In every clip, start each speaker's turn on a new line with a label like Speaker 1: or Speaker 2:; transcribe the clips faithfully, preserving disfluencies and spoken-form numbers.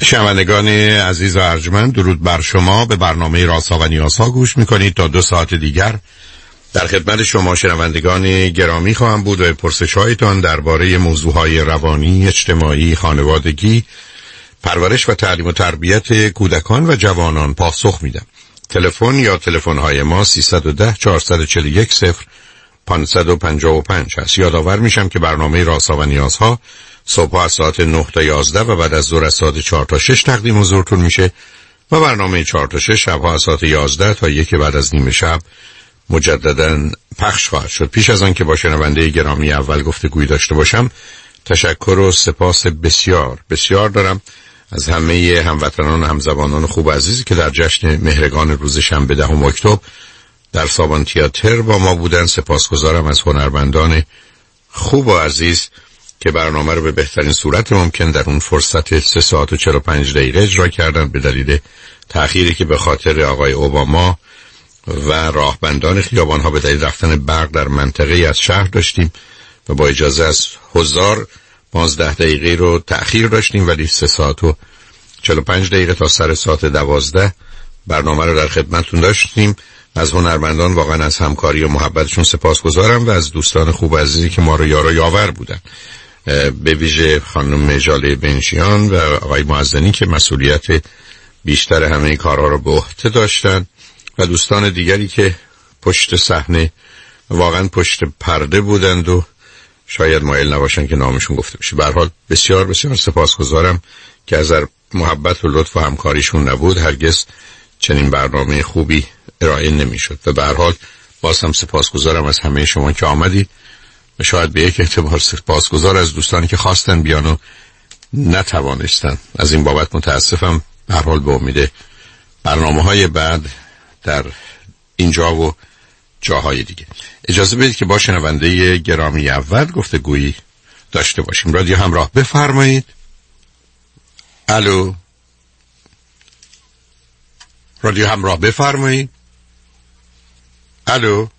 Speaker 1: شنوندگان عزیز و ارجمند، درود بر شما. به برنامه رازها و نیازها گوش میکنید. تا دو ساعت دیگر در خدمت شما شنوندگان گرامی خواهم بود و پرسش‌هایتان درباره موضوعهای روانی، اجتماعی، خانوادگی، پرورش و تعلیم و تربیت کودکان و جوانان پاسخ میدم. تلفن یا تلفن‌های ما سیصد و ده چهارصد و چهل و یک صفر پانصد و پنجاه و پنج هست. یادآور میشم که برنامه رازها و نیازها صبح از ساعت نه تا یازده و بعد از ظهر از ساعت چهار تا شش تقدیم حضورتون میشه و برنامه چهار تا شش شبها از ساعت یازده تا یک بعد از نیم شب مجددا پخش خواهد شد. پیش از آن که با شنونده گرامی اول گفتگویی داشته باشم، تشکر و سپاس بسیار بسیار دارم از همه هموطنان و همزبانان خوب و عزیزی که در جشن مهرگان روز شنبه دهم اکتبر در سابان تئاتر با ما بودن. سپاسگزارم از هنرمندان خوب و عزیز که برنامه رو به بهترین صورت ممکن در اون فرصت سه ساعت و چهل و پنج دقیقه اجرا کردن، به دلیل تأخیری که به خاطر آقای اوباما و راهبندان خیابان‌ها به دلیل رفتن برق در منطقه از شهر داشتیم و با اجازه از حضار پانزده دقیقه رو تأخیر داشتیم، ولی سه ساعت و چهل و پنج دقیقه تا سر ساعت دوازده برنامه رو در خدمتتون داشتیم. از هنرمندان واقعا از همکاری و محبتشون سپاسگزارم و از دوستان خوب عزیزی که ما رو یار و یاور بودن، به ویژه خانم ژاله بنشیان و آقای معزنی که مسئولیت بیشتر همه کارها رو به عهده داشتن و دوستان دیگری که پشت صحنه واقعا پشت پرده بودند و شاید مایل نباشن که نامشون گفته بشه. به هر حال بسیار بسیار سپاسگزارم که از محبت و لطف و همکاریشون نبود هرگز چنین برنامه خوبی ارائه نمیشد. و به هر حال باز هم سپاسگزارم از همه شما که آمدید و شاید به یک اعتبار سپاسگزار از دوستانی که خواستن بیان و نتوانستن. از این بابت متاسفم. به هر حال به امید برنامه‌های بعد در اینجا و جاهای دیگه. اجازه بدید که با شنونده گرامی اول گفتگویی داشته باشیم. رادیو همراه بفرمایید. الو، رادیو همراه بفرمایید. الو،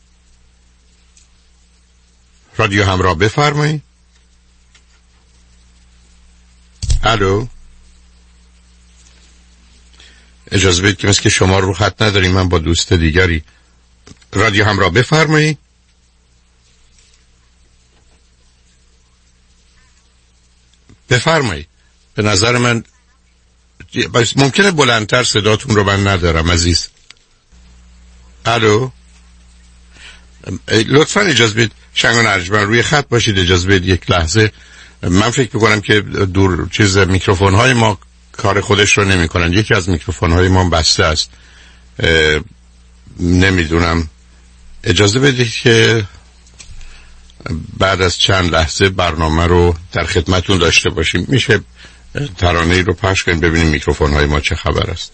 Speaker 1: رادیو همراه بفرمایید. الو، اجازه بدید که مثل که شما رو خط نداریم، من با دوست دیگری. رادیو همراه بفرمایید. بفرمایید. به نظر من ممکنه بلندتر صداتون رو من ندارم عزیز. الو، لطفا اجازه بدید شنگ و نرجمن روی خط باشید. اجازه بدید یک لحظه. من فکر میکنم که دور چیز میکروفون های ما کار خودش رو نمی کنن. یکی از میکروفون های ما بسته است. نمیدونم. اجازه بدید که بعد از چند لحظه برنامه رو در خدمتون داشته باشیم. میشه ترانه ای رو پخش کنیم ببینیم میکروفون های ما چه خبر است.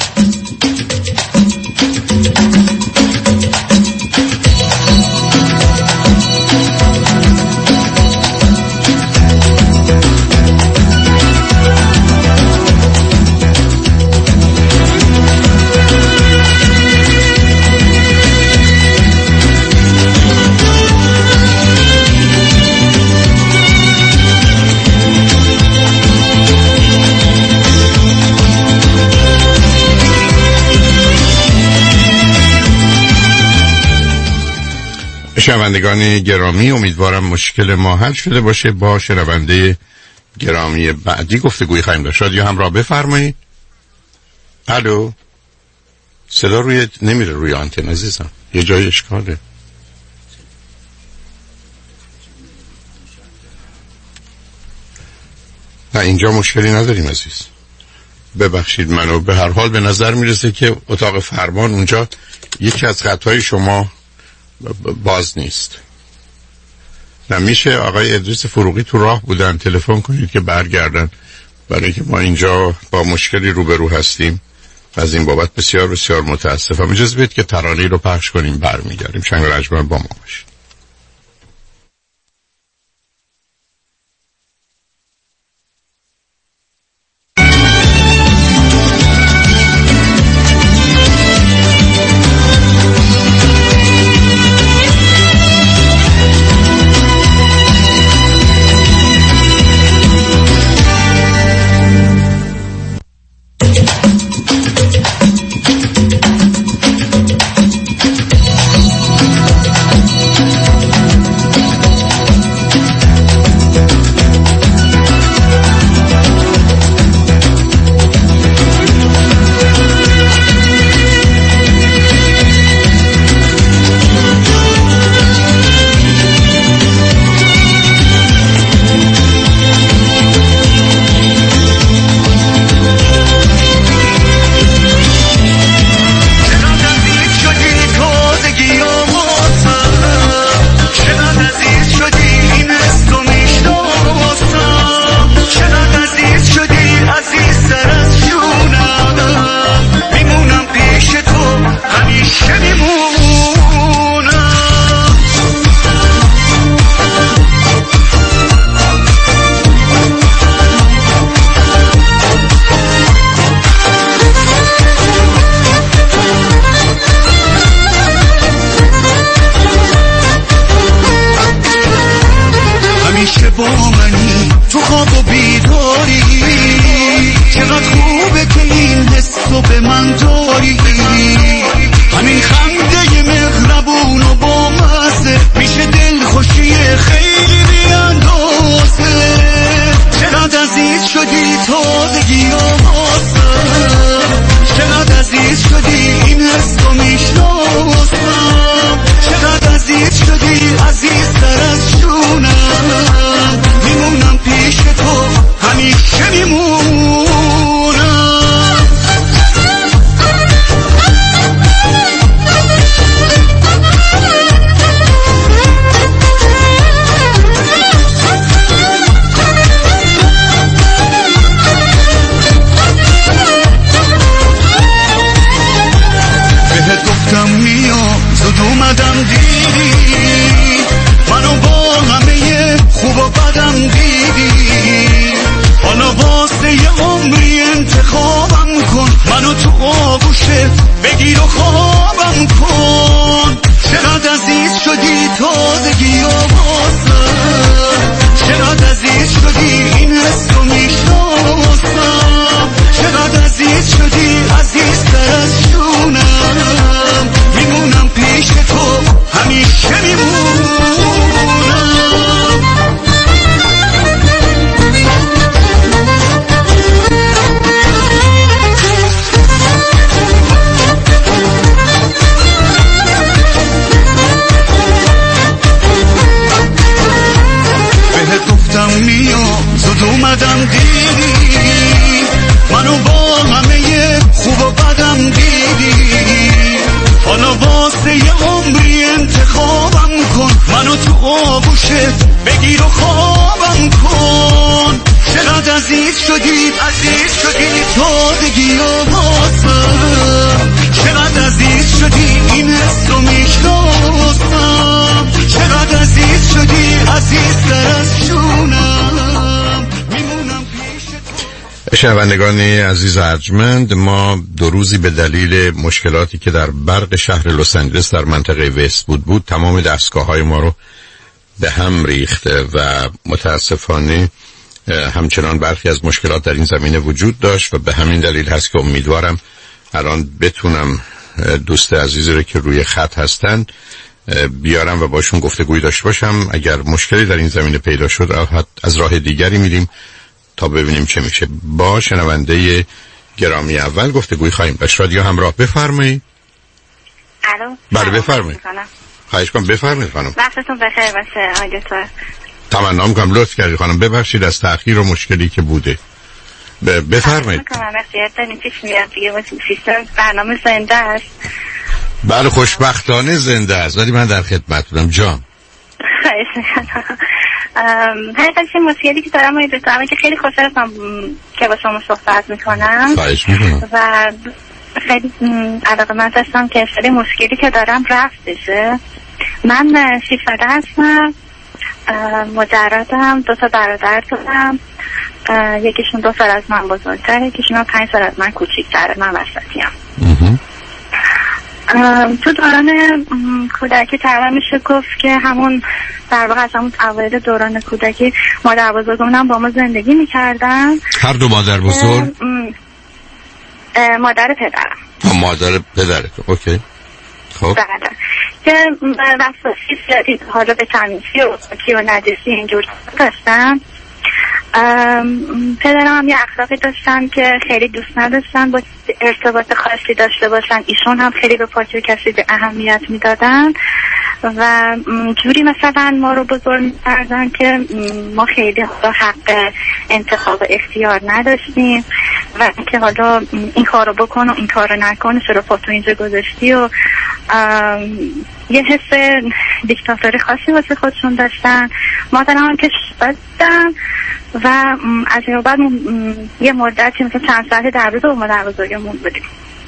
Speaker 1: شنوندگان گرامی، امیدوارم مشکل ما حل شده باشه. با شنونده گرامی بعدی گفتگوی خواهیم داشت. رادیو همراه بفرمایید. الو، صدا روی نمیره روی آنتن عزیزم، یه جای اشکاله. نه اینجا مشکلی نداریم عزیز، ببخشید منو. به هر حال به نظر میرسه که اتاق فرمان اونجا یکی از خطهای شما باز نیست. نمیشه آقای ادریس فروغی تو راه بودن، تلفن کنید که برگردن، برای که ما اینجا با مشکلی روبرو هستیم. از این بابت بسیار بسیار متاسفم. اجازه بدید که ترانه‌ای رو پخش کنیم برمیگردیم. شنگ و نرجمن با ما باشید.
Speaker 2: دل من داری، همین خنده مهربون و با مزه میشه دل خوشی خیلی بیاندازه. چقدر عزیز شدی تازگی آوازم، چقدر عزیز شدی این حس رو میشناسم، چقدر عزیز شدی عزیزتر از جونم، میمونم پیش تو همیشه میمونم. گفتم میام زود اومدم دیدی، منو با همه خوب و بدم دیدی، حالا واسه یه عمری انتخابم کن، منو تو آغوشه بگیر و خوابم کن. چقدر عزیز شدی تازگی آوازم، چقدر عزیز شدی این حس رو میشناسم، چقدر عزیز شدی عزیزتر از جونم، میمونم پیش تو همیشه میمونم. بهت گفتم میام زود اومدم دیدی، منو با همه خوب و بدم دیدی، حالا واسه یه عمری انتخابم کن، منو تو آغوشه بگیر و خوابم کن. چقدر عزیز شدی عزیز شدی تازگی آوازم، چقدر عزیز شدی این حس رو میشناسم، چقدر عزیز شدی عزیزتر از جونم، میمونم پیش تو.
Speaker 1: شنوندگان عزیز ارجمند، ما دو روزی به دلیل مشکلاتی که در برق شهر لس آنجلس در منطقه وست بود بود تمام دستگاه‌های ما رو به هم ریخته و متاسفانه همچنان برخی از مشکلات در این زمینه وجود داشت و به همین دلیل هست که امیدوارم الان بتونم دوست عزیزی رو که روی خط هستن بیارم و باشون گفتگوی داشته باشم. اگر مشکلی در این زمینه پیدا شد از راه دیگری میریم تا ببینیم چه میشه. با شنونده گرامی اول گفتگوی خواهیم داشت. رادیو همراه، بفرمایید.
Speaker 3: الو.
Speaker 1: بله بفرمایید. خواهش کنم بفرمایید خانم.
Speaker 3: وقتتون بخیر باشه آقای دکتر.
Speaker 1: تمنا می‌کنم لطف کردید خانم، ببخشید از تأخیر و مشکلی که بوده. بفرمایید.
Speaker 3: می‌کنم وقتیت پیش میاد دیگه واسه سیستم برنامه زنده است.
Speaker 1: بله خوشبختانه زنده است، ولی من در خدمتتونم جان.
Speaker 3: خواهش می‌کنم. حقیقتاً مشکلی که دارم این دکتر که خیلی خوشحالم که با شما صحبت می‌کنم.
Speaker 1: خواهش می‌کنم.
Speaker 3: و خیلی علاقه‌مند هستم که خیلی مشکلی که دارم رفت بشه. من شش ساله هستم، مجردم، دو تا برادر دارم، یکیشون دو سال از من بزرگتره، یکیشون پنج سال از من کوچیک‌تره، من وسطیم. تو دوران کودکی تقریبا میشه گفت که همون در واقع از همون اوایل دوران کودکی مادر بزرگمون با ما زندگی میکردن.
Speaker 1: هر دو مادر بزرگ؟
Speaker 3: مادر پدرم.
Speaker 1: مادر پدرتون، اوکی. خب
Speaker 3: بله که وسواسی زیادی حالا به تمیزی و پاکی و نجسی اینجور داشتن. پدرم هم یه اخلاقی داشتن که خیلی دوست نداشتن با ارتباط خاصی داشته باشن. ایشون هم خیلی به پاکی و کثیف اهمیت میدادن و جوری مثلا ما رو بزرگ می‌کردن که ما خیلی حق انتخاب اختیار نداشتیم و که حالا این کارو بکن و این کارو نکن، چرا پاتو اینجا گذاشتی و یه حس دیکتاتوری خاصی واسه خودشون داشتن. مادرم هم که شدن و از این بعد یه مدتی مثلا چند ساعتی در روز با مادر بزرگمون بودیم.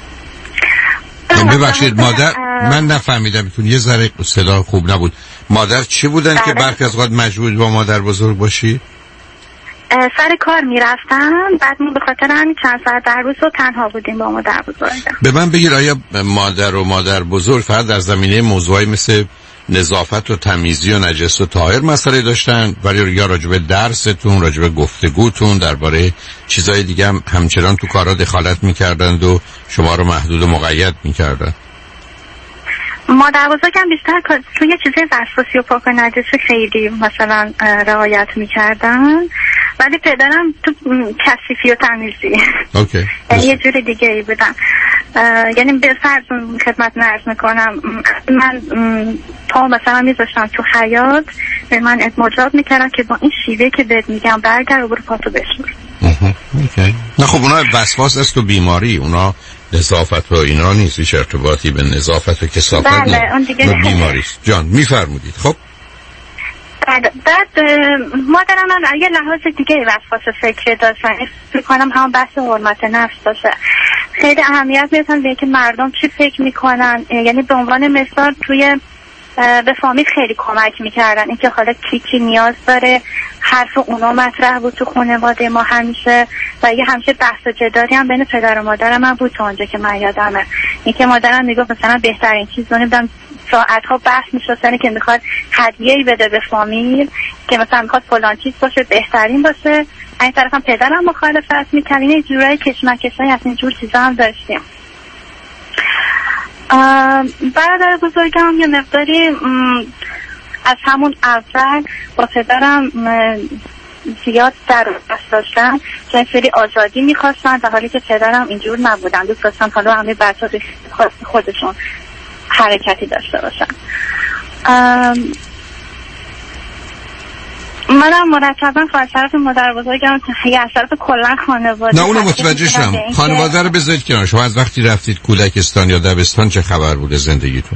Speaker 1: ببخشید مادر من نفهمیدم بتون یه ذره صدا خوب نبود. مادر چی بودن که برخی از اوقات مجبور با مادر بزرگ باشی؟
Speaker 3: سر کار میرفتن، بعد ما به خاطر همین چند ساعت در روز رو تنها بودیم با مادر بزرگ.
Speaker 1: به من بگیر آیا مادر و مادر بزرگ فقط در زمینه موضوعی مثل نظافت و تمیزی و نجس و طاهر مسئله داشتن، ولی یا راجب درستون، راجب گفتگوتون درباره چیزای دیگه هم همچنان تو کارا دخالت میکردند و شما رو محدود و مقید میکردن؟
Speaker 3: مادر بزرگم بیشتر توی چیزای وسواسی و پاک و نجس خیلی مثلا رعایت میکردن، ولی پدرم تو کثیفی و تمیزی.
Speaker 1: اوکی.
Speaker 3: یعنی یه جور دیگه ای بودن. یعنی به فرض خدمت نرز میکنم، من پا مثلا میذاشتم تو حیاط، به من مجاب میکردم که با این شیوه که بهت میگم برگرد و برو پاتو بشور.
Speaker 1: اوکی. نه خب اونا وسواس است و بیماری، اونا نظافت و اینا نیست، هیچ ارتباطی به نظافت و کثافت
Speaker 3: بله اون دیگه
Speaker 1: بیماری است. جان میفرمودید. خب
Speaker 3: بعد بعد مادرم هم یه لحاظ دیگه وسواس فکری داشتن، فکر کنم همون بحث حرمت نفس باشه. خیلی اهمیت میدن به اینکه مردم چی فکر میکنن، یعنی به عنوان مثال توی به فامیل خیلی کمک میکردن، اینکه حالا کی کی نیاز داره، حرف اونا مطرح بود تو خانواده ما همیشه، و یه همیشه بحث و جدالی هم بین پدر و مادرم هم بود تا اونجا که من یادمه. اینکه مادرم میگفت مثلا بهترین چیز نمیدونم ساعتها بحث میشستن که میخواد هدیه‌ای بده به فامیل، که مثلا میخواد فلان چیز باشه بهترین باشه. این طرف هم پدرم مخالفت میکرد. این جورای کشمکشای از این جور چیزا هم داشتیم. برادر بزرگم یه مقداری از همون اول با پدرم زیاد در دست داشتن، چون سری آزادی میخواستن، در حالی که پدرم اینجور نبودن، دوست داشتن حالا همه بچه خودشون حرکتی داشته باشن. منم مرتبا از طرف مادر بزرگم یا از طرف کلا خانواده.
Speaker 1: نه اونو متوجه شدم. خانواده رو بذارید کنار. شما از وقتی رفتید کودکستان یا دبستان چه خبر بوده زندگیتون؟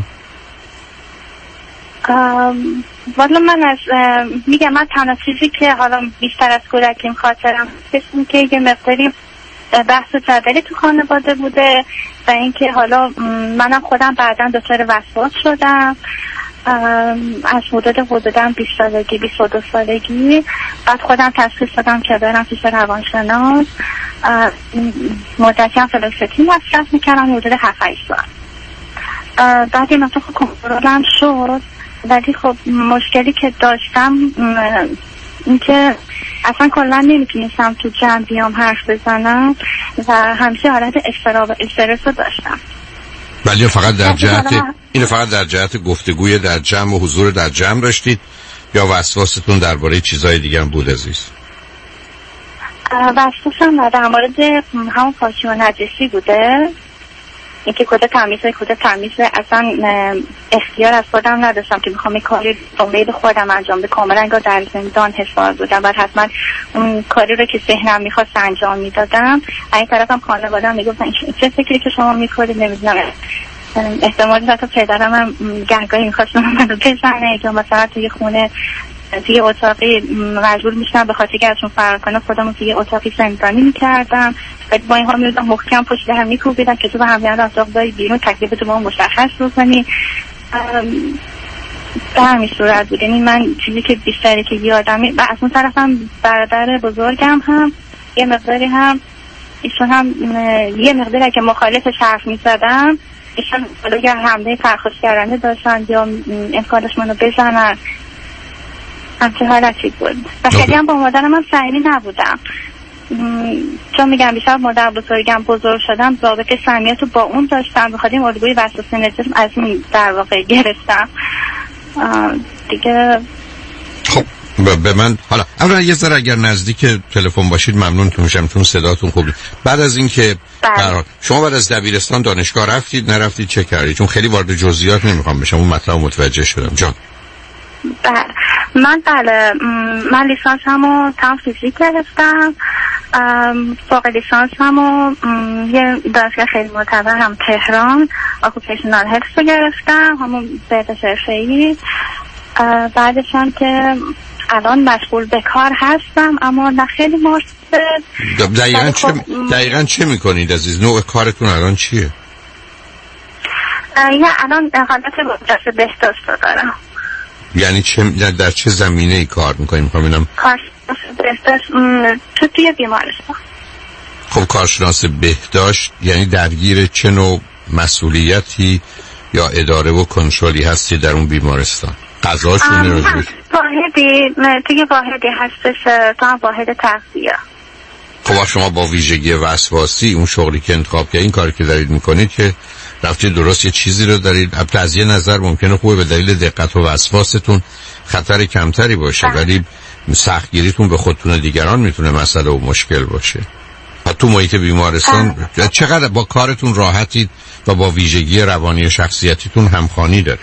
Speaker 3: والا من از میگم من تنها چیزی که حالا بیشتر از کودکیم خاطرم هست که یه مقداری بحث و جدلی تو خانواده بوده، و اینکه حالا منم خودم بعداً دچار وسواس شدم از حدود حدودم بیست سالگی بیست و دو سالگی. بعد خودم تشخیص دادم که برم پیش روانشناس، مدتی هم فلوکسیتین مصرف میکردم حدود هفت هشت سال. بعد این مثلا کنترلم شد، ولی خب مشکلی که داشتم اینکه اصلا کلا نمیتونستم تو جمع بیام حرف بزنم و همیشه حالت اضطراب و استرس رو داشتم.
Speaker 1: ولی فقط در جهت اینو فقط در جهت گفتگوی در جمع و حضور در جمع داشتید یا وسواستون درباره چیزای دیگه هم بود عزیز؟
Speaker 3: وسواسم در مورد همون پاکی و نجسی بوده، اینکه کجا تمیزه کجا تمیزه اصلا اختیار از خودم نداشتم که میخوام این کاری رو به خودم انجام بدم، کاملا انگار در زندان حساب بودم. بعد حتما اون کاری رو که ذهنم میخواست انجام میدادم. این طرفم خانواده‌ام میگفتن چه فکری که شما میکنید نمیدونم، احتمالی حتی پدرم هم گهگاهی میخواست منو بزنه یا مثلا توی خونه توی اتاقی مجبور میشنم به خاطر که ازشون فرار کنم خودمو توی اتاقی زندانی میکردم. بعد با این ها میدونم محکم پشت هم میکوبیدم که تو به همیان اتاق داری بیرون تکلیف تو با مشخص بکنی. به همین صورت بود. یعنی من چیزی که بیشتری که یادم و از اون طرف هم برادر بزرگم هم یه مقداری هم ایشون هم یه مقداری که مخالف حرف میزدم ایشون حالا یا حمله پرخاشگرانه داشتن یا امکانش منو بزنن، همچه حالتی بود. و خیلی هم با مادرم هم صمیمی نبودم، چون میگم بیشتر مادر بزرگم بزرگ شدم رابطه صمیمیت رو با اون داشتم، بخاطر این الگوی وسواس نجس از این در واقع گرفتم دیگه.
Speaker 1: خب به من حالا اولا یه ذره اگر نزدیک تلفن باشید ممنونتون میشم چون صداتون خوبه. بعد از این که بله. شما بعد از دبیرستان دانشگاه رفتید نرفتید چه کردید؟ چون خیلی وارد جزئیات نمیخوام بشم، اون مطلب متوجه شدم. جان
Speaker 3: بله من بله من لیسانس همو تام فیزیک گرفتم، فوق لیسانس همو یه دانشگاه خیلی معتبر هم تهران اکوپیشنال هلت رو گرفتم، همون بهداشت حرفه‌ای. بعدش هم که الان مشغول به کار هستم اما نه خیلی مرتبط.
Speaker 1: دقیقاً چه دقیقاً چه میکنید عزیز؟ نوع کارتون الان چیه؟
Speaker 3: یا الان حالت بازرس بهداشت رو دارم.
Speaker 1: یعنی چه در چه زمینه ای کار میکنید؟ میخوام ببینم.
Speaker 3: کارشناس بهداشت تو توی بیمارستان.
Speaker 1: خب کارشناس بهداشت یعنی درگیر چه نوع مسئولیتی یا اداره و کنترلی هستی در اون بیمارستان؟ غذاشون رو
Speaker 3: واحدی توی واحدی هستش، تو هم واحد تغذیه.
Speaker 1: خب شما با ویژگی وسواسی اون شغلی که انتخاب کردید، این کاری که دارید میکنید که رفتی درست یه چیزی رو دارید. البته از یه نظر ممکنه خوبه به دلیل دقت و وسواستون خطر کمتری باشه، ولی سختگیریتون به خودتون دیگران میتونه مسئله و مشکل باشه. تو محیط بیمارستان چقدر با کارتون راحتید و با ویژگی روانی شخصیتیتون همخوانی داره؟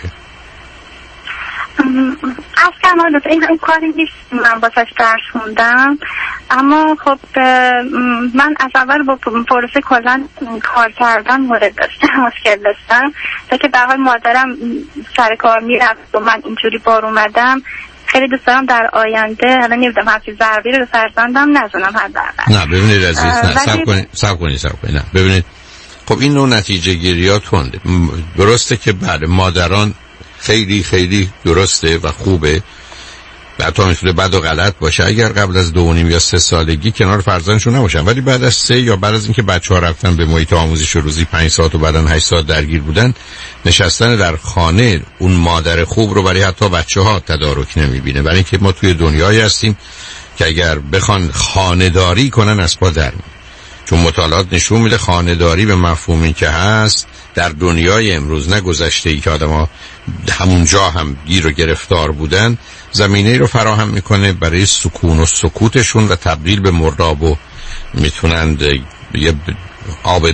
Speaker 3: اصلا مادت این هم کاری نیست من باسش درس خوندم، اما خب من از اول با پروسه کلان کار کردن مورد داشتم، مشکل داشتم تا که به حال مادرم سر کار میرفت و من اینجوری بار اومدم. خیلی دوست دارم در آینده، حالا نمیدونم همچین ضربی رو به فرزندم نزنم حداقل.
Speaker 1: نه ببینید عزیز، نه صبر کنید صبر کنید صبر کنید نه ببینید، خب این نوع نتیجه گیریات تنده. درسته که بعد مادران خیلی خیلی درسته و خوبه، حتی میتونه بد و غلط باشه اگر قبل از دو و نیم یا سه سالگی کنار فرزندشون نباشن، ولی بعد از سه یا بعد از اینکه بچه‌ها رفتن به محیط آموزش روزی پنج ساعت و بعدن هشت ساعت درگیر بودن، نشستن در خانه اون مادر خوب رو برای حتی بچه‌ها تدارک نمیبینه. برای اینکه ما توی دنیایی هستیم که اگر بخوان خانه‌داری کنن از پا در میاد، چون مطالعات نشون میده خانه‌داری به مفهومی که هست در دنیای امروز، نه گذشته‌ای که آدم‌ها همونجا هم گیر و گرفتار بودن، زمینه‌ای رو فراهم میکنه برای سکون و سکوتشون و تبدیل به مرداب و میتونند یه آب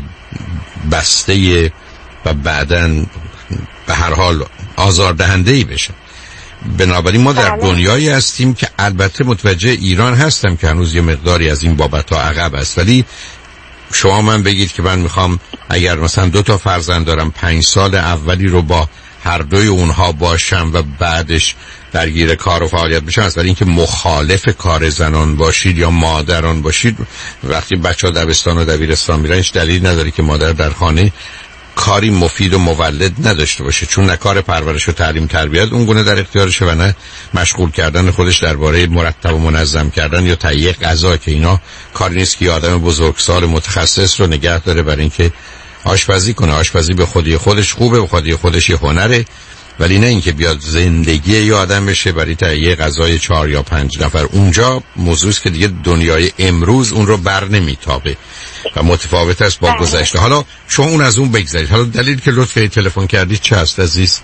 Speaker 1: بسته و بعدن به هر حال آزاردهنده‌ای بشن. بنابراین ما در دنیایی هستیم که البته متوجه ایران هستم که هنوز یه مقداری از این بابت‌ها عقب است، ولی شما من بگید که من میخوام اگر مثلا دو تا فرزند دارم، پنج سال اولی رو با هر دوی اونها باشم و بعدش درگیر کار و فعالیت بشم، از ولی اینکه مخالف کار زنان باشید یا مادران باشید، وقتی بچه‌ها دبستان و دبیرستان میرن هیچ دلیل نداره که مادر در خانه کاری مفید و مولد نداشته باشه، چون نه کار پرورش و تعلیم تربیت اون گونه در اختیارشه و نه مشغول کردن خودش درباره مرتب و منظم کردن یا تهیه غذا، که اینا کاری نیست که یه آدم بزرگسال متخصص رو نگه داره برای اینکه آشپزی کنه. آشپزی به خودی خودش خوبه، به خودی خودش یه هنره، ولی نه اینکه بیاد زندگی یه آدم بشه برای تهیه غذای چهار یا پنج نفر. اونجا موضوعی است که دیگه دنیای امروز اون رو بر نمیتابه و متفاوت است با گذشته. حالا شما اون از اون بگذارید. حالا دلیل که لطف کردید تلفن کردید چه هست عزیز؟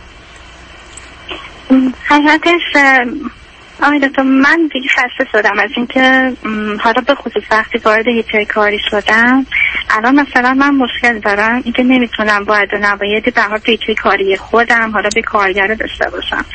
Speaker 3: حقیقتش آقای دکتر من دیگه خسته شدم از اینکه حالا به خصوص وقتی وارد هیچ کاری شدم، الان مثلا من مشکل دارم اینکه نمیتونم باید و نبایدی به حال پیچه کاری خودم حالا به کارگر داشته باشم،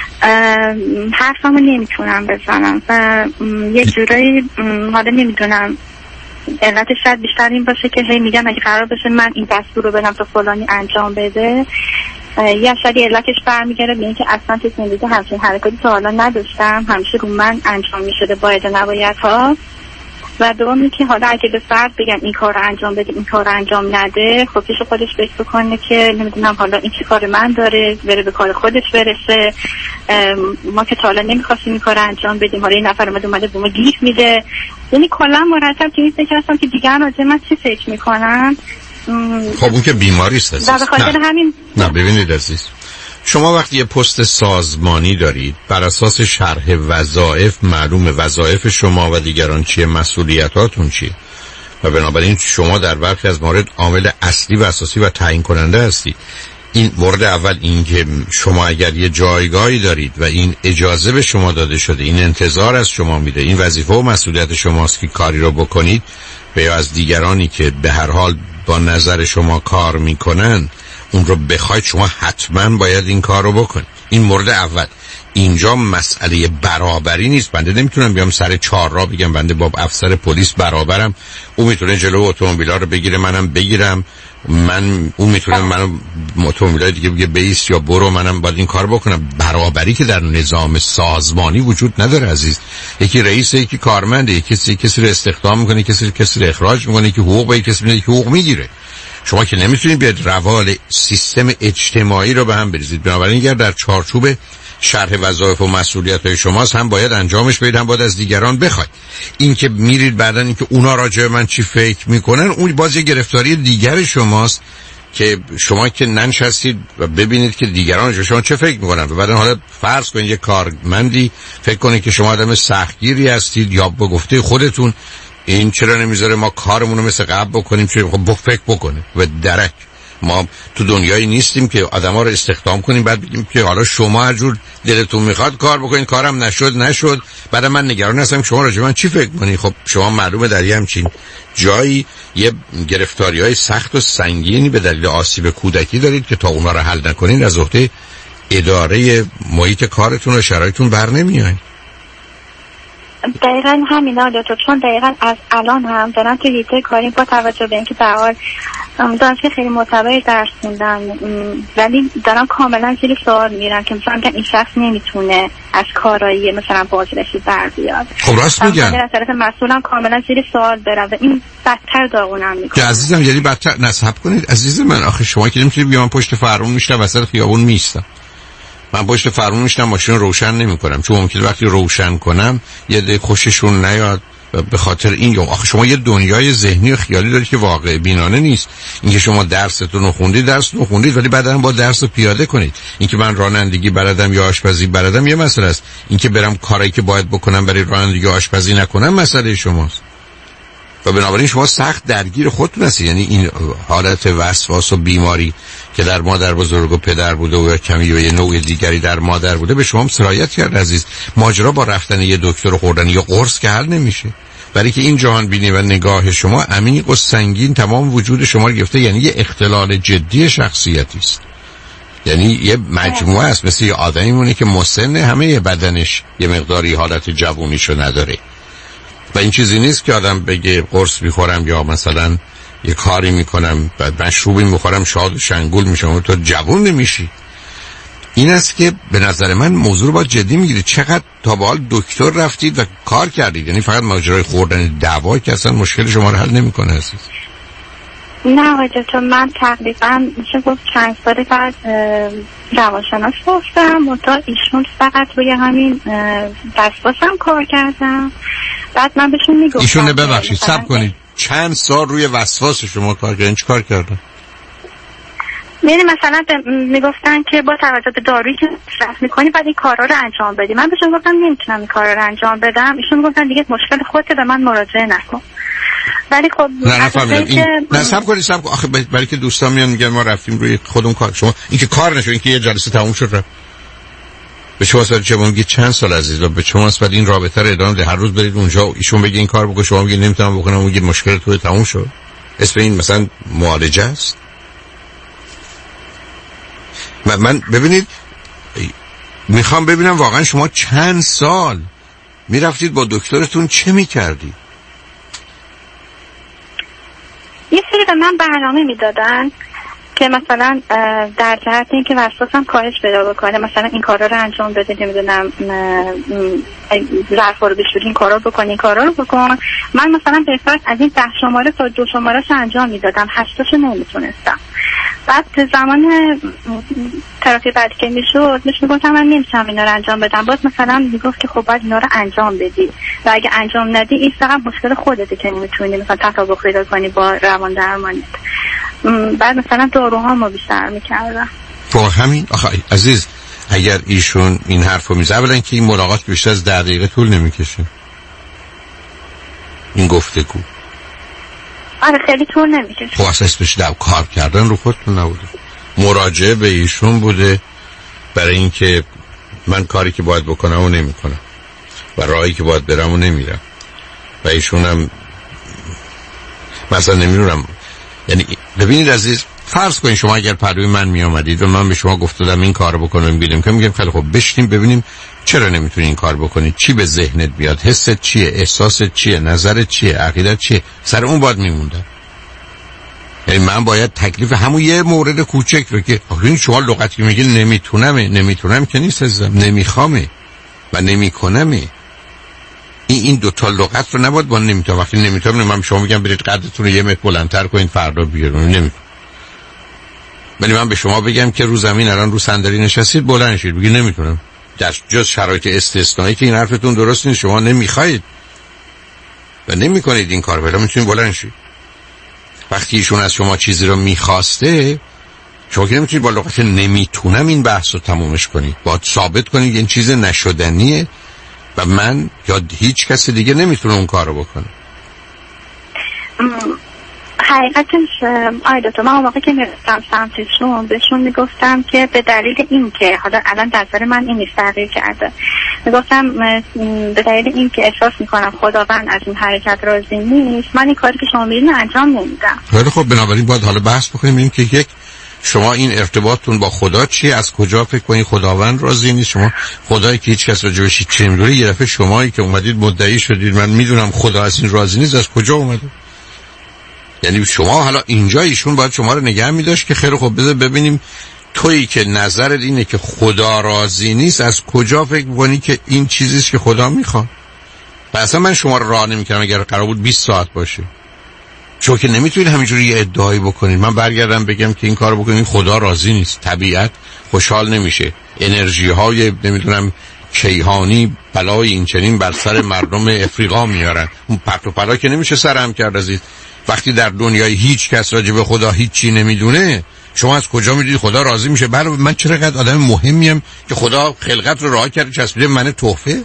Speaker 3: حرفمو نمیتونم بزنم و یه جورایی حالا نمیدونم علتش شاید بیشتر این باشه که هی میگم اگه قرار باشه من این دستور رو بدم تا فلانی انجام بده، یا شاید علتش برمیگره به اینکه اصلا تو زندگی همچین حرکاتی تا حالا نداشتم، همیشه رو من انجام میشده باید و نباید ها. و دومی که حالا اگه به فرد بگم این کار رو انجام بده این کار رو انجام نده، خب پیش خودش فکر بکنه که نمیدونم حالا این چه کار من داره، بره به کار خودش برسه، ما که تا حالا نمیخواستیم این کار رو انجام بدیم، حالا این نفر اومده اومده به ما گیر میده. یعنی کلا مرتب که این فکر هستم که دیگران راجع من چی فکر میکنن.
Speaker 1: خب اون که بیماری است عزیز.
Speaker 3: نه. همین...
Speaker 1: نه ببینید عزیز، شما وقتی یه پست سازمانی دارید بر اساس شرح وظایف معلوم وظایف شما و دیگران چیه، مسئولیتاتون چیه، و بنابراین شما در برخی از موارد عامل اصلی و اساسی و تعیین کننده هستی. این مورد اول، این که شما اگر یه جایگاهی دارید و این اجازه به شما داده شده، این انتظار از شما میده، این وظیفه و مسئولیت شماست که کاری رو بکنید، و یا از دیگرانی که به هر حال با نظر شما کار میکنن اون رو بخواید، شما حتما باید این کار رو بکنید. این مورد اول. اینجا مسئله برابری نیست. بنده نمیتونم بیام سر چهار راه بگم بنده با افسر پلیس برابرم، اون میتونه جلو اتومبیلا رو بگیره منم بگیرم، من اون میتونه منو اتومبیلای دیگه بگه بیس یا برو، منم باید این کار بکنم. برابری که در نظام سازمانی وجود نداره عزیز. یکی رئیسه، یکی کارمنده، یکی کسی کسی رو استخدام میکنه، کسی کسی رو اخراج میکنه، یکی حقوق به کسی میده، یکی حقوق میگیره. شما که نمیتونید بیاد روال سیستم اجتماعی رو به هم بریزید. بنابراین اگر در چارچوب شرح وظایف و مسئولیت‌های شماست، هم باید انجامش بدید، هم باید از دیگران بخواید. این که میرید بعدن این که اونا راجع به من چی فکر میکنن، اون باز یه گرفتاری دیگر شماست که شما که ننشستید و ببینید که دیگران شما چه فکر میکنن و بعد حالا فرض کنید یک کارمندی فکر کنید که شما آدم سختگیری هستید یا به گفته خودتون این چرا نمیذاره ما کارمون رو مثل قبل بکنیم، چه خب فکر بکنه و درک. ما تو دنیایی نیستیم که آدما رو استخدام کنیم بعد بگیم که حالا شما هر جور دلتون میخواد کار بکنین، کارم نشد نشد بعد من نگران هستم شما راجع من چی فکر کنید. خب شما معلومه در یه همچین جایی یه گرفتاری‌های سخت و سنگینی به دلیل آسیب کودکی دارید که تا اونا رو حل نکنین از عهده اداره محیط کارتون و شرایطتون بر نمیایید.
Speaker 3: دقیقا همینا دکتر، چون دقیقا از الان هم دارم تو حیطه کاری با توجه به اینکه به حال دانشگاه خیلی معتبری درس خوندم ولی دارم کاملا زیر سوال میرم که مثلا این شخص نمیتونه از کارایی مثلا بازرسی بر بیاد.
Speaker 1: خب راست میگن.
Speaker 3: از طرف مسئولم کاملا زیر سوال برم و این بدتر داغونم میکنه.
Speaker 1: که عزیزم یعنی بدتر نصب کنید عزیز من. آخه شما که نمیتونید بیان پشت فرمون میشتم وسط خیابون میستم. من پشت فرمون میشتم ماشین روشن نمیکنم چون ممکنه وقتی روشن کنم یه ده خوششون نیاد به خاطر این یا آخه شما یه دنیای ذهنی و خیالی دارید که واقع بینانه نیست. اینکه شما درستون رو خوندید درستون رو خوندید ولی بعداً با درس رو پیاده کنید. اینکه من رانندگی بلدم یا آشپزی بلدم یه مسئله است، اینکه برم کاری که باید بکنم برای رانندگی و آشپزی نکنم مسئله شماست. و بنابراین شما سخت درگیر خودتون هستید. یعنی این حالت وسواس و بیماری که در مادر بزرگ و پدر بوده و یا کمی و یه نوع دیگری در مادر بوده به شما سرایت کرد عزیز. ماجرا با رفتن یه دکتر و خوردن یه قرص که حل نمیشه، برای که این جهان بینی و نگاه شما عمیق و سنگین تمام وجود شما رو گرفته. یعنی یه اختلال جدی شخصیتی است، یعنی یه مجموعه است، مثل یه آدمی مونه که مسن همه بدنش یه مقداری حالت جوونیشو نداره و این چیزی نیست که آدم بگه قرص میخورم یا مثلا یه کاری میکنم بعد مشروبی میخورم شاد و شنگول میشم تو جوون نمیشی. این است که به نظر من موضوع رو باید جدی میگیرید. چقدر تا به حال دکتر رفتید و کار کردید؟ یعنی فقط ماجرای خوردن دوا که اصلا مشکل شما رو حل نمیکنه عزیز.
Speaker 3: نه آقای دکتر، من تقریبا میشه گفت چند سال بعد روانشناس گفتم منتها ایشون فقط روی همین وسواسم کار کردم. بعد من بهشون میگفتم
Speaker 1: ایشون ببخشید صبر کنید چند سال روی وسواس شما کار کردن؟ چی کار کردن؟
Speaker 3: یعنی مثلا میگفتن که با توجه به دارویی که مصرف میکنی بعد این کارا رو انجام بدی. من بهشون گفتم نمیتونم این کارا رو انجام بدم. ایشون گفتن دیگه مشکل خودت، به من مراجعه نکن. ولی خب
Speaker 1: نه نفهمیدم این که... نه سب کنید سب کنید آخه برای که دوستان میان میگن ما رفتیم روی خودمون کار، شما این که کار نشد، این که یه جلسه تموم شد رفت به شما سال چه میگه چند سال عزیز و به شما بعد این رابطه رو ادامه ده هر روز برید اونجا ایشون بگه این کار بگو شما میگه نمیتونم بکنم میگه مشکل تو تموم شد. اسم این مثلا معالجه است؟ من ببینید میخوام ببینم واقعا شما چند سال میرفتید با دکترتون چه میکردید؟
Speaker 3: یه سری به من برنامه میدادن که مثلا در جهت اینکه وسواسم کاهش پیدا بکنه، مثلا این کارا رو انجام بده، نمیدونم ظرفا رو بشوری، این کارا رو بکن، این کارا رو بکن. من مثلا به فرض از این ده شماره تا دو شمارهش انجام میدادم، هشتاشو نمیتونستم. بعد زمان تراپی بعدی که میشد میش میگفتم من نمیتونم اینا رو انجام بدم. باز مثلا میگفت که خب باید اینا رو انجام بدی و اگه انجام ندی این فقط مشکل خودته که نمیتونی مثلا تطابق پیدا کنی با روان درمانیت. بعد مثلا داروها ما بیشتر میکردم.
Speaker 1: خب همین آخه عزیز اگر ایشون این حرفو میزه اولا که این ملاقات بیشتر از ده دقیقه طول نمیکشه، این گفتگو
Speaker 3: آره خیلی طول نمیکشه.
Speaker 1: خب اصلا اسمش دو کار کردن رو خودتون نبوده، مراجعه به ایشون بوده برای اینکه من کاری که باید بکنم و نمی کنم و راهی که باید برم و نمیرم و ایشون هم مثلا نمیدونم. یعنی ببینید عزیز فرض کنید شما اگر پدوی من می آمدید و من به شما گفتم این کارو بکنم بیدیم که میگم خیلی خب بشینیم ببینیم چرا نمیتونی این کار بکنی، چی به ذهنت بیاد، حست چیه، احساست چیه، نظرت چیه، عقیدت چیه، سر اون باید میموندم. یعنی من باید تکلیف همون یه مورد کوچک رو که آخه شما لغتی که میگی نمیتونم نمیتونم که نیست عزیزم، نمیخوامه و نمیکنمه. این این دو تا لغت رو نباید با نمیتونم. وقتی نمیتونم من شما میگم برید قدتون رو یه متر بلندتر کنید فردا بیارون، نمیتونم. ولی من به شما بگم که رو زمین الان رو صندلی نشستید بلند شید بگید نمیتونم، در جز شرایط استثنایی که این حرفتون درست نیست، شما نمیخواید و نمیکنید این کار، ولی میتونید بلند شید. وقتی ایشون از شما چیزی رو میخواسته، شما که نمیتونید با لغت نمیتونم این بحث رو تمومش کنید. باید ثابت کنید این چیز نشدنیه و من یا هیچ کس دیگه نمیتونه اون کار رو بکنه.
Speaker 3: حقیقتش آی دکتر، من اون موقع که میرفتم سمتشون بهشون میگفتم که به دلیل این که حالا الان نظر من این نیست، تغییر کرده، میگفتم به دلیل این که احساس میکنم خداوند از این حرکت راضی نیست، من این کاری که شما میرین انجام نمیدم.
Speaker 1: خیلی خب، بنابراین باید حالا بحث بکنیم این که یک، شما این ارتباطتون با خدا چیه؟ از کجا فکر کنید خداوند راضی نیست؟ شما خدایی که هیچ کس راجبش چی نمیدونه، یه دفعه شمایی که اومدید مدعی شدید من میدونم خدا از این راضی نیست، از کجا اومده؟ یعنی شما حالا اینجا ایشون باید شما رو نگه می‌داشت که خیلی خب بذار ببینیم تویی که نظرت اینه که خدا راضی نیست، از کجا فکر می‌کنی که این چیزیست که خدا میخواد؟ اصلا من شما رو راه نمی‌کنم اگر قرار بود بیست ساعت باشه، چون که نمیتونید همینجوری یه ادعایی بکنید من برگردم بگم که این کارو بکنید خدا راضی نیست. طبیعت خوشحال نمیشه، انرژی های نمیدونم کیهانی بلای این چنین بر سر مردم افریقا میارن، اون پرت و پلا که نمیشه سرهم کرد. عزیز، وقتی در دنیای هیچ کس راجع به خدا هیچی نمیدونه، شما از کجا میدونید خدا راضی میشه؟ بله، من چرا قد آدم مهمیم که خدا خلقت رو رها کرده چسبیده من تحفه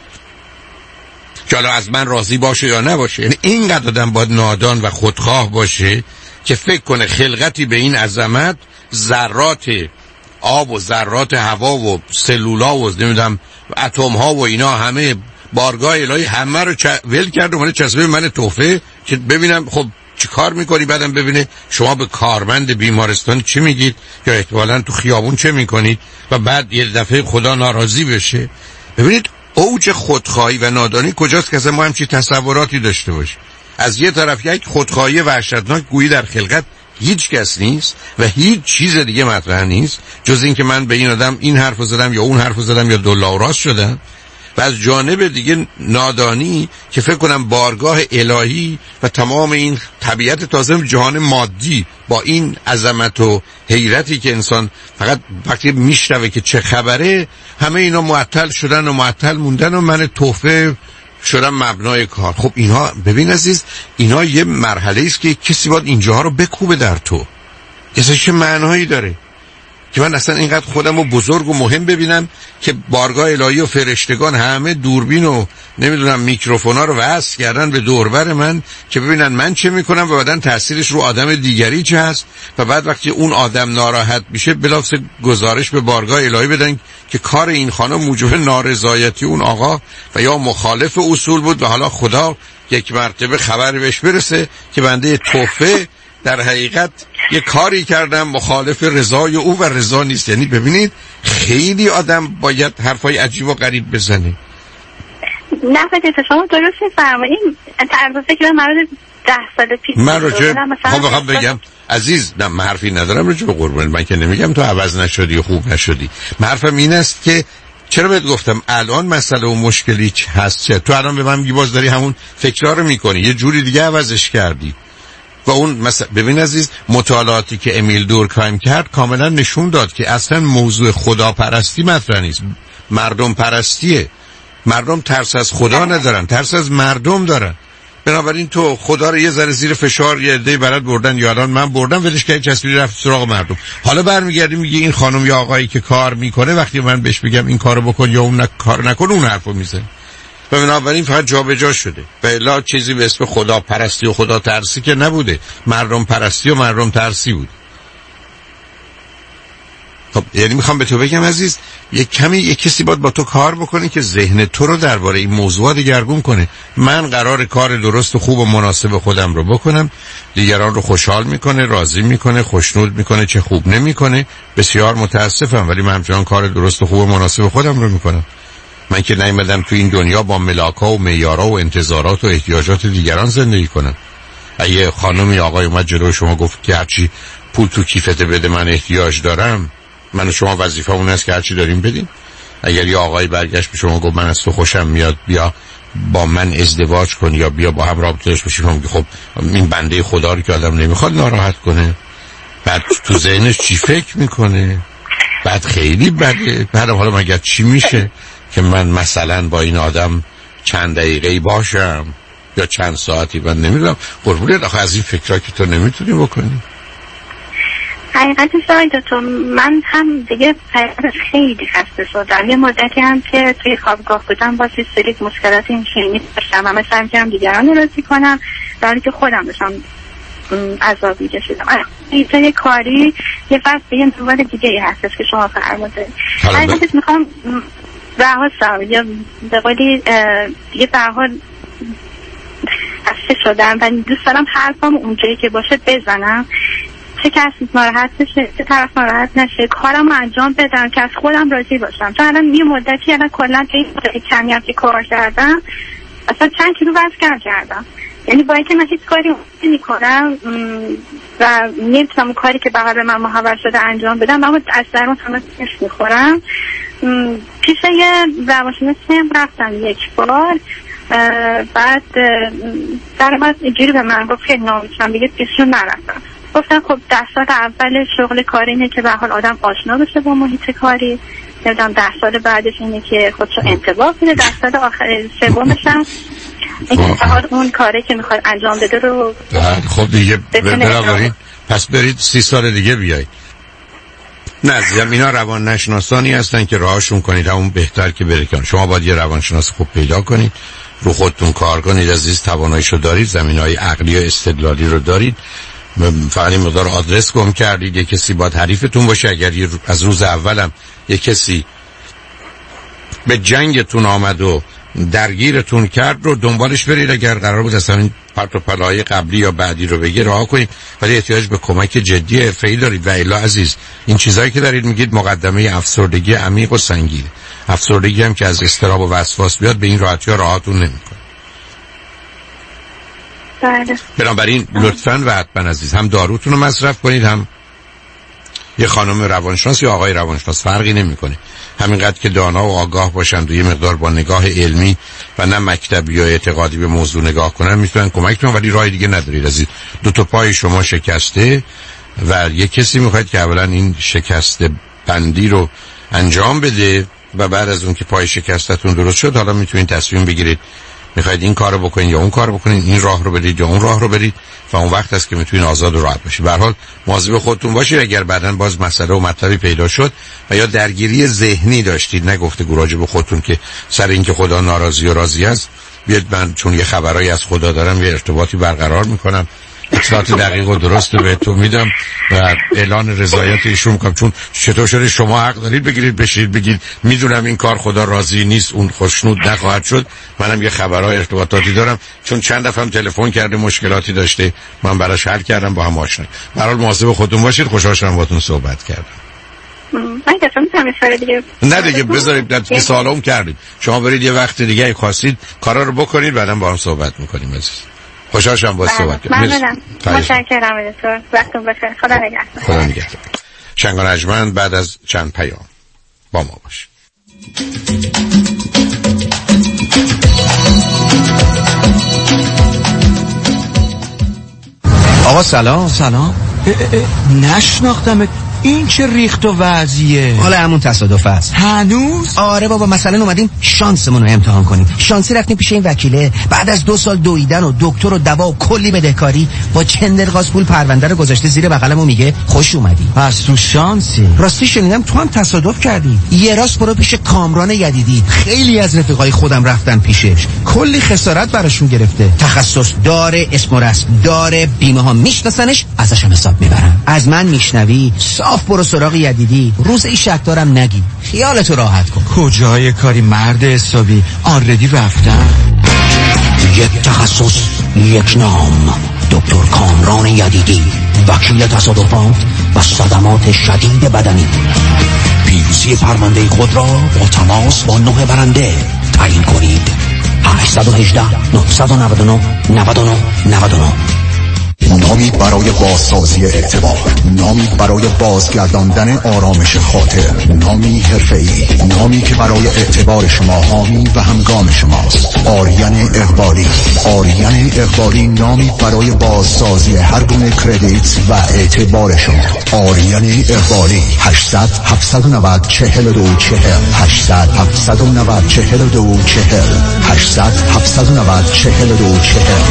Speaker 1: که حالا از من راضی باشه یا نباشه. یعنی اینقدر آدم باید نادان و خودخواه باشه که فکر کنه خلقتی به این عظمت، ذرات آب و ذرات هوا و سلولا و نمیدونم اتم ها و اینا همه بارگاه الهی همه رو چ... ول کرده اومده چسبه من تحفه که ببینم خب چی کار میکنی، بعدم ببینه شما به کارمند بیمارستان چی میگید یا احتمالاً تو خیابون چه میکنید و بعد یه دفعه خدا ناراضی بشه. ببینید اوج خودخواهی و نادانی کجاست که اصلا ما همچین تصوراتی داشته باشیم. از یه طرف یک خودخواهی وحشتناک گویی در خلقت هیچ کس نیست و هیچ چیز دیگه مطرح نیست جز این که من به این آدم این حرفو زدم یا اون حرفو زدم یا دولا و راست شدم. و از جانب دیگه نادانی که فکر کنم بارگاه الهی و تمام این طبیعت تازه جهان مادی با این عظمت و حیرتی که انسان فقط وقتی میشنوه که چه خبره، همه اینا معطل شدن و معطل موندن و من تحفه شدن مبنای کار. خب اینها ببین عزیز، اینا یه مرحله است که کسی باید اینجاها رو بکوبه در تو. اصلا چه معنایی داره که من اصلا اینقدر خودم رو بزرگ و مهم ببینم که بارگاه الهی و فرشتگان همه دوربین و نمیدونم میکروفونا رو وصل کردن به دوربر من که ببینن من چه میکنم و بعدن تأثیرش رو آدم دیگری چه هست و بعد وقتی اون آدم ناراحت میشه بلافاصله گزارش به بارگاه الهی بدن که کار این خانم موجب نارضایتی اون آقا و یا مخالف اصول بود و حالا خدا یک مرتبه خبر بهش برسه که بنده تحفه در حقیقت یه کاری کردم مخالف رضای او و رضا نیست. یعنی ببینید خیلی آدم باید حرفای عجیب و غریب بزنه.
Speaker 3: نه فکر شما درست می‌فرمایید. طرز فکر من ده سال پیش
Speaker 1: من راجع خب بخوام بگم عزیز، نه من حرفی ندارم راجع به قربان، من که نمیگم تو عوض نشدی و خوب نشدی. من حرفم این است که چرا بهت گفتم الان مسئله و مشکلی هست چه؟ تو الان به من میگی باز داری همون فکرها رو میکنی، یه جوری دیگه عوضش کردی. و اون مثلا ببین عزیز، مطالعاتی که امیل دورکهایم کرد کاملا نشون داد که اصلا موضوع خداپرستی مطرح نیست، مردم پرستیه. مردم ترس از خدا ندارن، ترس از مردم دارن. بنابراین تو خدا رو یه ذره زیر فشار یه عده‌ای برات بردن یا الان من بردم ولش کردی چسبیدی رفت سراغ مردم. حالا برمیگردی میگه این خانم یا آقایی که کار میکنه وقتی من بهش بگم این کارو بکن یا اون کار نکن اون حرفو میزنه. و بنابراین فقط جابجا شده. و الا چیزی به اسم خدا پرستی و خدا ترسی که نبوده، مردم پرستی و مردم ترسی بود. خب یعنی میخوام به تو بگم عزیز، یک کمی یک کسی باید با تو کار بکنه که ذهن تو رو درباره این موضوعات دگرگون کنه. من قرار کار درست و خوب و مناسب خودم رو بکنم، دیگران رو خوشحال میکنه، راضی میکنه، خوشنود میکنه، چه خوب نمیکنه. بسیار متاسفم ولی من همچنان کار درست و خوب و مناسب خودم رو میکنم. من که نیومدم تو این دنیا با ملاک‌ها و معیارها و انتظارات و احتیاجات دیگران زندگی کنم. اگه خانمی آقای اومد جلوی شما گفت که هرچی پول تو کیفت بده من احتیاج دارم، من و شما وظیفه اون است که هرچی داریم بدیم. اگر یه آقای برگشت به شما گفت من از تو خوشم میاد بیا با من ازدواج کن یا بیا با هم رابطه داشته باشیم، میگه خب این بنده خدا رو که آدم نمیخواد ناراحت کنه، بعد تو ذهنش چی فکر میکنه؟ بعد خیلی بده. بعد حالا مگر چی میشه که من مثلا با این آدم چند دقیقه‌ای باشم یا چند ساعتی. من نمیدونم قربونت، آخه از این فکرها که تو نمیتونی بکنی.
Speaker 3: حقیقتش آقای دکتر من هم دیگه خیلی خسته شدم. یه مدتی هم که توی خوابگاه بودم با یه سری مشکلات این شیمی داشتم و مثلا می‌کردم دیگران رو راضی کنم در حالی که خودم داشتم عذاب می‌کشیدم. یه کاری یه فصل یه موضوع دیگه ای هستش که شما فرمودید. حقیقتش میخوام رها شم یا به قولی یه به حال خسته شدم و دوست دارم حرفم اونجایی که باشه بزنم، چه کسی ناراحت بشه چه طرف ناراحت نشه، کارم رو انجام بدم که از خودم راضی باشم. چون الان یه مدتی الان کلا به این مدتی کمی هم که کار کردم اصلا چند کیلو وزن کردم. یعنی با اینکه من هیچ کاری نمی کنم و نمیتونم اون کاری که بغل من محول شده انجام بدم، اما از درون همه پیش میخورم. پیش یه روانشناسی هم رفتم یک بار، بعد در من اینجوری به من گفت که نامیتونم بگه پیشون نرفتم. گفتم خب ده سال اول شغل کاری اینه که به حال آدم آشنا بشه با محیط کاری، نمیدونم ده سال بعدش اینه که خودشو انطباق بده، ده سال آخر سومش هم اینکه به حال اون کاری که میخواد انجام بده رو
Speaker 1: خب دیگه بنابراین پس برید سی سال دیگه بیایید. نه عزیزم اینا روان نشناسانی هستن که راهشون کنید همون بهتر که بره کن. شما باید یه روانشناس خوب پیدا کنید، رو خودتون کار کنید، عزیز تواناییشو دارید، زمینهای عقلی و استدلالی رو دارید، فقط این مقدار آدرس گم کردید. یه کسی باید حریفتون باشه. اگر از روز اولم یه کسی به جنگتون آمد و درگیرتون کرد رو دنبالش برید. اگر قرار بود اصلا این پرت و پلای قبلی یا بعدی رو بگی رها کنید، ولی احتیاج به کمک جدی حرفه‌ای دارید. و الا عزیز این چیزایی که دارید میگید مقدمه افسردگی عمیق و سنگینه. افسردگی هم که از اضطراب و وسواس بیاد به این راحتی ها راحتون نمیکنه.
Speaker 3: بله.
Speaker 1: بنابراین لطفاً و حتما عزیز هم داروتون رو مصرف کنید، هم یه خانم روانشناس یا آقای روانشناس فرقی نمیکنه. همینقدر که دانا و آگاه باشن و یه مقدار با نگاه علمی و نه مکتبی یا اعتقادی به موضوع نگاه کنن میتونن کمک کنن، ولی راه دیگه ندارید عزیز. دو تا پای شما شکسته و یه کسی میخواد که اولا این شکسته بندی رو انجام بده و بعد از اون که پای شکستتون درست شد حالا میتونید تصمیم بگیرید میخواید این کارو بکنید یا اون کارو بکنید، این راه رو برید یا اون راه رو برید و اون وقت است که میتونید آزاد و راحت باشید. به هر حال مواظب خودتون باشید. اگر بعداً باز مسئله و مطلبی پیدا شد و یا درگیری ذهنی داشتید، نگفته گراجه به خودتون که سر اینکه خدا ناراضی و راضی است بیاد من چون یه خبرایی از خدا دارم یه ارتباطی برقرار میکنم، اطلاعات دقیق و درست رو بهتون میدم و اعلان رضایت ایشون میکنم. چون چطور شده شما حق دارید بگیرید بشید بگید میدونم این کار خدا راضی نیست، اون خوشنود نخواهد شد، منم یه خبرهای ارتباطاتی دارم چون چند دفعه هم تلفن کرده مشکلاتی داشته من براش حل کردم با هم آشنا. به هر حال مواظب خودتون باشید. خوشحال شدم باهاتون صحبت کردم.
Speaker 3: من گفتم همین دیگه
Speaker 1: نه دیگه بذارید دیگه سالم کردید. شما برید یه وقت دیگه ای خواستید کارا رو بکنید بعداً با هم صحبت می‌کنیم عزیز. خوشحال شدم با صحبت کردم.
Speaker 3: ممنونم. متشکرم دکتر. وقتتون بخیر. خدا نگهدار.
Speaker 1: خدا نگهدار. شنگ نجمن بعد از چند پیام با ما باش.
Speaker 4: آقا سلام. سلام. نشناختم. این چه ریخت و وضعیه؟
Speaker 5: حالا همون تصادف است.
Speaker 4: هنوز؟
Speaker 5: آره بابا، مثلا اومدیم شانسمون رو امتحان کنیم. شانسی رفتیم پیش این وکیله، بعد از دو سال دویدن و دکتر و دوا و کلی بدهکاری با چندرغاز پول پرونده رو گذاشته زیر بغلمو میگه خوش اومدی.
Speaker 4: پس تو شانسی.
Speaker 5: راستی شنیدم تو هم تصادف کردی. یه راست برو پیش کامران یدیدی، خیلی از رفیقای خودم رفتن پیشش، کلی خسارت براشون گرفته. تخصص داره، اسم و رسم داره، بیمه ها میشناسنش، ازش هم حساب میبرن. از من میشنوی صاف برو سراغ یدیدی، روز ای شک دارم نگی، خیالتو راحت کن.
Speaker 4: کجای کاری مرد حسابی، آردی رفتن.
Speaker 5: یک تخصص یک نام، دکتر کامران یدیدی، وکیل تصادفات و صدمات شدید بدنی. پیروزی پرونده خود را با تماس با نه برنده تعیین کنید. هشت یک هشت نه نه نه نه نه نه.
Speaker 6: نامی برای بازسازی اعتبار، نامی برای بازگرداندن آرامش خاطر، نامی حرفه‌ای، نامی که برای اعتبار شما حامی و همگام شماست. آریان اقبالی. آریان اقبالی نامی برای بازسازی هر گونه کردیت و اعتبار شما. آریان اقبالی. هشتصد هفتصد و نود چهل و دو چهل هشتصد هفتصد و نود چهل و دو چهل هشتصد هفتصد و نود چهل و دو چهل.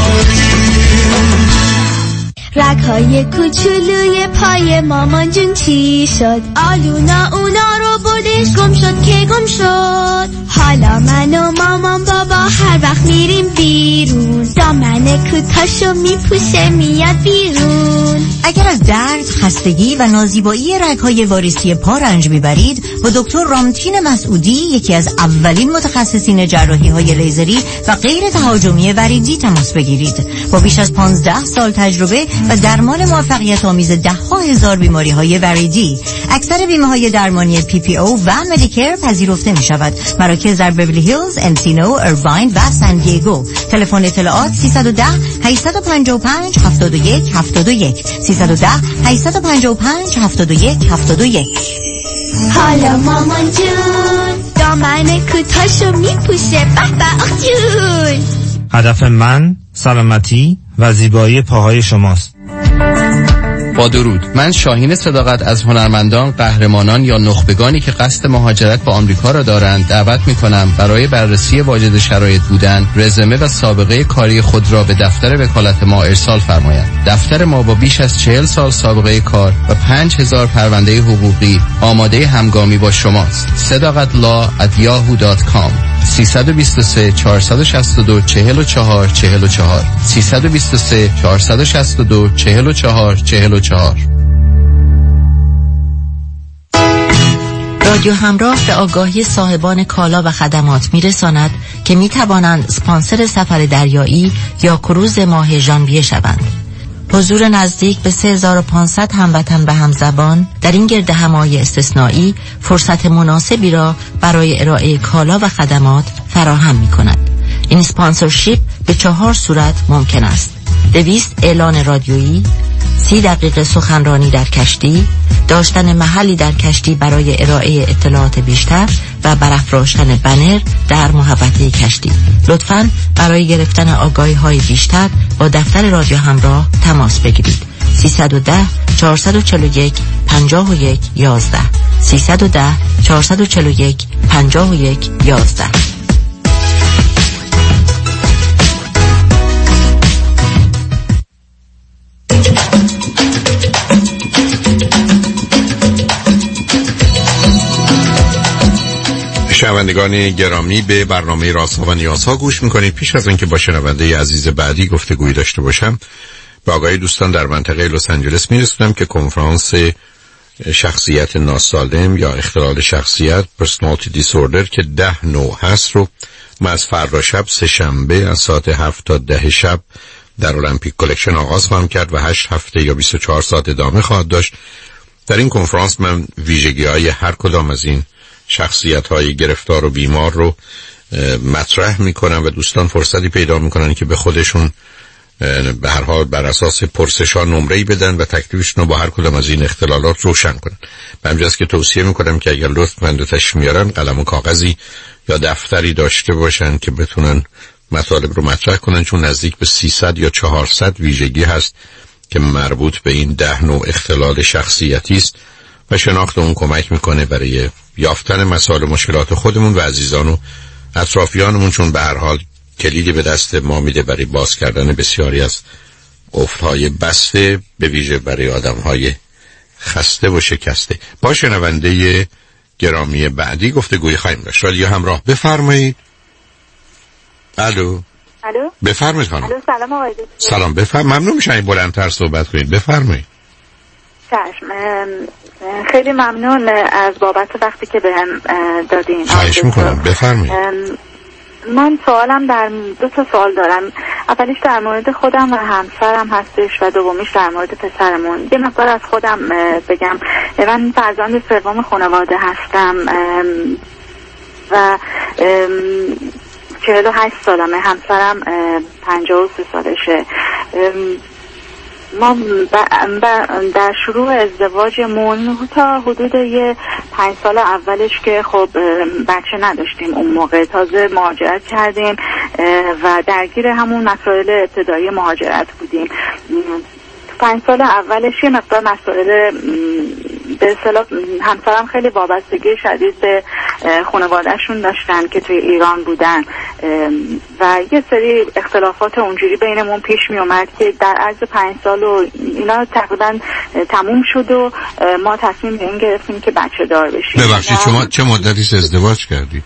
Speaker 7: رگ‌های کوچولوی پای مامان جون چی شد؟ آلونا اونا رو بردش گم شد که گم شد. حالا من و مامان بابا هر وقت میریم بیرون دامن کوتاشو میپوشه میاد بیرون.
Speaker 8: اگر از درد، خستگی و نازیبایی رگ‌های واریسی پا رنج میبرید با دکتر رامتین مسعودی، یکی از اولین متخصصین جراحی‌های لیزری و غیر تهاجمی وریدی تماس بگیرید. با بیش از پانزده سال تجربه و درمان موفقیت آمیز ده ها هزار بیماری های وریدی، اکثر بیمه های درمانی پی پی او و مدیکر پذیرفته می شود. مراکز در بیولی هیلز، انسینو، ارواین و سان دیگو. تلفن اطلاعات سیصد و ده هشتصد و پنجاه و پنج هفتاد و یک هفتاد و یک سیصد و ده هشتصد و پنجاه و پنج هفتاد و یک هفتاد و یک.
Speaker 7: حالا مامان جون دامن کوتاشو میپوشه به به آخ جون.
Speaker 9: هدف من سلامتی و زیبایی پاهای شماست.
Speaker 10: با درود، من شاهین صداقت از هنرمندان، قهرمانان یا نخبگانی که قصد مهاجرت به آمریکا را دارند دعوت می‌کنم برای بررسی واجد شرایط بودن، رزومه و سابقه کاری خود را به دفتر وکالت ما ارسال فرمایند. دفتر ما با بیش از چهل سال سابقه کار و پنج هزار پرونده حقوقی آماده همگامی با شماست. صداقت لا ات یاهو دات کام سیصد و بیست و سه چهارصد و شصت و دو چهل و چهار چهل و چهار سیصد و بیست و سه چهارصد و شصت و دو چهل و چهار چهل و چهار.
Speaker 8: رادیو همراه به آگاهی صاحبان کالا و خدمات میرساند که میتوانند اسپانسر سفر دریایی یا کروز ماه ژانویه شوند. حضور نزدیک به سه هزار و پانصد هموطن به همزبان در این گرد همایی استثنایی فرصت مناسبی را برای ارائه کالا و خدمات فراهم می کند. این اسپانسرشیپ به چهار صورت ممکن است: دویست اعلان رادیویی، سی دقیقه سخنرانی در کشتی، داشتن محلی در کشتی برای ارائه اطلاعات بیشتر و برافراشتن بنر در محوطه کشتی. لطفاً برای گرفتن آگاهی‌های بیشتر با دفتر رادیو همراه تماس بگیرید. سیصد و ده چهارصد و چهل و یک پنجاه و یک یازده سیصد و ده چهارصد و چهل و یک پنجاه و یک یازده.
Speaker 1: شنوندگان گرامی، به برنامه رازها و نیازها گوش میکنید. پیش از اینکه با شنونده عزیز بعدی گفتگویی داشته باشم، به آگاهی دوستان در منطقه لس آنجلس میرسونم که کنفرانس شخصیت ناسالم یا اختلال شخصیت personality disorder که ده نوع هست رو من از فردا شب سه شنبه از ساعت هفت تا ده شب در المپیک کلکشن آغاز خواهم کرد و هشت هفته یا بیست و چهار ساعت ادامه خواهد داشت. در این کنفرانس من ویژگی های هر کدام از این شخصیت های گرفتار و بیمار رو مطرح میکنم و دوستان فرصتی پیدا میکنن که به خودشون به هر حال بر اساس پرسش ها نمره‌ای بدن و تکلیفشون رو با هر کدام از این اختلالات روشن کنن. به همین جاست که توصیه میکنم که اگر لطفاً تشریف میارن قلم و کاغذی یا دفتری داشته باشن که بتونن مطالب رو مطرح کنن، چون نزدیک به سیصد یا چهارصد ویژگی هست که مربوط به این ده نوع اختلال شخصیتی است و شناخت اون کمک میکنه برای یافتن مسائل و مشکلات خودمون و عزیزان و اطرافیانمون، چون به هر حال کلیدی به دست ما میده برای باز کردن بسیاری از قفل‌های بسته، به ویژه برای آدم‌های خسته و شکسته. با شنونده گرامی بعدی گفتگوی خواهیم داشت. رادیو همراه، بفرمایید. الو.
Speaker 3: الو.
Speaker 1: بفرمایید خانم.
Speaker 3: الو، سلام آقای دکتر.
Speaker 1: سلام، بفرمایید. ممنون میشم این بلندتر صحبت کنید. بفرمایید.
Speaker 3: چشم. خیلی ممنون از بابت وقتی که بهم دادین.
Speaker 1: خواهش میکنم، بفرمایید.
Speaker 3: من سوالم در دو تا سوال دارم. اولیش در مورد خودم و همسرم هستش و دومیش در مورد پسرمون. یه مقدار از خودم بگم. من فرزند سوم خانواده هستم و چهل و هشت سالمه. همسرم پنجاه و سه سالشه. ما در شروع ازدواجمون تا حدود یه پنج سال اولش که خب بچه نداشتیم، اون موقع تازه مهاجرت کردیم و درگیر همون مسائل ابتدایی مهاجرت بودیم. پنج سال اولش یه مقدار مسائل به اصطلاح همسرم خیلی وابستگی شدید به خانواده‌شون داشتن که توی ایران بودن و یه سری اختلافات اونجوری بینمون پیش می اومد که در عرض پنج سال و اینا تقریبا تموم شد و ما تصمیم به این گرفتیم که بچه دار بشیم.
Speaker 1: ببخشید شما چه مدتی ازدواج کردی؟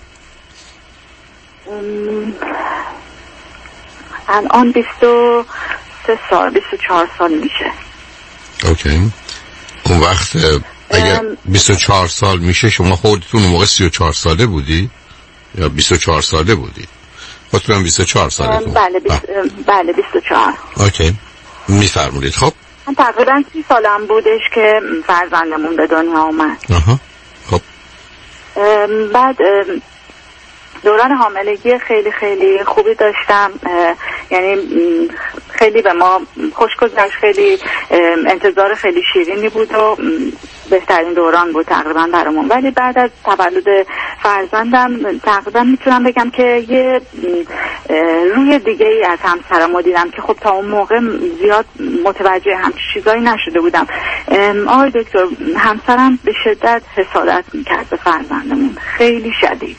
Speaker 3: الان بیست و سه سال بیست و چهار سال میشه.
Speaker 1: اوکی. اون وقت اگه بیست و چهار سال میشه شما خودتون اون موقع سی و چهار ساله بودی یا بیست و چهار ساله بودی؟ خودتون بیست و چهار سالتون؟
Speaker 3: بله بیست... بله بیست و چهار.
Speaker 1: اوکی میفرمودید. خب
Speaker 3: من تقریبا سی سالم بودش که فرزندمون به دنیا آمد.
Speaker 1: آها. خب
Speaker 3: بعد دوران حاملگی خیلی خیلی خوبی داشتم، یعنی خیلی به ما خوش گذشت، خیلی انتظار خیلی شیرینی بود و بهترین دوران بود تقریبا برامون. ولی بعد از تولد فرزندم تقریبا میتونم بگم که یه روی دیگه ای از همسرم دیدم که خب تا اون موقع زیاد متوجه همچین چیزایی نشده بودم. آقای دکتر، همسرم به شدت حسادت میکرد به فرزندمون، خیلی شدید.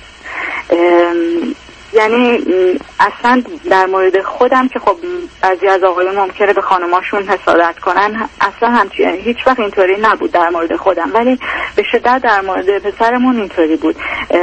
Speaker 3: یعنی اصلا در مورد خودم که خب بعضی از آقایون ممکنه به خانماشون حسادت کنن، اصلا همچین هیچ وقت اینطوری نبود در مورد خودم، ولی به شدت در مورد پسرمون اینطوری بود.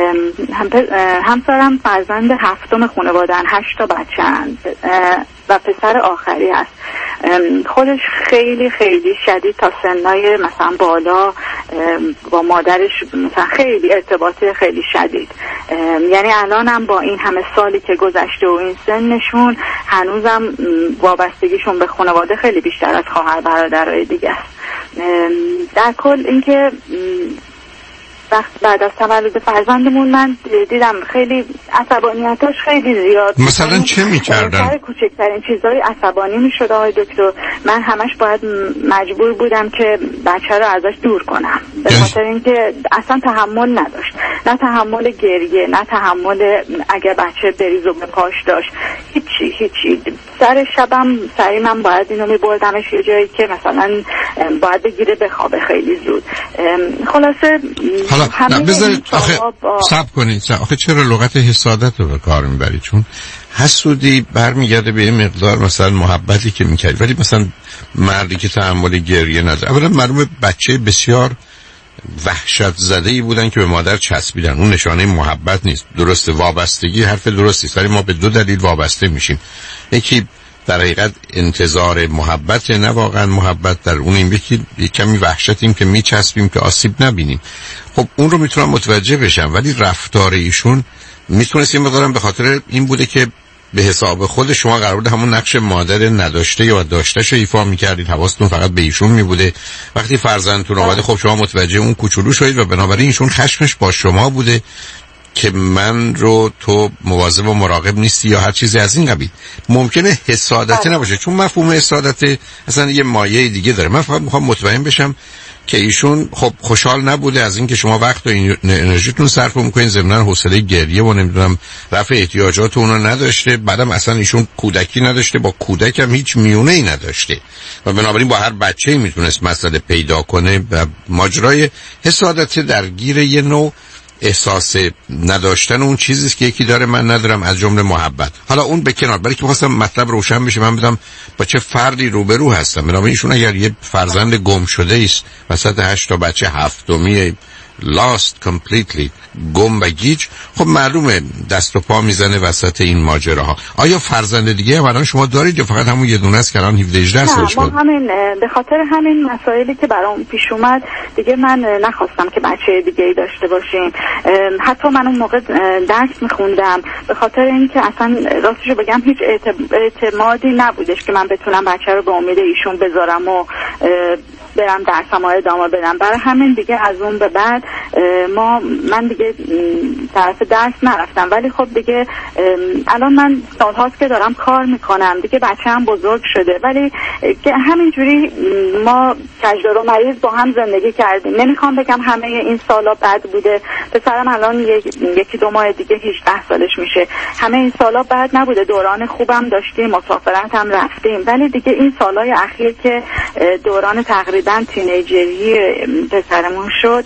Speaker 3: همسرم فرزند هفتم خانواده‌ان، هشت تا بچه‌اند و پسر آخری هست. خودش خیلی خیلی شدید تا سنای مثلا بالا با مادرش مثلا خیلی ارتباطی خیلی شدید. یعنی الانم با این همه سالی که گذشته و این سنشون هنوزم وابستگیشون به خانواده خیلی بیشتر از خواهر برادرای دیگه است. در کل اینکه وقت بعد از تولد فرزندمون من دیدم خیلی عصبانیتاش خیلی زیاد.
Speaker 1: مثلا چه می‌کردن؟
Speaker 3: سر کوچکترین چیزای عصبانی می‌شد آقای دکتر. من همش باید مجبور بودم که بچه رو ازش دور کنم، به خاطر اینکه اصلا تحمل نداشت، نه تحمل گریه، نه تحمل اگه بچه بریز و به پاش داشت، هیچی هیچی. سر شبم سری من باید اینو می‌بردمش یه جایی که مثلا باید بگیره بخوابه خیلی زود. خلاصه
Speaker 1: حالا بذارید آخه صبر کنید، آخه چرا لغت حسادت رو به کار میبرید؟ چون حسودی برمیگرده به این مقدار مثلا محبتی که میکرد، ولی مثلا مردی که تحمل گریه نداره، اولا معلومه بچه بسیار وحشت زده‌ای بودن که به مادر چسبیدن، اون نشانه محبت نیست. درسته وابستگی حرف درستی است، ولی ما به دو دلیل وابسته میشیم. یکی در حقیقت انتظار محبت، نه واقعا محبت، در اون این یکی کمی وحشتیم که میچسبیم که آسیب نبینیم. خب اون رو میتونم متوجه بشم، ولی رفتار ایشون میتونست این مقدارم به خاطر این بوده که به حساب خود شما قرار بود همون نقش مادر نداشته یا داشتهشو ایفا میکردید، حواستون فقط به ایشون میبوده. وقتی فرزندتون اومده خب شما متوجه اون کوچولو شدید و بنابراین ایشون خشمش با شما بوده که من رو تو مواظب و مراقب نیستی یا هر چیزی از این قبیل. ممکنه حسادت نباشه، چون مفهوم حسادت اصلا یه مایه دیگه داره. من فقط میخوام مطمئن بشم که ایشون خب خوشحال نبوده از اینکه شما وقت و انرژیتون صرف میکنین، ضمن حوصله گریه و نمیدونم رفع احتیاجات اونو نداشته، بعدم اصلا ایشون کودکی نداشته، با کودکم هیچ میونه ای نداشته و بنابراین با هر بچه‌ای میتونست مسئله پیدا کنه و ماجرای حسادت درگیر یه نوع احساس نداشتن اون چیزیست که یکی داره من ندارم، از جمله محبت. حالا اون به کنار، برای که می‌خواستم مطلب روشن بشه، من بدم با چه فردی روبرو هستم. بنابراین ایشون اگر یه فرزند گم شده است وسط هشت تا بچه هفتمی lost completely، گم و گیج، خب معلومه دست و پا میزنه وسط این ماجراها. آیا فرزند دیگه هم الان شما دارید یا فقط همون یه دونه است که الان هفده هجده سالش بود؟
Speaker 3: نه، ما همین به خاطر همین مسائلی که برام پیش اومد دیگه من نخواستم که بچه دیگه ای داشته باشیم. حتی من اون موقع درس میخوندم به خاطر اینکه اصلا راستشو بگم هیچ اعتمادی نبودش که من بتونم بچه رو به امید ایشون بذارم و برم درسم ادامه بدم. برای همین دیگه از اون به بعد ما من دیگه طرف درس نرفتم. ولی خب دیگه الان من سالهاست که دارم کار میکنم دیگه، بچه‌م بزرگ شده، ولی همینجوری ما کجدار و مریض با هم زندگی کردیم. نمیخوام بگم همه این سالا بد بوده، پسرم الان یکی دو ماه دیگه هجده سالش میشه. همه این سالا بد نبوده، دوران خوبم داشتیم، مسافرت هم رفتیم، ولی دیگه این سالای اخیر که دوران تقریبا تینیجری پسرمون شد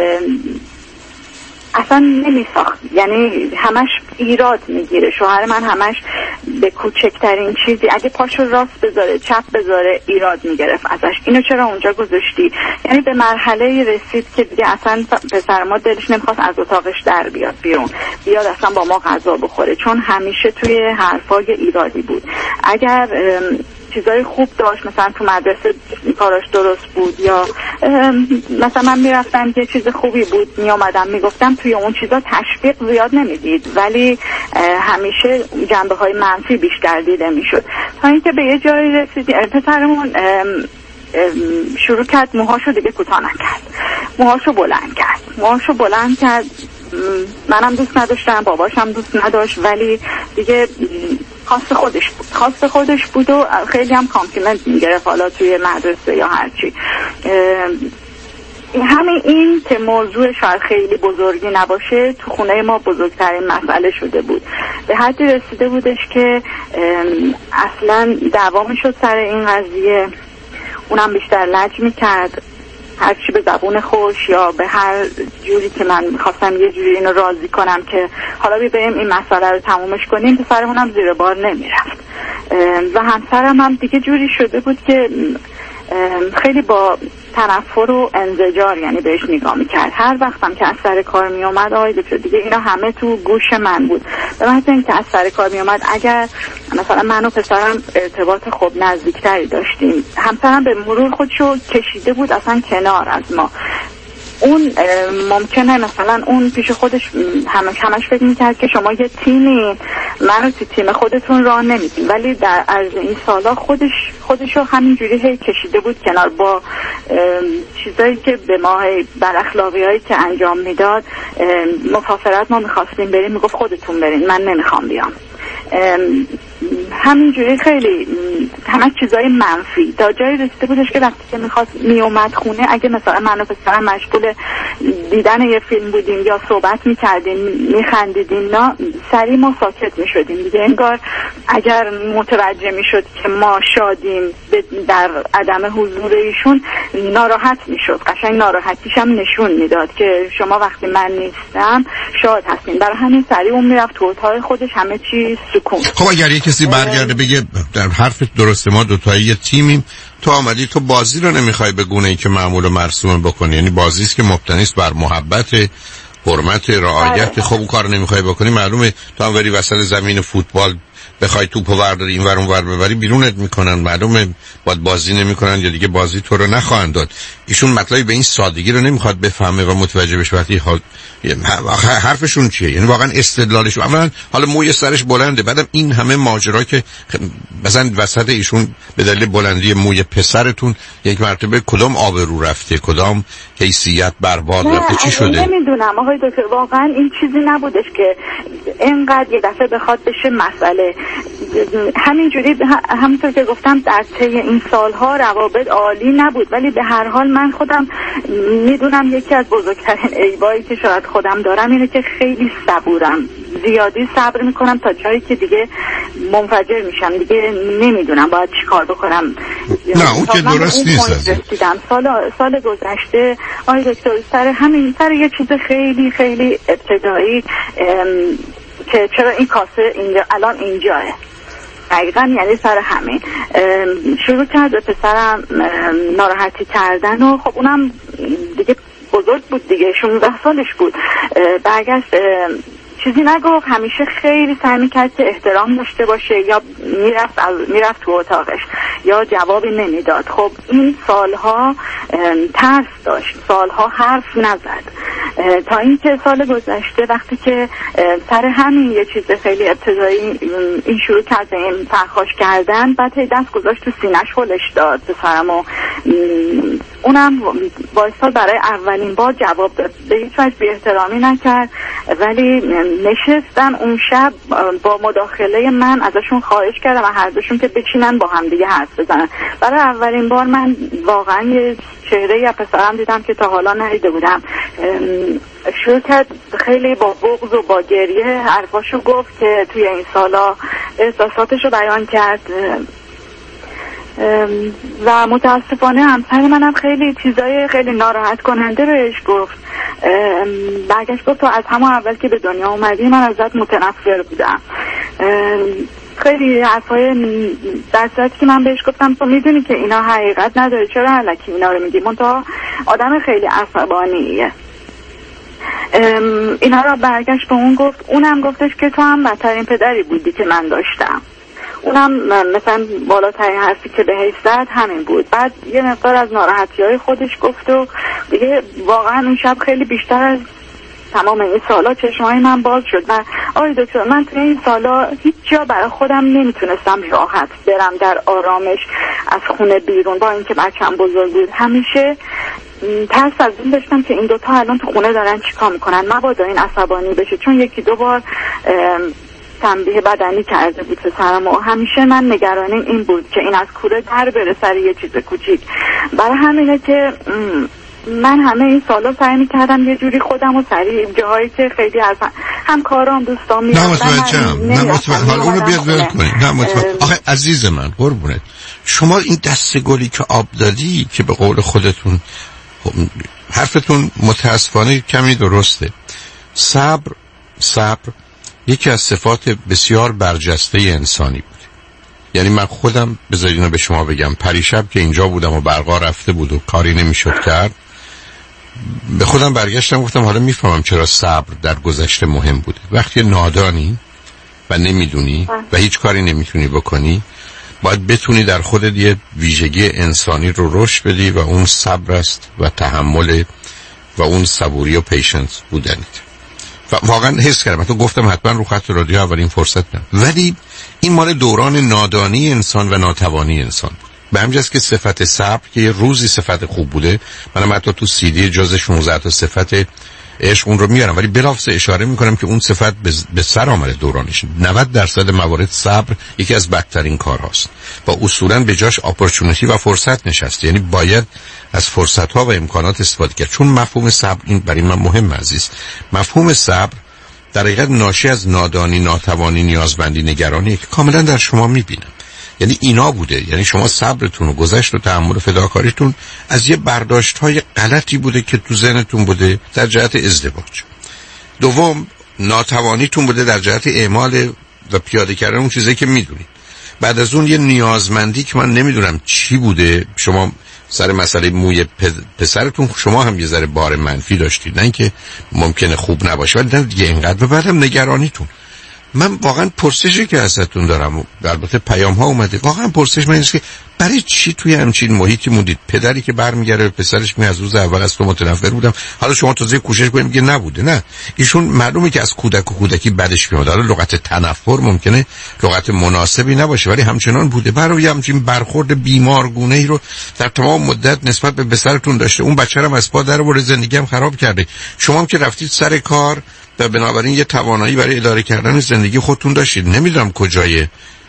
Speaker 3: اصلا نمیساخت، یعنی همش ایراد میگیره. شوهر من همش به کوچکترین چیزی اگه پاشو راست بذاره چپ بذاره ایراد میگرفت ازش. اینو چرا اونجا گذاشتی؟ یعنی به مرحله رسید که دیگه اصلا پسر ما دلش نمیخواست از اتاقش در بیاد بیرون، بیاد اصلا با ما غذا بخوره، چون همیشه توی حرفای ایرادی بود. اگر چیزای خوب داشت، مثلا تو مدرسه کاراش درست بود، یا مثلا من میرفتم یه چیز خوبی بود میامدم میگفتم، توی اون چیزا تشویق زیاد نمیدید، ولی همیشه جنبه های منفی بیشتر دیده میشد. تا اینکه به یه جایی رسیدی پسرمون شروع کرد موهاشو دیگه کوتاه نکرد، موهاشو بلند کرد موهاشو بلند کرد منم دوست نداشتم، باباشم دوست نداشت، ولی دیگه خواست خودش بود خواست خودش بود و خیلی هم کامپلیمنت میگرفت حالا توی مدرسه یا هرچی. همین این که موضوع شاید خیلی بزرگی نباشه تو خونه ما بزرگترین مسئله شده بود. به حدی رسیده بودش که اصلا دعوا میشد سر این قضیه، اونم بیشتر لج میکرد، هر چی به زبون خوش یا به هر جوری که من میخواستم یه جوری اینو راضی کنم که حالا بیایم این مسئله رو تمومش کنیم، پسرمونم زیر بار نمیرفت. و همسرم هم دیگه جوری شده بود که خیلی با تنفر و انزجار یعنی بهش نگاه میکرد. هر وقتم که از سر کار میومد آقای دکتر دیگه اینا همه تو گوش من بود. به محض اینکه از سر کار میومد، اگر مثلا من و پسرم ارتباط خوب نزدیکتری داشتیم، همسرم به مرور خودشو کشیده بود اصلا کنار از ما. اون ممکنه مثلا اون پیش خودش همش همش فکر میکرد که شما یه تیمی، منو تو تیم خودتون راه نمیدین، ولی در عرض این سالا خودش خودشو همینجوری هی کشیده بود کنار. با چیزایی که به ما بر اخلاقیایی که انجام میداد، مسافرت ما میخواستیم بریم میگفت خودتون برین من نمیخوام بیام. همینجوری خیلی همه چیزای منفی تا جایی رسیده بودش که وقتی که میخواست میومد خونه، اگه مثلا من و پسرم مشغول دیدن یه فیلم بودیم یا صحبت میکردیم میخندیدیم، نه سریع ما ساکت میشدیم دیگه. انگار اگر متوجه میشد که ما شادیم در عدم حضور ایشون ناراحت میشد، قشنگ ناراحتیش هم نشون میداد که شما وقتی من نیستم شاد هستین. برای همین سریع اون میرفت تو اتاق خودش، همه چی سکون.
Speaker 1: خب اگر یه کسی برگرده بگه در حرف درسته ما دوتایی یه تیمیم، تو آمدی تو بازی رو نمیخوای به گونه ای که معمول و مرسوم بکنی، یعنی بازی است که مبتنی است بر محبت، حرمت، رعایت، خب اون کار نمیخوای بکنی، معلومه تو هم وری وسط زمین فوتبال بخوای توپو ورداری این ور اون ور ببری بیرونت میکنن، معلومه باید بازی نمیکنن یا دیگه بازی تو رو نخواهند داد. ایشون مطلبی به این سادگی رو نمیخواد بفهمه و متوجه بشه. وقتی حرفشون چیه، یعنی واقعا استدلالش اولا حالا موی سرش بلنده، بعدم این همه ماجرا که مثلا وسط ایشون به دلیل بلندی موی پسرتون یک مرتبه کدام آبرو رفته، کدام حیثیت برباد رفته، چی شده؟
Speaker 3: نمیدونم آقای دکتر، واقعا این چیزی نبودش که اینقدر یه دفعه بخواد بشه مسئله. همینجوری همونطور که گفتم در طی این سالها روابط عالی نبود، ولی به هر حال من خودم میدونم یکی از بزرگترین عیبایی که شاید خودم دارم اینه که خیلی صبورم، زیادی صبر میکنم تا جایی که دیگه منفجر میشم، دیگه نمیدونم باید چی کار بکنم.
Speaker 1: نه اون که درست نیست.
Speaker 3: سال سال گذشته آقای دکتر سر همین سر یه چیز خیلی خیلی ابتدایی که چرا این کاسه اینجا الان اینجاه، دقیقا یعنی سر همین شروع کرد به پسرم ناراحتی کردن و خب اونم دیگه بزرگ بود دیگه، شانزده سالش بود، برگشت چیزی نگفت، همیشه خیلی سعی میکرد که احترام داشته باشه، یا میرفت میرفت تو اتاقش یا جوابی نمیداد. خب این سالها ترس داشت، سالها حرف نزد، تا اینکه سال گذشته وقتی که سر همین یه چیز خیلی ابتدایی این شروع کرد این پرخاش کردن، بعد هی دست گذاشت تو سینه‌ش هلش داد پسرم و اونم وایساد برای اولین بار جواب داد. به هیچ وجه بی احترامی نکرد، ولی نشستن اون شب با مداخله من ازشون خواهش کردم و هر دوشون که بچینن با هم دیگه حرف بزنن. برای اولین بار من واقعا یه چهره یا پسرم دیدم که تا حالا ندیده بودم. شروع کرد خیلی با بغض و با گریه حرفاشو گفت که توی این سالا احساساتشو بیان کرد و متاسفانه همسر منم خیلی چیزای خیلی ناراحت کننده بهش گفت. برگشت گفت تو از همون اول که به دنیا اومدی من ازت متنفر بودم. خیلی حرفای در صورتی که من بهش گفتم تو میدونی که اینا حقیقت نداره، چرا الکی اینا رو میگی؟ منتها آدم خیلی عصبانیه. اینا رو برگشت به اون گفت، اونم گفتش که تو هم بدترین پدری بودی که من داشتم. اونم مثلا بالاترین حرفی که بهش زد همین بود. بعد یه مقدار از ناراحتی های خودش گفت و دیگه واقعا اون شب خیلی بیشتر از تمام این سالا چشمای من باز شد. من آی دکتر من توی این سالا هیچ جا برای خودم نمیتونستم راحت برم در آرامش از خونه بیرون، با اینکه بچه‌م بزرگ بود. همیشه ترس از این داشتم که این دوتا الان تو خونه دارن چیکار میکنن، مبادا این عصبانی بشه، چون یکی دو بار تنبیه بدنی کرده بود پسرم و همیشه من نگرانیم این بود که این از کوره در بره سر یه چیز کوچیک. برای همینه که من همه این سالا سعی میکردم یه جوری خودم و سریع جاهایی که خیلی از همکارام دوستان میرفتن.
Speaker 1: نه متوجهم، نه متوجهم. حالا اونو بیاد ول کنید. نه متوجهم. آخه عزیز من قربونت، شما این دسته گلی که آب دادی که به قول خودتون حرفتون متاسفانه کمی درسته. صبر صبر یکی از صفات بسیار برجسته انسانی بود. یعنی من خودم بذارید اینو به شما بگم، پریشب که اینجا بودم و برقا رفته بود و کاری نمیشد کرد، به خودم برگشتم گفتم حالا میفهمم چرا صبر در گذشته مهم بوده. وقتی نادانی و نمیدونی و هیچ کاری نمیتونی بکنی، باید بتونی در خودت یه ویژگی انسانی رو رشد بدی و اون صبر است و تحمل و اون صبوری و پیشنس بودنیت. و واقعا حس کردم، تو گفتم حتما رو خط رادیو اولین فرصت نه، ولی این مال دوران نادانی انسان و ناتوانی انسان بود. به همین جاست که صفت صبر که یه روزی صفت خوب بوده، منم حتی تو سی دی جز شانزده تا صفت عشق اون رو میارم، ولی بلافاصله اشاره میکنم که اون صفت به سر آمده دورانش. نود درصد موارد صبر یکی از بدترین کارهاست و اصولا به جاش اپورتونیتی و فرصت نشسته. یعنی باید از فرصت ها و امکانات استفاده کرد. چون مفهوم صبر این برای من مهم عزیز، مفهوم صبر در حقیقت ناشی از نادانی، ناتوانی، نیازمندی، نگرانی که کاملا در شما میبینم. یعنی اینا بوده. یعنی شما صبرتون و گذشت و تحمل و فداکاریتون از یه برداشت‌های غلطی بوده که تو ذهنتون بوده در جهت ازدواج. دوم، ناتوانیتون بوده در جهت اعمال و پیاده کردن اون چیزایی که میدونید. بعد از اون یه نیازمندی که من نمیدونم چی بوده. شما سر مسئله موی پسرتون شما هم یه ذره بار منفی داشتید، نه اینکه ممکنه خوب نباشه، ولی دیگه اینقدر. و بعدم نگرانیتون. من واقعا پرسشی که ازتون دارم، البته پیام ها اومده، واقعا پرسش من اینه که برای چی توی همچین محیطی موندید؟ پدری که برمیگره به پسرش میگه از روز اول از تو متنفر بودم، حالا شما تازه کوشش کنید میگه نبوده. نه، ایشون معلومه که از کودک و کودکی بدش میاد. حالا لغت تنفر ممکنه لغت مناسبی نباشه، ولی همچنان بوده. برای همچین برخورد بیمارگونه ای رو در تمام مدت نسبت به پسرتون داشته. اون بچه رو از پا در آورده، زندگی هم خراب کرده. شما هم که رفتید سر کار و بنابراین یه توانایی برای اداره کردن زندگی خودتون داشتید. نمیدونم کجای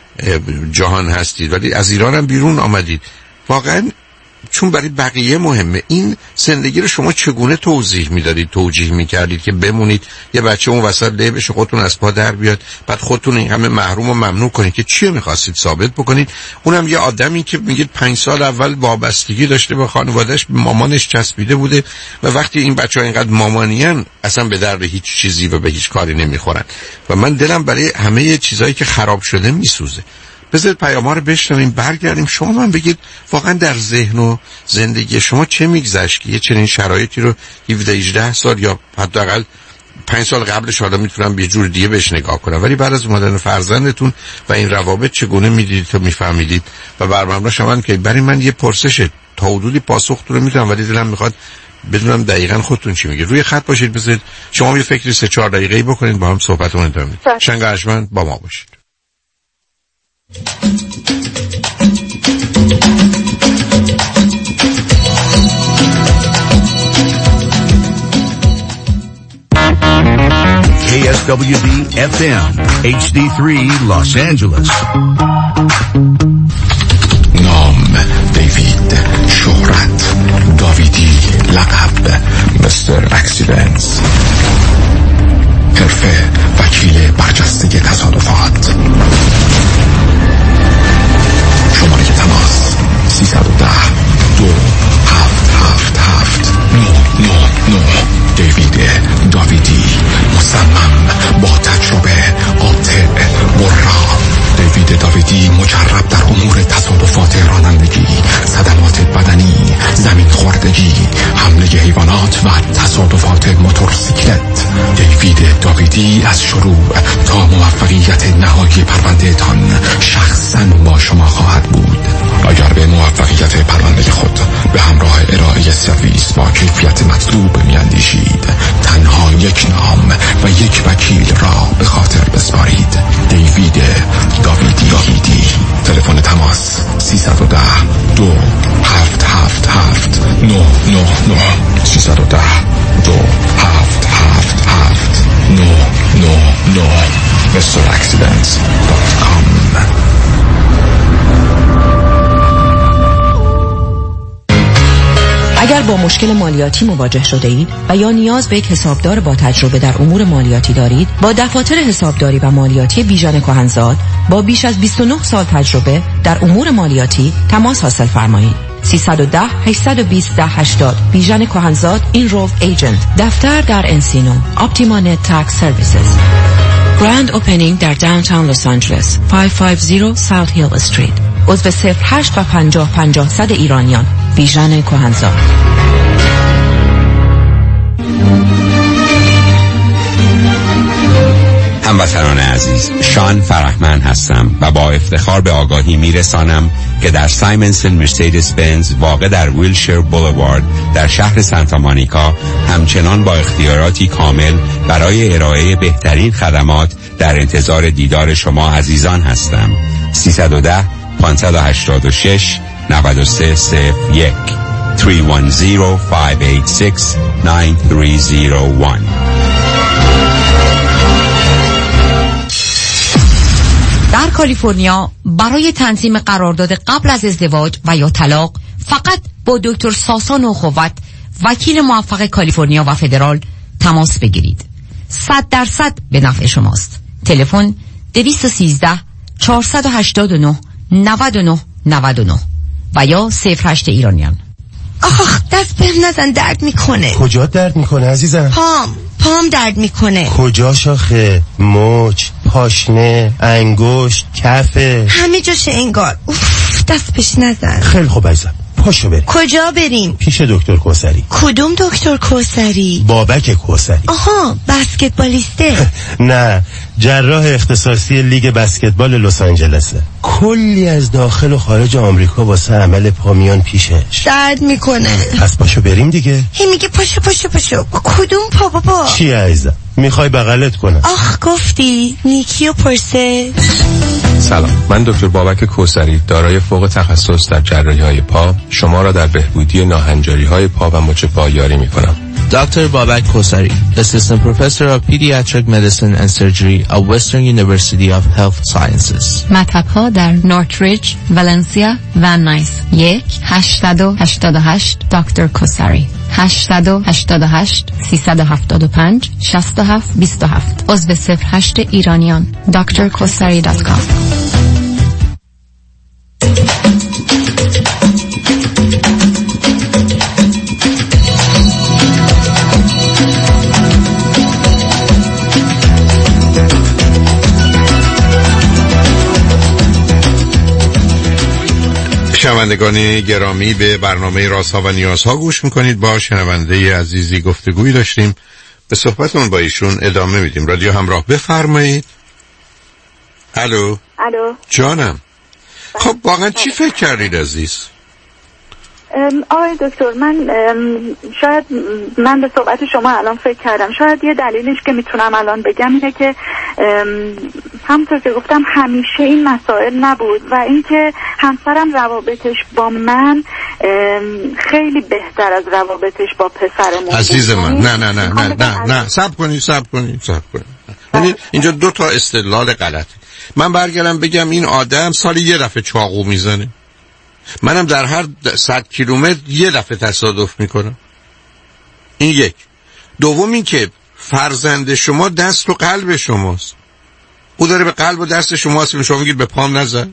Speaker 1: جهان هستید، ولی از ایران هم بیرون آمدید. واقعا چون برای بقیه مهمه. این زندگی رو شما چگونه توضیح میدادید، توجیه میکردید که بمونید یه بچه اون وسط لعبش خودتون از پا در بیاد، بعد خودتون این همه محروم و ممنوع کنید که چی میخواستید ثابت بکنید؟ اونم یه آدمی که میگید پنج سال اول وابستگی داشته به خانواده‌اش، به مامانش چسبیده بوده و وقتی این بچه‌ها اینقدر مامانیان اصلا به درد هیچ چیزی و به هیچ کاری نمیخورن. و من دلم برای همه چیزایی که خراب شده میسوزه. بذارید پیام‌ها رو بشنویم، برگردیم شما من بگید واقعا در ذهن و زندگی شما چه میگذشت که یه چنین شرایطی رو هفده هجده سال یا حداقل پنج سال قبلش آدم میتونم یه جور دیگه بهش نگاه کنم، ولی بعد از اومدن فرزندتون و این روابط چگونه میدیدید تا میفهمیدید و بر مبناش عمل که برای من یه پرسشه تا حدودی پاسختون رو میدونم، ولی دلم میخواد بدونم دقیقاً خودتون چی میگه. روی خط باشید، بذارید شما یه فکری سه چهار دقیقه‌ای بکنید، با هم صحبتمون ادامه بدید. شنگ ارجمند با ما باشید.
Speaker 11: K S W D F M H D three Los Angeles.
Speaker 6: نام دیوید، شهرت داویدی، لقب مستر اکسیلنس، حرفه وکیل برجسته تصادفات. شماره تماس سیصد و ده دو هفت هفت هفت نه نه نه. دیوید داویدی، مصمم، با تجربه، قاطع، برا. دیوید داویدی مجرب در امور تصادفات رانندگی، صدمات بدنی، زمین خوردگی، حمله حیوانات و تصادفات موتورسیکلت. دیوید داویدی از شروع تا موفقیت نهایی پرونده تان شخصاً با شما خواهد بود. اگر به موفقیت پرونده خود به همراه ارائه سرویس با کیفیت مطلوب میاندیشید، تنها یک نام و یک وکیل را به خاطر بسپارید. دیوید داویدی. داویدی. تلفن تماس سیصد و ده دو هفت هفت هفت نه نه نه. سیصد و ده دو هفت هفت هفت نه نه نه. مستر اکسیدنتس دات کام.
Speaker 12: اگر با مشکل مالیاتی مواجه شده اید و یا نیاز به یک حسابدار با تجربه در امور مالیاتی دارید، با دفاتر حسابداری و مالیاتی بیژن کهنزاد با بیش از بیست و نه سال تجربه در امور مالیاتی تماس حاصل فرمایید. سیصد و ده هشتصد و بیست ده هشتاد. بیژن کهنزاد اینرولف ایجنت. دفتر در انسینو. اپتیما نت تکس سرویسز. گراند اوپنینگ در داونتاون لس آنجلس. پانصد و پنجاه ساوت هیل استریت. عضو صفر هشت و پنجاه پنجاه صد ایرانیان. بیژن کهنزاد.
Speaker 13: هموطنان عزیز، شان فرحمن هستم و با افتخار به آگاهی میرسانم که در سایمنسن مرسیدس بنز واقع در ویلشیر بولوارد در شهر سانتا مونیکا همچنان با اختیاراتی کامل برای ارائه بهترین خدمات در انتظار دیدار شما عزیزان هستم. سیصد و ده پانصد و هشتاد و شش نود و سه صفر یک سه یک صفر پنج هشت شش نه سه صفر یک.
Speaker 14: در کالیفرنیا برای تنظیم قرارداد قبل از ازدواج و یا طلاق فقط با دکتر ساسان اخوت، وکیل موفق کالیفرنیا و فدرال تماس بگیرید. صد درصد به نفع شماست. تلفن دویست و سیزده چهارصد و هشتاد و نه نود و نه نود و نه و یا صفر هشت ایرانیان.
Speaker 15: آخ دست بهم نزن، درد میکنه.
Speaker 16: کجا درد میکنه عزیزم؟
Speaker 15: پام پام درد میکنه.
Speaker 16: کجا شاخه؟ مچ، پاشنه، انگشت، کفه،
Speaker 15: همه جاش انگار. اوف دست بهش نزن.
Speaker 16: خیلی خوب عزیزم، پاشو بریم.
Speaker 15: کجا بریم؟
Speaker 16: پیش دکتر کوثری.
Speaker 15: کدوم دکتر کوثری؟
Speaker 16: بابک کوثری.
Speaker 15: آها بسکتبالیسته.
Speaker 16: نه، جراح اختصاصی لیگ بسکتبال لس آنجلسه. کلی از داخل و خارج آمریکا واسه عمل پامیان پیشش.
Speaker 15: درد میکنه.
Speaker 16: پس پاشو بریم دیگه.
Speaker 15: هی میگه پاشو پاشو پاشو. کدوم پا بابا؟
Speaker 16: چی عزیزم؟ میخوای بغلت کنم؟
Speaker 15: آخ گفتی نیکی و پرسه.
Speaker 17: سلام، من دکتر بابک کوثری دارای فوق تخصص در جراحی‌های پا شما را در بهبودی ناهنجاری‌های پا و مچ پا یاری می‌کنم.
Speaker 18: Doctor Babak Kosari, Assistant Professor of Pediatric Medicine and Surgery at Western University of Health Sciences.
Speaker 19: مطب‌ها در نورتریج، ولنسیا و نایس. یک هشتصد و هشتاد و هشت دکتر کوساری. هشتصد و هشتاد و هشت سیصد و هفتاد و پنج شصت و هفت بیست و هفت. عضو صفر هشت ایرانیان. دکتر کوساری دات کام.
Speaker 1: شنوندگان گرامی، به برنامه رازها و نیازها گوش میکنید. با شنونده عزیزی گفتگویی داشتیم به صحبتمون با ایشون ادامه میدیم. رادیو همراه، بفرمایید. الو.
Speaker 3: الو
Speaker 1: جانم. خب واقعا چی فکر کردید عزیز؟
Speaker 3: آقای دکتر، من شاید من به صحبت شما الان فکر کردم، شاید یه دلیلش که میتونم الان بگم اینه که همونطور که گفتم همیشه این مسائل نبود و اینکه همسرم روابطش با من خیلی بهتر از روابطش با پسرمون.
Speaker 1: عزیز من نه نه نه نه نه نه صبر کنید صبر کنید صبر کنید. یعنی اینجا دو تا استدلال غلطه. من برگردم بگم این آدم سالی یه دفعه چاقو میزنه، منم در هر صد کیلومتر یه دفعه تصادف میکنم. این یک. دوم این که فرزند شما دست و قلب شماست، او داره به قلب و دست شما هست، شما میگید به پام نزن.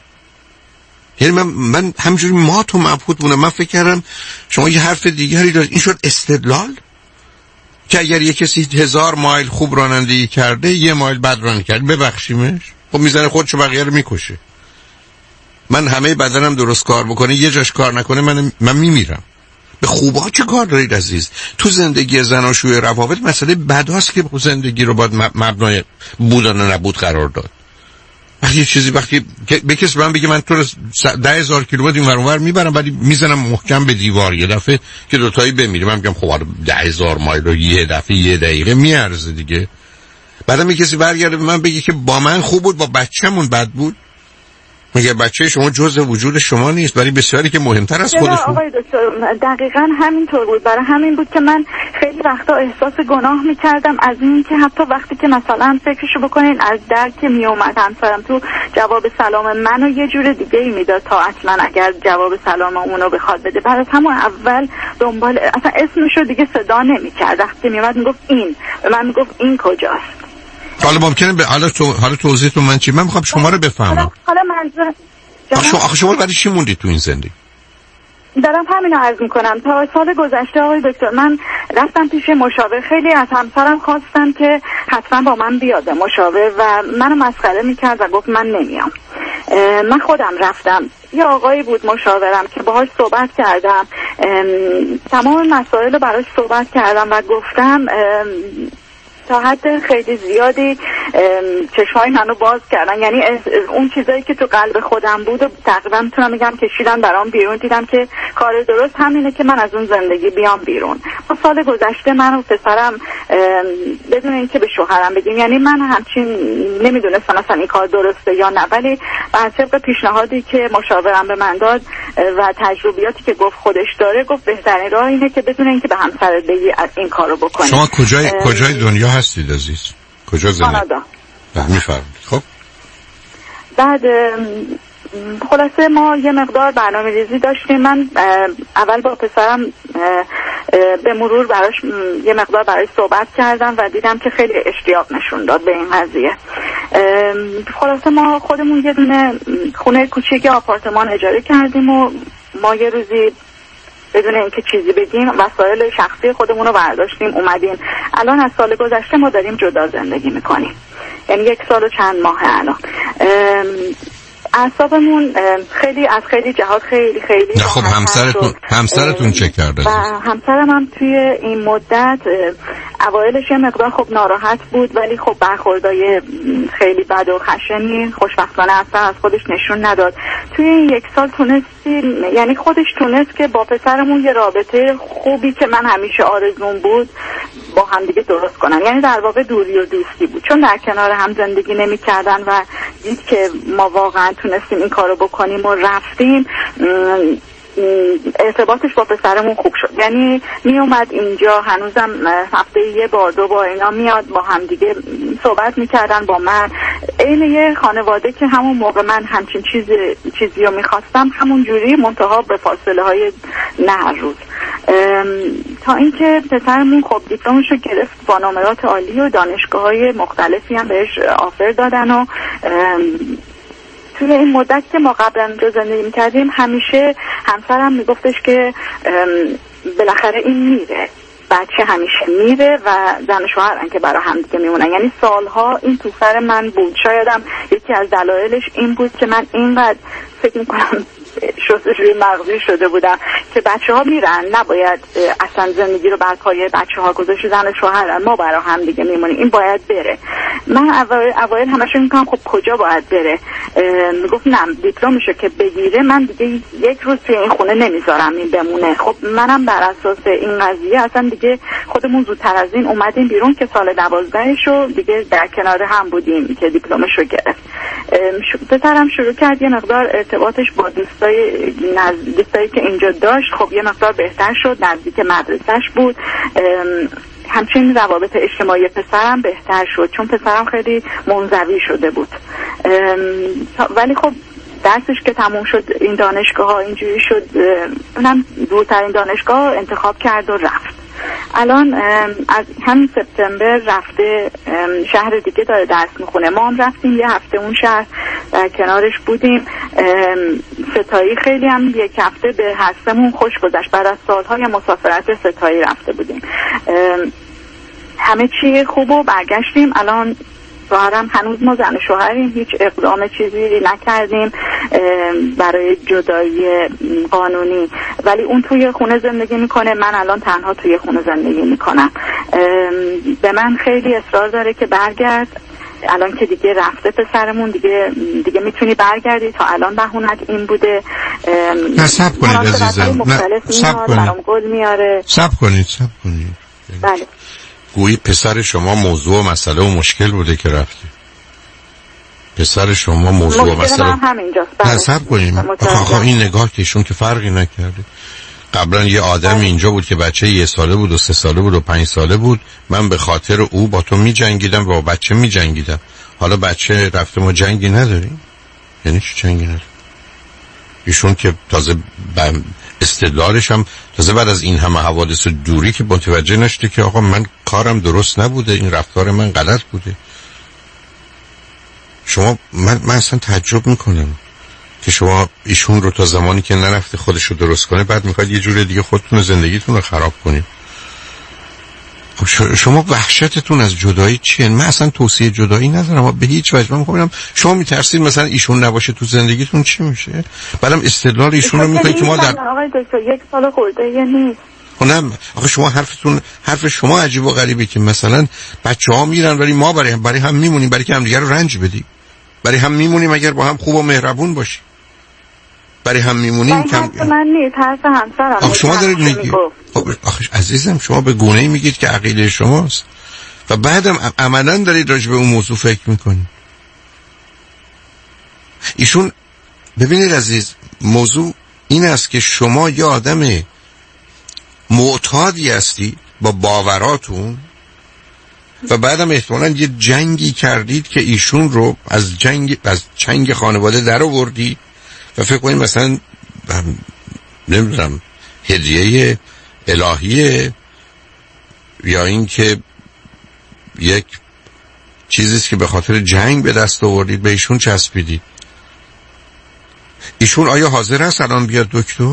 Speaker 1: یعنی من, من همجوری مات و مبهوت مونم. من فکر کردم شما یه حرف دیگری دارید. این شد استدلال که اگر یه کسی هزار مایل خوب رانندگی کرده یه مایل بد رانندگی کرده ببخشیمش، خب میزنه خودشو بقیه رو میکشه. من همه بدنم درست کار بکنه یه جاش کار نکنه من من میمیرم. به خوبا چه کار دارید عزیز؟ تو زندگی زناشوی روابط مسئله بداست که زندگی رو باید مبنای بودن و نبود قرار داد. وقتی چیزی وقتی به کسی من بگه من تو رو ده هزار کیلومتر این ور اونور میبرم ولی میزنم محکم به دیوار یه دفعه که دوتایی بمیره، من میگم خب ده هزار مایل رو یه دفعه یه دقیقه میارزه دیگه. بعدم یه کسی برگرده به من بگه که با من خوب بود با بچه‌مون بد بود، مگه بچه شما جزء وجود شما نیست؟ برای بسیاری که مهمتر از خودشون.
Speaker 3: آقای دکتر دقیقاً همینطور بود. برای همین بود که من خیلی وقتا احساس گناه میکردم از این که حتی وقتی که مثلا فکرشو بکنین از در که میومد همسرم تو جواب سلام منو یه جور دیگه ای میداد تا اصلا اگر جواب سلام اونو بخواد بده. بعد از همون اول دنبال اصلا اسمشو دیگه صدا نمیکرد. وقتی میومد میگفت این، به من میگفت این کجاست.
Speaker 1: حالا ممکنه به حالا تو حالا توضیحتون من چی؟ من میخوام شما رو بفهمم.
Speaker 3: حالا منظور
Speaker 1: شما آخه شما برای چی موندید تو این زندگی؟
Speaker 3: دارم همینو عرض میکنم. تا سال گذشته آقای دکتر من رفتم پیش مشاور، خیلی از همسرم خواستن که حتما با من بیاد مشاور و منو مسخره میکرد و گفت من نمیام. من خودم رفتم، یه آقایی بود مشاورم که باهاش صحبت کردم، تمام مسائل رو براش صحبت کردم و گفتم تا حد خیلی زیادی چشمای منو باز کردن. یعنی اون چیزایی که تو قلب خودم بود و تقریبا میتونم بگم کشیدن برام بیرون. دیدم که کار درست همینه که من از اون زندگی بیام بیرون. ما سال گذشته من و پسرم بدون اینکه به شوهرم بگیم، یعنی من همچین نمیدونستم اصلا این کار درسته یا نه، ولی بر طبق پیشنهادی که مشاورم به من داد و تجربیاتی که گفت خودش داره، گفت بهترین راه اینه که بدون اینکه به همسرت بگی از این کارو بکنی.
Speaker 1: شما کجای کجای دنیا هستید عزیز؟ کجا زندگی؟
Speaker 3: کانادا.
Speaker 1: میفرمایید. خب
Speaker 3: بعد خلاصه ما یه مقدار برنامه ریزی داشتیم. من اول با پسرم به مرور براش یه مقدار برای صحبت کردم و دیدم که خیلی اشتیاق نشون داد به این قضیه. خلاصه ما خودمون یه دونه خونه کوچیک آپارتمان اجاره کردیم و ما یه روزی بدون اینکه چیزی بگیم وسایل شخصی خودمون رو برداشتیم اومدیم. الان از سال گذشته ما داریم جدا زندگی میکنیم، یعنی یک سال و چند ماه الان. اعصابمون خیلی از خیلی جهات خیلی خیلی
Speaker 1: نه. خب همسرتون همسرتون چه کرده؟
Speaker 3: و همسرم هم توی این مدت اوایلش یه مقدار خب ناراحت بود، ولی خب برخوردای خیلی بد و خشنی خوشبختانه اصلا از خودش نشون نداد. توی این یک سال تونستی، یعنی خودش تونست که با پسرمون یه رابطه خوبی که من همیشه آرزوم بود با هم دیگه درست کنن. یعنی در واقع دوری و دوستی بود، چون در کنار هم زندگی نمی کردن و دید که ما واقعا تونستیم این کارو بکنیم و رفتیم. ارتباطش با پسرمون خوب شد، یعنی می اومد اینجا، هنوزم هفته یه بار دو بار اینا میاد، با هم دیگه صحبت میکردن با من. این یه خانواده که همون موقع من همچین چیز چیزی رو میخواستم همون جوری منتها به فاصله های نه هر روز. تا اینکه پسرمون خب دیپلمشو گرفت با نمرات عالی و دانشگاه های مختلفی هم بهش آفر دادن و توی این مدت که ما قبلا اونجا زندگی میکردیم همیشه همسرم میگفتش که بالاخره این میره، بچه همیشه میره و زن و شوهرن که برای هم دیگه میمونن. یعنی سالها این تو سر من بود. شایدم یکی از دلایلش این بود که من اینقدر فکر میکنم شستشوی مغزی شده بودم که بچه ها میرن، نباید اصلا زندگی رو بر پایه بچه ها گذاشت، زن و شوهر ما برای هم دیگه میمونیم، این باید بره. من اوایل, اوایل همشون میگم خب کجا باید بره؟ میگفت نه دیپلمشو که بگیره من دیگه یک روز توی این خونه نمیذارم این بمونه. خب منم بر اساس این قضیه اصلا دیگه خودمون زودتر از این اومدیم بیرون که سال دوازدهشو دیگه در کنار هم بودیم که دیپلمشو گرفت. پسرم شروع کرد یه مقدار ارتباطش با دوستای نزدیکی که اینجا داشت خب یه مقدار بهتر شد، نزدیک مدرسهش بود. همچنین روابط اجتماعی پسرم بهتر شد چون پسرم خیلی منزوی شده بود. ولی خب درسش که تموم شد این دانشگاه ها اینجوری شد، اونم دورترین دانشگاه انتخاب کرد و رفت. الان از همین سپتامبر رفته شهر دیگه داره درس میخونه. ما هم رفتیم یه هفته اون شهر در کنارش بودیم، ستایی خیلی هم یک هفته به هستمون خوش گذشت. بعد از سالهای مسافرت ستایی رفته بودیم، همه چی خوب و برگشتیم. الان شوهرم هنوز ما زن و شوهریم، هیچ اقدام چیزی نکردیم برای جدایی قانونی، ولی اون توی خونه زندگی میکنه، من الان تنها توی خونه زندگی میکنم. به من خیلی اصرار داره که برگرد، الان که دیگه رفته پسرمون دیگه دیگه میتونی برگردی. تا الان بهونت این بوده.
Speaker 1: نه صبر کنید عزیزم، نه صبر کنید،
Speaker 3: گل میاره.
Speaker 1: صبر کنید صبر کنید.
Speaker 3: بله.
Speaker 1: گویی پسر شما موضوع و مسئله و مشکل بوده که رفتی. پسر شما موضوع و مسئله نه صبر کنید. آخه این نگاه که ایشون که فرقی نکرده. قبلا یه آدم اینجا بود که بچه یه ساله بود و سه ساله بود و پنج ساله بود، من به خاطر او با تو می جنگیدم و با بچه می جنگیدم. حالا بچه رفته ما جنگی نداریم؟ یعنی چی جنگی نداریم؟ ایشون که تازه استدلالش هم تازه بعد از این همه حوادث و دوری که متوجه نشده که آقا من کارم درست نبوده، این رفتار من غلط بوده. شما من, من اصلا تعجب میکنم که شما ایشون رو تا زمانی که نرفته خودش رو درست کنه بعد میخواید یه جور دیگه خودتون و زندگیتون رو خراب کنید. خب شما وحشتتون از جدایی چیه؟ من اصلا توصیه جدایی ندارم، اما به هیچ وجه. من میگم شما میترسید مثلا ایشون نباشه تو زندگیتون چی میشه؟ بعدم استدلال ایشون رو میکنید که ما در
Speaker 3: آقای دکتر یک سال خورده یا نیست.
Speaker 1: نه آخه شما حرفتون حرف شما عجیب و غریبه که مثلا بچه‌ها میرن ولی ما برای برای هم میمونیم، برای که هم دیگه رو رنج بدیم. برای هم میمونیم اگر با هم خوب و مهربون باشیم. برای هم میمونیم کم
Speaker 3: من نیست، حرف همسرم.
Speaker 1: آخه شما دارید میگید آخه عزیزم شما به گونه‌ای میگید که عقیده شماست و بعدم عملاً دارید راجع به اون موضوع فکر میکنید. ایشون ببینید عزیز، موضوع این است که شما یه آدم معتادی هستی با باوراتون و بعدم احتمالاً یه جنگی کردید که ایشون رو از جنگ از چنگ خانواده در آوردید و فکر کنید مثلا نمیدونم هدیه الهیه یا این که یک چیزیست که به خاطر جنگ به دست آوردید به ایشون چسبیدید. ایشون آیا حاضر است الان بیاد دکتر؟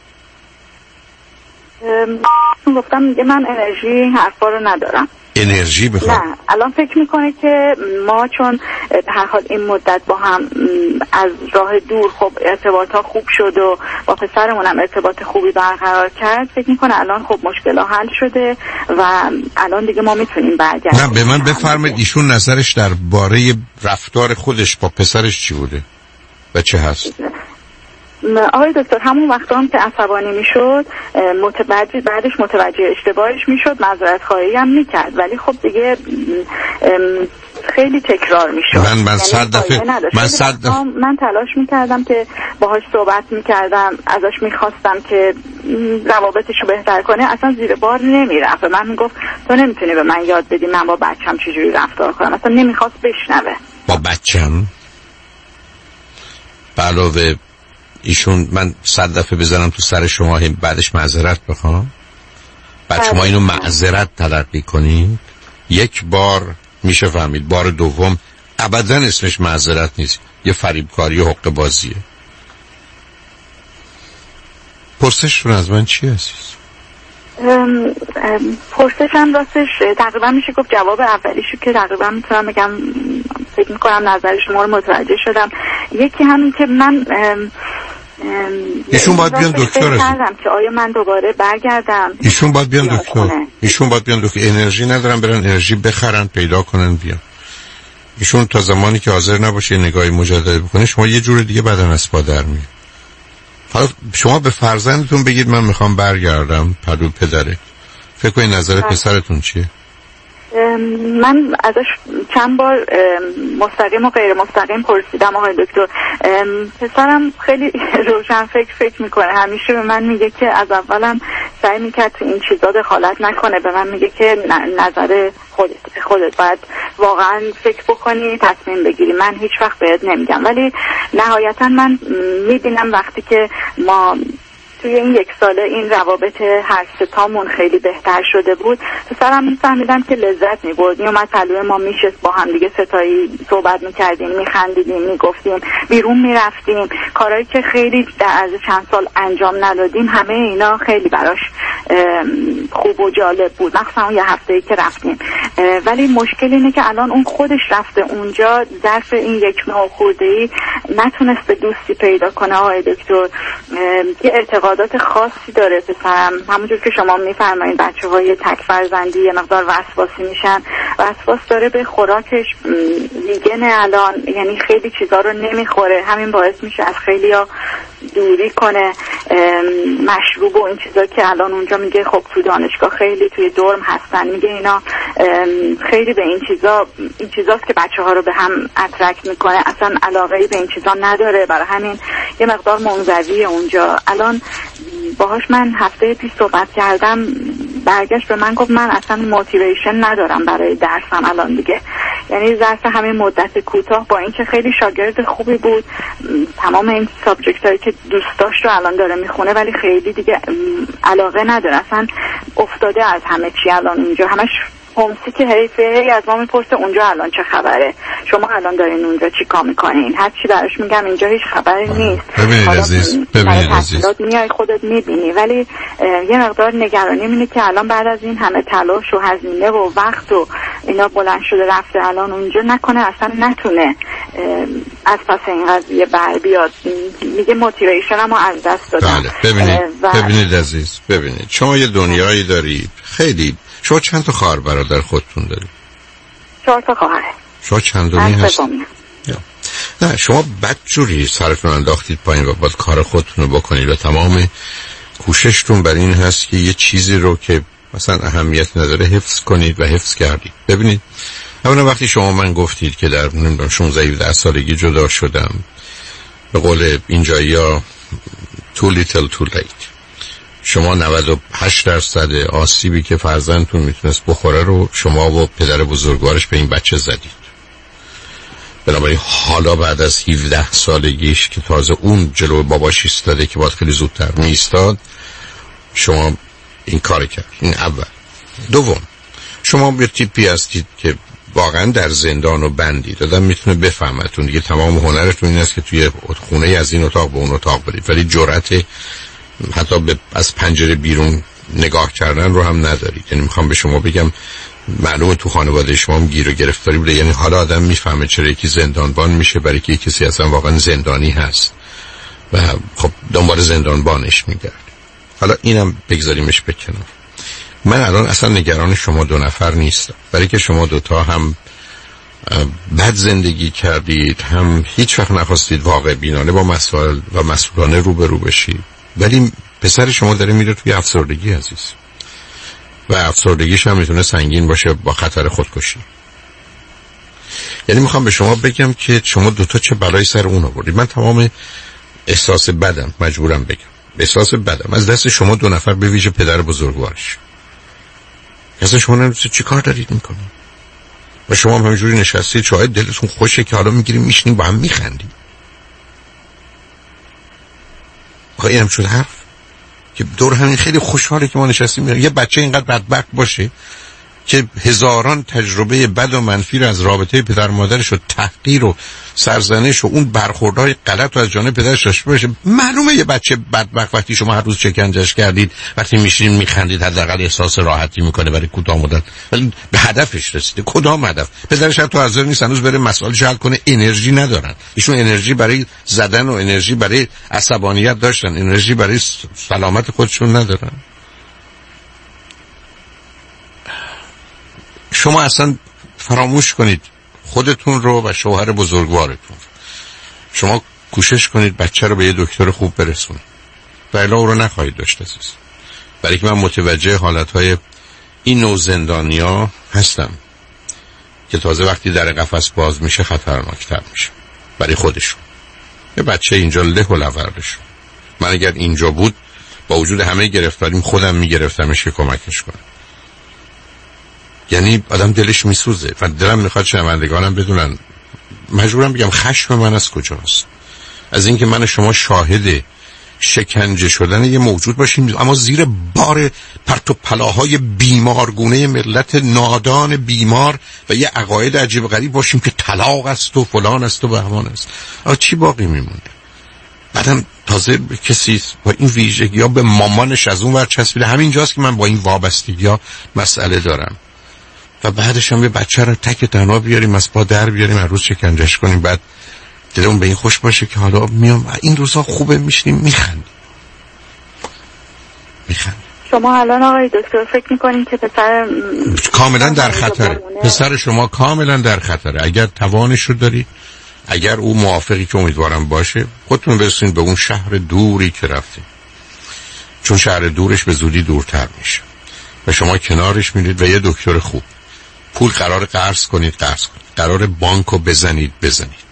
Speaker 3: گفتم میگه من انرژی حرفا رو ندارم.
Speaker 1: انرژی بخواد؟
Speaker 3: نه الان فکر میکنه که ما چون به هر حال این مدت با هم از راه دور خب ارتباط ها خوب شد و با پسرمون هم ارتباط خوبی برقرار کرد، فکر میکنه الان خب مشکل ها حل شده و الان دیگه ما میتونیم برگردیم.
Speaker 1: نه به من بفرمایید ایشون نظرش درباره رفتار خودش با پسرش چی بوده و چه هست؟
Speaker 3: آقای دکتر همون وقت هم که عصبانی میشد متوجه بعدش متوجه اشتباهش میشد، معذرت خواهی هم میکرد، ولی خب دیگه خیلی تکرار میشد.
Speaker 1: من من صد دفعه من صد دفعه
Speaker 3: من تلاش میکردم که باهاش صحبت میکردم، ازش میخواستم که روابطشو بهتر کنه، اصلا زیر بار نمیرفت. من میگفت تو نمیتونی به من یاد بدی من با بچم چجوری رفتار کنم، اصلا نمیخواست بشنوه.
Speaker 1: با بچم علاوه ایشون من صد دفعه بزنم تو سر شما بعدش معذرت بخوام، بعد شما اینو معذرت تلقی کنید، یک بار میشه فهمید، بار دوم ابدا اسمش معذرت نیست، یه فریبکاری و حق بازیه. پرسشتون از من چی هست؟
Speaker 3: پرسشم راستش تقریبا میشه گفت جواب اولیشو که تقریبا میتونم بگم فکر میکنم نظر شما رو متوجه شدم. یکی همین که من
Speaker 1: ایشون باید بیان دکتر
Speaker 3: کردم که آیا من دوباره برگردم.
Speaker 1: ایشون باید بیان دکتر. ایشون باید بیان دکتر. انرژی ندارن برن انرژی بخرن پیدا کنن بیان. ایشون تا زمانی که حاضر نباشه نگاهی مجدد بکنه شما یه جور دیگه بدن از پا در میاد. حالا شما به فرزندتون بگید من میخوام برگردم پدر پدره. فکر کنید نظر پسرتون چیه؟
Speaker 3: من ازش چند بار مستقیم و غیر مستقیم پرسیدم آقای دکتر. پسرم خیلی روشن فکر فکر میکنه، همیشه به من میگه که از اولم سعی میکرد تو این چیزا دخالت نکنه. به من میگه که نظر خودت خودت باید واقعا فکر بکنی تصمیم بگیری، من هیچ وقت بهت نمیگم. ولی نهایتا من میبینم وقتی که ما توی این یک ساله این روابط هر ستامون خیلی بهتر شده بود، پسرم میفهمیدم که لذت میبرد، میومد پلوی ما میشست، با هم دیگه ستایی صحبت میکردیم، میخندیدیم، میگفتیم، بیرون میرفتیم، کارهایی که خیلی در عرض چند سال انجام ندادیم همه اینا خیلی براش خوب و جالب بود، مخصوصا اون یه هفته‌ای که رفتیم. ولی مشکل اینه که الان اون خودش رفته اونجا، ظرف این یک ماه خورده‌ای نتونسته دوستی پیدا کنه. آقای دکتر که اعتقادات خاصی داره پسرم، همونجور که شما میفرمایید بچه‌های تک فرزندی یه مقدار وسواسی میشن، وسواس داره به خوراکش، ویگن الان، یعنی خیلی چیزا رو نمیخوره، همین باعث میشه از خیلیا دوری کنه. مشروب و این چیزا که الان اونجا میگه خب تو دانشگاه خیلی توی درم هستن، میگه اینا خیلی به این چیزا این چیزاست که بچه‌ها رو به هم اترکت میکنه، اصلا علاقه‌ای به این چیزا نداره، برای همین یه مقدار منزوی اونجا. الان باهاش من هفته پیش صحبت کردم، برگشت به من گفت من اصلا موتیویشن ندارم برای درسم الان دیگه، یعنی ظرف همین مدت کوتاه با اینکه خیلی شاگرد خوبی بود، تمام این سابجکت هایی که دوست داشت رو الان داره میخونه، ولی خیلی دیگه علاقه نداره، اصلا افتاده از همه چی الان اونجا، همش همسی که حیفه، هی از ما میپرسه اونجا الان چه خبره، شما الان دارین اونجا چی کار میکنین، هر چی براش میگم اینجا هیچ خبری نیست.
Speaker 1: ببینید عزیز، ببینید عزیز،
Speaker 3: میای خودت میبینی، ولی یه مقدار نگرانی اینه که الان بعد از این همه تلاش و هزینه و وقت و اینا بلند شده رفته الان اونجا، نکنه اصلا نتونه از پس این قضیه بر بیاد. میگه موتیویشنمو از دست دادم.
Speaker 1: بله. ببینید و... ببینید عزیز، ببینید شما یه دنیایی دارید خیلی. شما چند تا خواهر برادر خودتون دارید؟
Speaker 3: چهار تا خواهر.
Speaker 1: شما چندمی هستید؟ نه شما بدجوری سرتون انداختید پایین و باید کار خودتون رو بکنید و تمام کوششتون بر این هست که یه چیزی رو که مثلا اهمیت نداره حفظ کنید و حفظ کردید. ببینید اولا وقتی شما من گفتید که در نمیدونم شانزده هفده سالگی جدا شدم، به قول اینجایی‌ها too little too late، شما نود و هشت درصد آسیبی که فرزندتون میتونست بخوره رو شما و پدر بزرگوارش به این بچه زدید. بنابراین حالا بعد از هفده سالگیش که تازه اون جلو باباش ایستاده که باید خیلی زودتر می ایستاد، شما این کار کرد. این اول. دوم، شما یه تیپی هستید که واقعا در زندان و بندید، آدم میتونه بفهمتون دیگه، تمام هنرتون این است که توی خونه از این اتاق به اون اتاق برید، ولی جرأت حتی به از پنجره بیرون نگاه کردن رو هم ندارید. یعنی میخوام به شما بگم معلومه تو خانواده شما هم گیر و گرفتاری بوده، یعنی حالا آدم میفهمه چرا یکی زندانبان میشه، برای که کسی اصلا واقعا زندانی هست و خب دنبال زندانبانش میگرد. حالا اینم بگذاریمش بکنم. من الان اصلا نگران شما دو نفر نیستم، برای که شما دوتا هم بد زندگی کردید، هم هیچ وقت نخواستید واقع بینانه با مسائل و مسئولانه روبرو بشید، ولی پسر شما داره میره توی افسردگی عزیز، و افسردگیش هم میتونه سنگین باشه با خطر خودکشی. یعنی میخوام به شما بگم که شما دوتا چه بلایی سر اون آوردید. من تمام احساس بدم مجبورم بگم، احساس بدم از دست شما دو نفر، به ویژه پدر بزرگوارش. اصلا شما نمیدونید چی کار دارید میکنید و شما هم همینجوری نشستید، شاید دلتون خوشه که حالا میگیریم میشنیم با هم میخندیم. آقا اینم شد حرف که دور همین خیلی خوشحاله که ما نشستیم. یه بچه اینقدر بدبخت باشه که هزاران تجربه بد و منفی رو از رابطه پدر مادرش و تحقیر و سرزنش و اون برخوردهای غلط رو از جانب پدرش داشته باشه. معلومه یه بچه بدبخت وقتی شما هر روز شکنجهش کردید، وقتی میشینید میخندید، حداقل احساس راحتی میکنه برای کوتاه مدت، ولی به هدفش رسیده. کدام هدف؟ پدرش حتی حاضر نیست هنوز بره مسائلش حل کنه. انرژی ندارن ایشون، انرژی برای زدن و انرژی برای عصبانیت داشتن، انرژی برای سلامت خودشون ندارن. شما اصلا فراموش کنید خودتون رو و شوهر بزرگوارتون. شما کوشش کنید بچه رو به یه دکتر خوب برسونید و الا او رو نخواهید داشت عزیز. برای که من متوجه حالتهای این نوع زندانیا هستم که تازه وقتی در قفس باز میشه خطرناکتر میشه برای خودشون. یه بچه اینجا له و لوردشون. من اگر اینجا بود با وجود همه گرفتاریم خودم میگرفتمش که کمکش کنم. یعنی آدم دلش میسوزه و دلم میخواد شنوندگانم بدونن، مجبورم بگم خشم من از کجاست؟ از اینکه من شما شاهد شکنجه شدن یه موجود باشیم اما زیر بار پرت و پلاهای بیمارگونه ملت نادان بیمار و یه عقاید عجیب و غریب باشیم که طلاق است و فلان است و بهمان است. آ چی باقی میمونه؟ بعدم تازه کسی با این ویژگی ها به مامانش از اون ور چسبیده. همینجاست که من با این وابستگی ها مسئله دارم. و بعدش هم یه بچه رو تک تنها بیاریم از پا در بیاریم هر روز شکنجهش کنیم، بعد دلمون به این خوش باشه که حالا میام این روزا خوبه میشنیم میخندیم میخندیم.
Speaker 3: شما الان آقای دکتر فکر میکنین که پسر
Speaker 1: کاملا در خطره؟ پسر شما کاملا در خطره. اگر توانش رو داری، اگر او موافقی که امیدوارم باشه، خودتون برسونید به اون شهر دوری که رفتیم، چون شهر دورش به زودی دورتر میشه و شما کنارش میرید و یه دکتر خوب. پول قرار قرض کنید قرض کنید، قرار بانکو بزنید بزنید،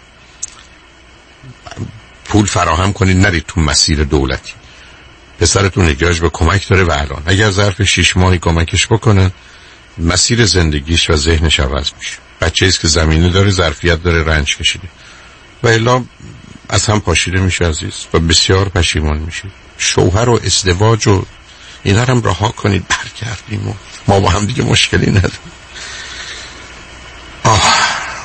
Speaker 1: پول فراهم کنید، نرید تو مسیر دولتی. پسرتون احتیاج به کمک داره و الان اگر ظرف شش ماهی کمکش بکنن مسیر زندگیش و ذهنش عوض میشه. بچه‌ای است که زمینه داره، ظرفیت داره، رنج کشیده و الا از هم پاشیده میشه عزیز و بسیار پشیمان میشه. شوهر و ازدواج و اینا رو هم رها کنید. برگردیم و ما با هم دیگه مشکلی نداریم. آه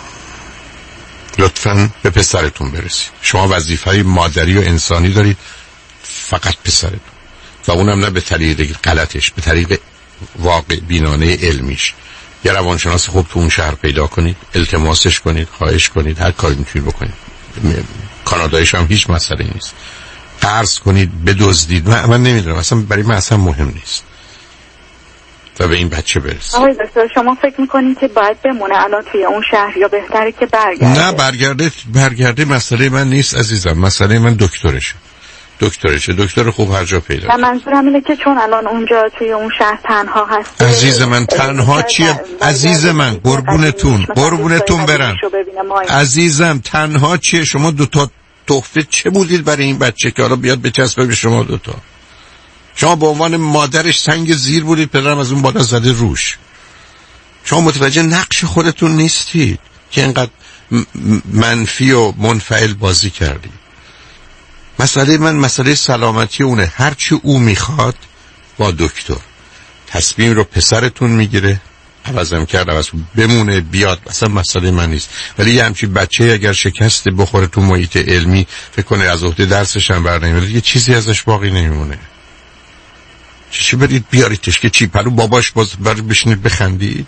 Speaker 1: لطفاً به پسرتون برسید. شما وظیفه مادری و انسانی دارید، فقط پسرتون، و اونم نه به طریق غلطش، به طریق واقع بینانه علمیش. یه روانشناس خوب تو اون شهر پیدا کنید، التماسش کنید، خواهش کنید، هر کاری میتونید بکنید. کانادایش هم هیچ مسئله نیست. قرض کنید، بدزدید، من, من نمیدونم، اصلا برای من اصلا مهم نیست و به این بچه برسید.
Speaker 3: آقای دکتر شما فکر میکنید که باید بمونه الان توی اون شهر یا بهتره که برگرده؟
Speaker 1: نه برگرده برگرده مسئله من نیست عزیزم، مسئله من دکترشه. دکترشه دکتر خوب هر جا پیدا.
Speaker 3: منظورم اینه که چون الان اونجا توی اون شهر تنها هست.
Speaker 1: عزیز من تنها چیه؟ عزیز من قربونتون قربونتون برم عزیزم، تنها چیه؟ شما دوتا تحفه چه بودید برای این بچه که حالا بیاد بچسبه به شما دوتا؟ شما به عنوان مادرش سنگ زیر بودید، پدرم از اون بالا زده روش. شما متوجه نقش خودتون نیستید که اینقدر منفی و منفعل بازی کردید. مسئله من مسئله سلامتی اونه. هرچی او میخواد با دکتر تصمیم رو پسرتون میگیره، عوضم کرد عوض بمونه بیاد، اصلا مسئله من نیست. ولی یه همچین بچه اگر شکست بخوره تو محیط علمی، فکر کنه از عهده درسش هم برنمیاد، یه چیزی ازش باقی نمیمونه. چی برید بیاریدش که چی پرو باباش باز بر بشینید بخندید؟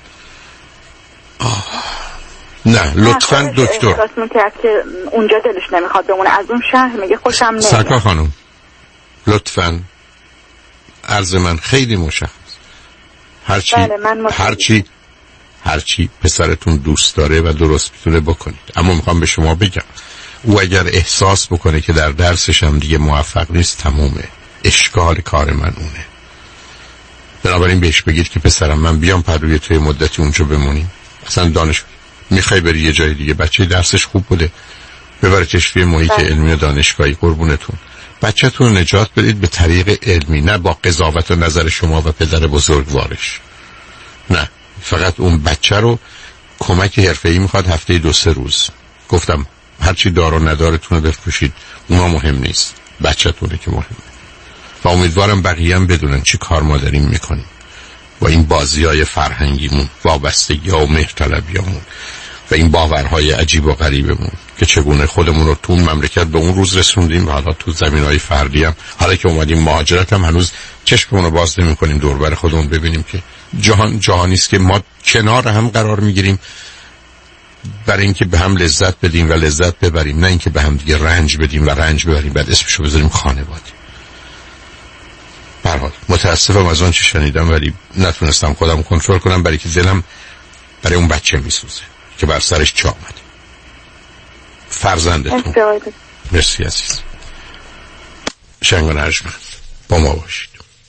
Speaker 1: آه. نه لطفاً دکتر
Speaker 3: احساس میکرد که اونجا دلش نمیخواد بمونه، از اون شهر میگه خوشم نمیاد.
Speaker 1: سرکار خانم لطفاً عرض من خیلی مشخص، هرچی
Speaker 3: بله
Speaker 1: هرچی هرچی پسرتون دوست داره و درست میتونه بکنید. اما میخوام به شما بگم او اگر احساس بکنه که در درسش هم دیگه موفق نیست، تمومه. اشکال کار من اونه. بنابراین بهش بگید که پسرم من بیام پروی توی مدتی اونجا بمونیم. اصلا دانش میخوای بری یه جای دیگه، بچه درسش خوب بوده، ببرتش توی محیط علمی و دانشگاهی. قربونتون بچه‌تون نجات بدید به طریق علمی، نه با قضاوت و نظر شما و پدر بزرگوارش. نه، فقط اون بچه رو کمک حرفه‌ای میخواد هفته دو سه روز. گفتم هرچی دار و ندارتون رو بفروشید، اونا مهم نیست، بچه‌تونه که مهمه. و امیدوارم بقیه هم بدونن چی کار ما داریم میکنیم. با این بازی‌های فرهنگیمون، وابستگی‌ها و مهرطلبیامون و این باورهای عجیب و غریبمون که چگونه خودمون رو تو اون مملکت به اون روز رسوندیم و حالا تو زمینهای فردی هم حالا که اومدیم مهاجرت هم هنوز چشممون رو باز نمی کنیم دور بر خودمون ببینیم که جهان جهانی است که ما کنار هم قرار میگیریم برای اینکه به هم لذت بدیم و لذت ببریم، نه اینکه به هم دیگه رنج بدیم و رنج ببریم بعد اسمشو بذاریم خانواده. به هر حال متاسفم از آن چه شنیدم، ولی نتونستم خودم کنترل کنم برای که دلم برای اون بچه میسوزه که بر سرش چه آمده. فرزندتون. مرسی عزیز. شنگ و نرجمند با ما باشید.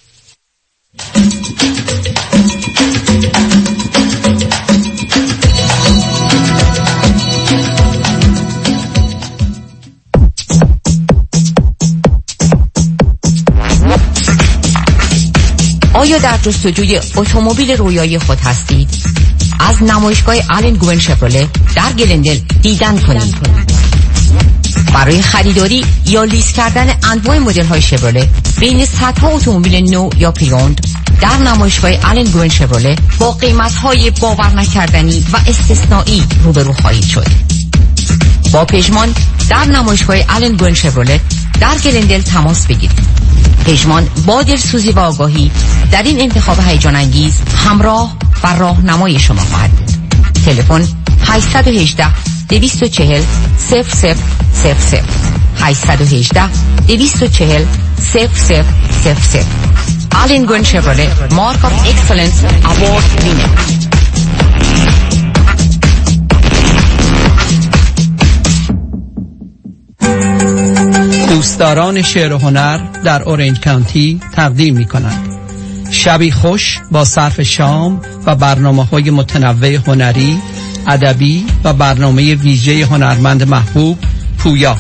Speaker 14: آیا در جستجوی اتومبیل رویایی خود هستید؟ از نمایشگاه آلن گوین شفرله در گلندل دیدن کنید. برای خریداری یا لیز کردن انواع مدل های شفرله بین صدها اتومبیل نو یا پریوند در نمایشگاه آلن گوین شفرله با قیمت های باور نکردنی و استثنایی روبرو خواهید شد. با پژمان در نمایشگاه آلن گوین شفرله در گلندل تماس بگیرید. پژمان با دلسوزی و آگاهی در این انتخاب هیجان انگیز همراه و راهنمای شما خواهد بود. تلفن هشت یک هشت دو چهار صفر صفر صفر صفر هشت یک هشت دو چهار صفر صفر صفر صفر. آلن گوین شفرله مارک آف اکسلنس اوارد وینر.
Speaker 20: دوستداران شعر و هنر در اورنج کانتی تقدیم می کنند شبی خوش با صرف شام و برنامه‌های متنوع هنری، ادبی و برنامه ویژه هنرمند محبوب پویا.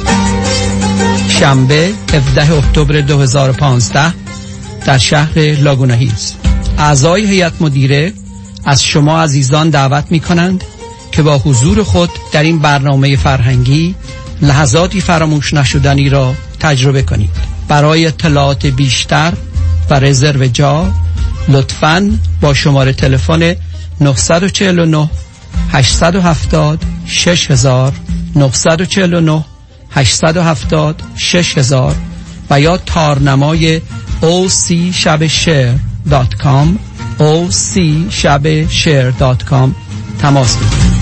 Speaker 20: شنبه هفدهم اکتبر دو هزار و پانزده در شهر لاگونا هیلز. اعضای هیئت مدیره از شما عزیزان دعوت می کنند که با حضور خود در این برنامه فرهنگی لحظاتی فراموش نشدنی را تجربه کنید. برای اطلاعات بیشتر و رزرو جا لطفاً با شماره تلفن نه چهار نه هشت هفت صفر شش هزار نه چهار نه هشت هفت صفر شش هزار و یا تارنمای او سی شب شعر دات کام او سی شب شعر دات کام تماس بگیرید.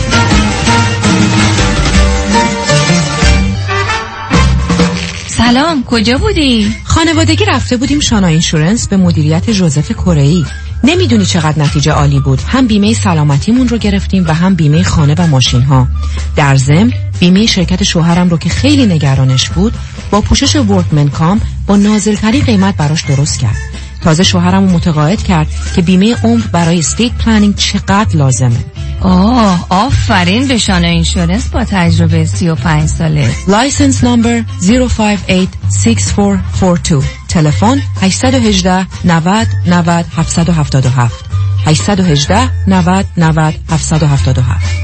Speaker 19: سلام، کجا بودی؟
Speaker 12: خانوادگی رفته بودیم شانا اینشورنس به مدیریت جوزف کره‌ای. نمیدونی چقدر نتیجه عالی بود. هم بیمه سلامتیمون رو گرفتیم و هم بیمه خانه و ماشین ها. در ضمن بیمه شرکت شوهرم رو که خیلی نگرانش بود با پوشش ورکمن کام با نازل‌ترین قیمت براش درست کرد. تازه شوهرم رو متقاعد کرد که بیمه عمر برای استیت پلنینگ چقدر لازمه.
Speaker 19: آه، آفرین به شانا اینشورنس با تجربه سی و پنج ساله.
Speaker 12: لایسنس نمبر صفر پنج هشت شش چهار چهار دو. تلفن هشت یک هشت نود نود هفت هفت هفت هشت یک هشت نود نود هفت هفت هفت.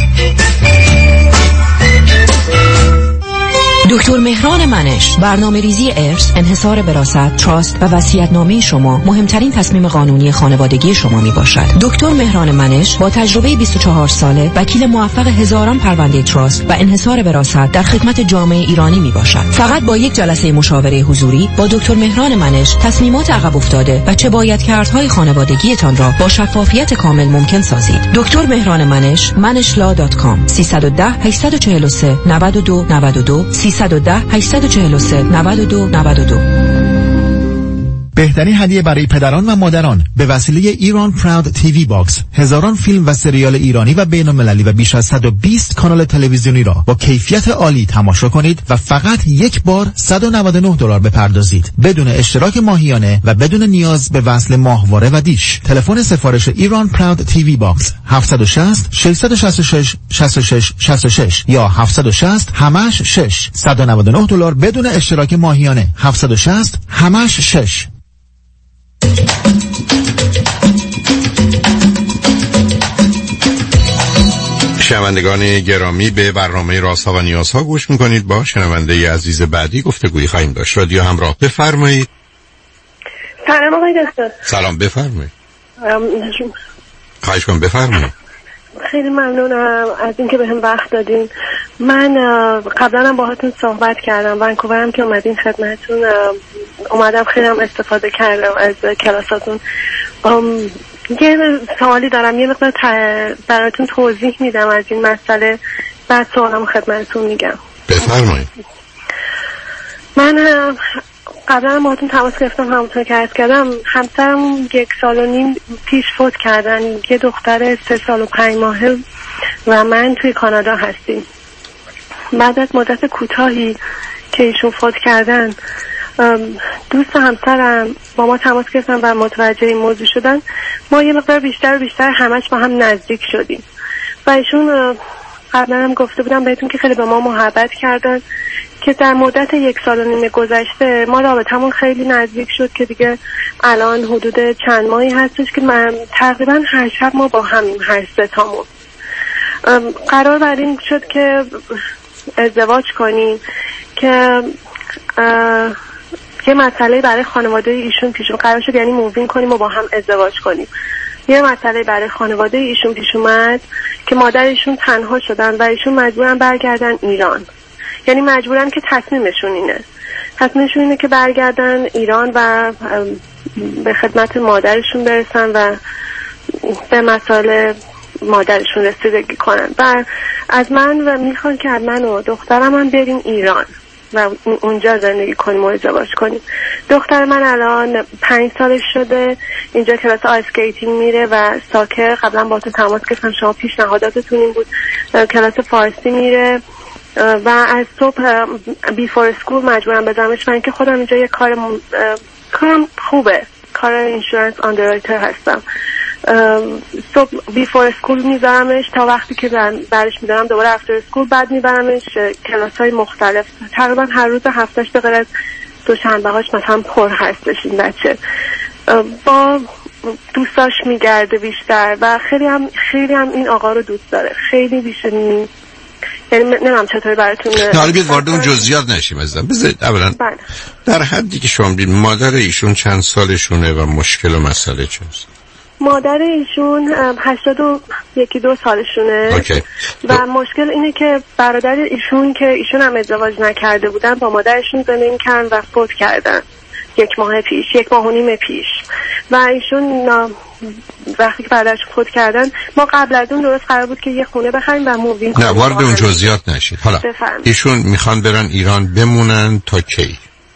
Speaker 12: دکتر مهران منش، برنامه ریزی ارث، انحصار وراثت، تراست و وصیت‌نامه شما مهمترین تصمیم قانونی خانوادگی شما می باشد. دکتر مهران منش با تجربه بیست و چهار ساله، وکیل موفق هزاران پرونده تراست و انحصار وراثت در خدمت جامعه ایرانی می باشد. فقط با یک جلسه مشاوره حضوری با دکتر مهران منش تصمیمات عقب افتاده و چه باید کردهای خانوادگیتان را با شفافیت کامل ممکن سازید. دکتر مهران منش منش لا دات کام سیصد و ده هشتصد و چهل و سه نود و دو نود و دو سیصد و ده هشتصد و چهل و سه نود و دو نود و دو.
Speaker 21: بهترین هدیه برای پدران و مادران به وسیله ایران پراود تیوی باکس، هزاران فیلم و سریال ایرانی و بین‌المللی و بیش از صد و بیست کانال تلویزیونی را با کیفیت عالی تماشا کنید و فقط یک بار صد و نود و نه دلار بپردازید بدون اشتراک ماهیانه و بدون نیاز به وصل ماهواره و دیش. تلفن سفارش ایران پراود تیوی باکس هفت شش صفر شش شش شش شش شش شش شش یا هفت شش صفر همش شش صد و نود و نه دلار بدون اشتراک ماهیانه هفت شش صفر همش شش.
Speaker 1: شنوندگان گرامی، به برنامه رازها و نیازها گوش میکنید. با شنونده عزیز بعدی گفتگویی خواهیم داشت. رادیو همراه، بفرمایید.
Speaker 22: سلام آقای دکتر.
Speaker 1: سلام، بفرمایید. خواهش کنم بفرمایید.
Speaker 2: خیلی ممنونم از اینکه بهم وقت دادین. من قبلا هم باهاتون صحبت کردم، ونکوورم که اومدین خدمتتون، اومدم خیلی هم استفاده کردم از کلاساتون. یه سوالی دارم، یه مقدار براتون توضیح میدم از این مسئله، بعد سوالم خدمتتون میگم.
Speaker 1: بفرمایید.
Speaker 2: من قبلا باهاتون تماس گرفتم، همونطور که عرض کردم همسرم یک سال و نیم پیش فوت کردن، یه دختر سه سال و پنج ماهه و من توی کانادا هستیم. بعد از مدت کوتاهی که ایشون فوت کردن، دوست همسرم با ما تماس گرفتن و متوجه این موضوع شدن. ما یه مقدار بیشتر و بیشتر همش با هم نزدیک شدیم و ایشون قبلا هم گفته بودم بهتون که خیلی به ما محبت کردن، که در مدت یک سال و نیم گذشته ما رابطمون خیلی نزدیک شد که دیگه الان حدود چند ماهی هستش که من تقریبا هر شب ما با همیم، هر سه تامون. قرار بر این شد که ازدواج کنیم که یه مسئله برای خانواده ایشون پیش قرار شد، یعنی مووین کنیم و با هم ازدواج کنیم. یه مسئله برای خانواده ایشون پیش اومد که مادر ایشون تنها شدن و ایشون مجبورن برگردن ایران. یعنی مجبورن که تصمیمشون اینه تصمیمشون اینه که برگردن ایران و به خدمت مادرشون برسن و به مسائل مادرشون رسیدگی کنن و از من و میخوان که از من و دخترم هم بریم ایران و اونجا زندگی کنیم و ازدواج کنیم. دختر من الان پنج سالش شده، اینجا کلاس آیس اسکیتینگ میره و ساکر. قبلا با تو تماس گرفتم، شما پیشنهاداتتون این بود. کلاس فارسی میره و از صبح بیفور اسکول مجبورم بذارمش، من که خودم اینجا یه کار م... کارم خوبه، کار اینشورنس آندررایتر هستم. صبح بیفور اسکول میذارمش تا وقتی که برش میدارم دوباره افتر اسکول، بعد میبرمش کلاس های مختلف. تقریبا هر روز هفتهش به غیر از دوشنبه هاش مثلا پر هستش این بچه. با دوستاش میگرده بیشتر و خیلی هم خیلی هم این آقا رو دوست داره، خیلی بیشتر. یعنی نمیم چطوری براتون
Speaker 1: نه، حالا بیاد وارد اون جزئیات نشیم عزیزم. بذارید اولا در حدی که شما بید مادر ایشون چند سالشونه و مشکل و مسئله چیست؟
Speaker 2: مادر ایشون هشتاد و یکی دو سالشونه.
Speaker 1: اوکی.
Speaker 2: و مشکل اینه که برادر ایشون که ایشون هم ازدواج نکرده بودن با مادرشون زندگی کردن و فوت کردن یک ماه پیش، یک ماه و نیم پیش. و ایشون وقتی که برادرشون فوت کردن، ما قبل از اون درست قرار بود که یه خونه بخریم و مووین کنیم.
Speaker 1: نه وارد اون جزئیات نشید. حالا بفرمید. ایشون میخوان برن ایران بمونن تا کی؟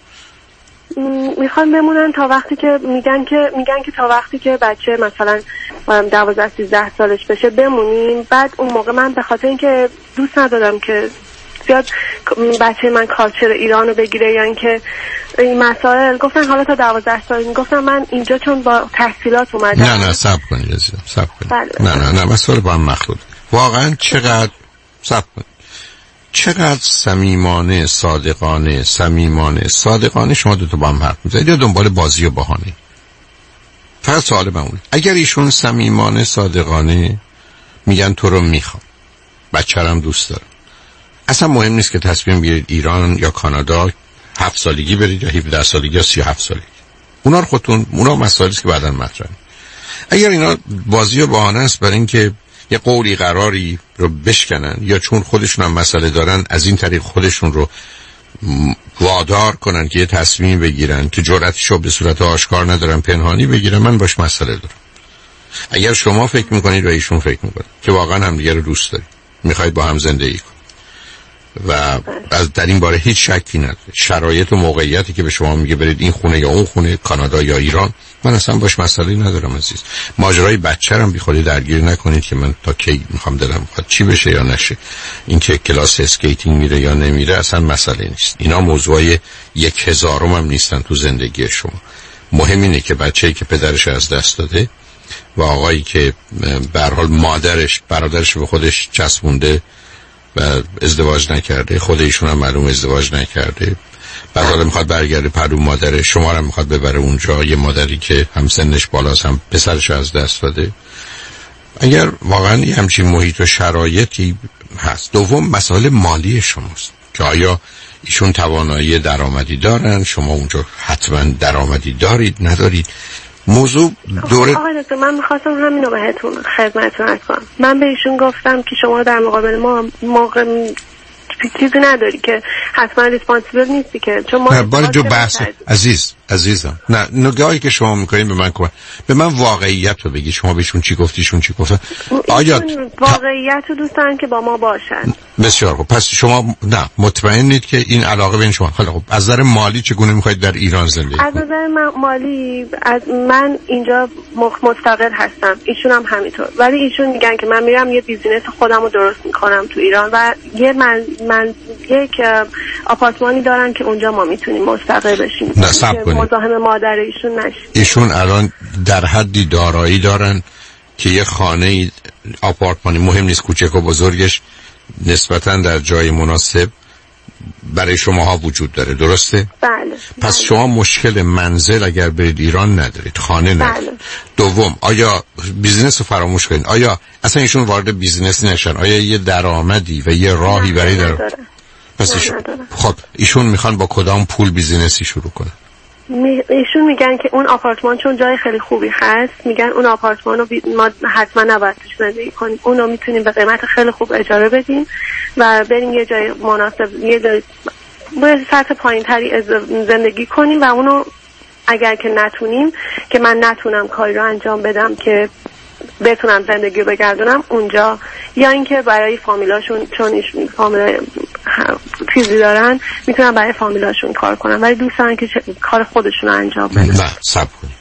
Speaker 2: میخوان بمونن تا وقتی که میگن که میگن که تا وقتی که بچه مثلا دوازده سیزده سالش بشه بمونیم. بعد اون موقع من به خاطر اینکه دوست ندادم که زیاد بچه من کالچر ایرانو بگیره یا اینکه این مسائل، گفتن حالا تا دوازده سال. گفتم من اینجا چون با تحصیلات اومدم.
Speaker 1: نه نه صبر کنید عزیزم، صبر کنید.
Speaker 2: بله.
Speaker 1: نه نه نه مسائل با هم مخلوط. واقعا چقدر صبر کنید، چقدر صمیمانه، صادقانه، صمیمانه، صادقانه شما دو تا با هم حرف می‌زنید یا دنبال بازی و بهانه؟ فقط سوال من اونه. اگر ایشون صمیمانه، صادقانه میگن تو رو میخوام، بچه‌رم دوست دارم، اصلا مهم نیست که تصمیم بگیرید ایران یا کانادا هفت سالگی برید یا هفده سالگی یا سی و هفت سالگی. اونا رو خودتون، اونا مسائلی است که بعداً مطرحه. اگر اینا بازی و بهانه است برای اینکه یه قولی قراری رو بشکنن یا چون خودشون هم مسئله دارن از این طریق خودشون رو وادار کنن که یه تصمیم بگیرن که جرأتشو به صورت آشکار ندارن، پنهانی بگیرن، من باش مسئله دارم. اگر شما فکر میکنید و ایشون فکر میکنه که واقعا هم دیگه رو دوست دارید، میخواید با هم زندگی کنید و از در این باره هیچ شکی نداره، شرایط و موقعیتی که به شما میگه برید این خونه یا اون خونه، کانادا یا ایران، من اصلا باش مسئله ندارم عزیز. ماجرای بچه‌رم بی خودی درگیر نکنید که من تا کی میخوام دلم میخواد چی بشه یا نشه. این که کلاس اسکیتینگ میره یا نمیره اصلا مسئله نیست. اینا موضوعای یک هزارم هم نیستن تو زندگی شما. مهم اینه که بچه‌ای که پدرش از دست داده و آقایی که به هر حال مادرش برادرش به خودش چسبونده و ازدواج نکرده، خود ایشون هم معلوم ازدواج نکرده، بعد حالا میخواد برگرده پرو مادر شما رو میخواد ببره اونجا، یه مادری که هم سنش بالاست هم پسرش از دست داده. اگر واقعا یه همچین محیط و شرایطی هست. دوم مسئله مالی شماست که آیا ایشون توانایی درآمدی دارن، شما اونجا حتما درآمدی دارید ندارید. موضوع دوره.
Speaker 2: آقای دکتر من میخواستم همینو بهتون خدمتتون عرض کنم. من به ایشون گفتم که شما در مقابل ما موقع چیزی نداری که حتما ریسپانسیبل نیستی که چون ما
Speaker 1: بار جو بحث عزیز عزیزم نه نگاهی که شما میکنین به من کمک به من واقعیت رو بگی. شما بهشون چی گفتیشون چی گفتن؟ آیا
Speaker 2: واقعیت رو دوست دارن که با ما باشن؟
Speaker 1: بسیار خوب. پس شما نه مطمئنید که این علاقه بین شما خیلی خوب. از نظر مالی چگونه میخواید در ایران زندگی کنید؟
Speaker 2: از نظر مالی از من اینجا مستقل هستم، ایشون هم همینطور، ولی ایشون میگن که من میرم یه بیزینس خودم رو درست میکنم تو ایران و یه من من یک آپارتمانی دارن که اونجا ما میتونیم مستقل بشیم.
Speaker 1: نه صبر کنید.
Speaker 2: مزاحم مادر ایشون نشیم.
Speaker 1: ایشون الان در حدی دارایی دارن که یه خانه آپارتمانی مهم نیست کوچک و بزرگش نسبتاً در جای مناسب برای شماها وجود داره، درسته؟
Speaker 2: بله.
Speaker 1: پس بله. شما مشکل منزل اگر برید ایران ندارید، خانه ندارید. بله. دوم آیا بیزینس رو فراموش کنید؟ آیا اصلا ایشون وارد بیزینس نشن؟ آیا یه درآمدی و یه راهی برای در پس ایشون خب ایشون میخوان با کدام پول بیزینسی شروع کنن؟
Speaker 2: می... ایشون میگن که اون آپارتمان چون جای خیلی خوبی هست، میگن اون آپارتمان رو بی... ما حتما نباید توش زندگی کنیم، اون رو میتونیم به قیمت خیلی خوب اجاره بدیم و بریم یه جای مناسب، یه جای به سطح پایین تری از... زندگی کنیم و اونو اگر که نتونیم که من نتونم کاری رو انجام بدم که بتونم زندگی رو بگردونم اونجا، یا اینکه برای فامیلاشون چون ایشون فامیل چیزی دارن میتونن برای فامیلاشون کار کنن، ولی دوست دارن که کار خودشون رو انجام بدن.
Speaker 1: نه صبر کنید.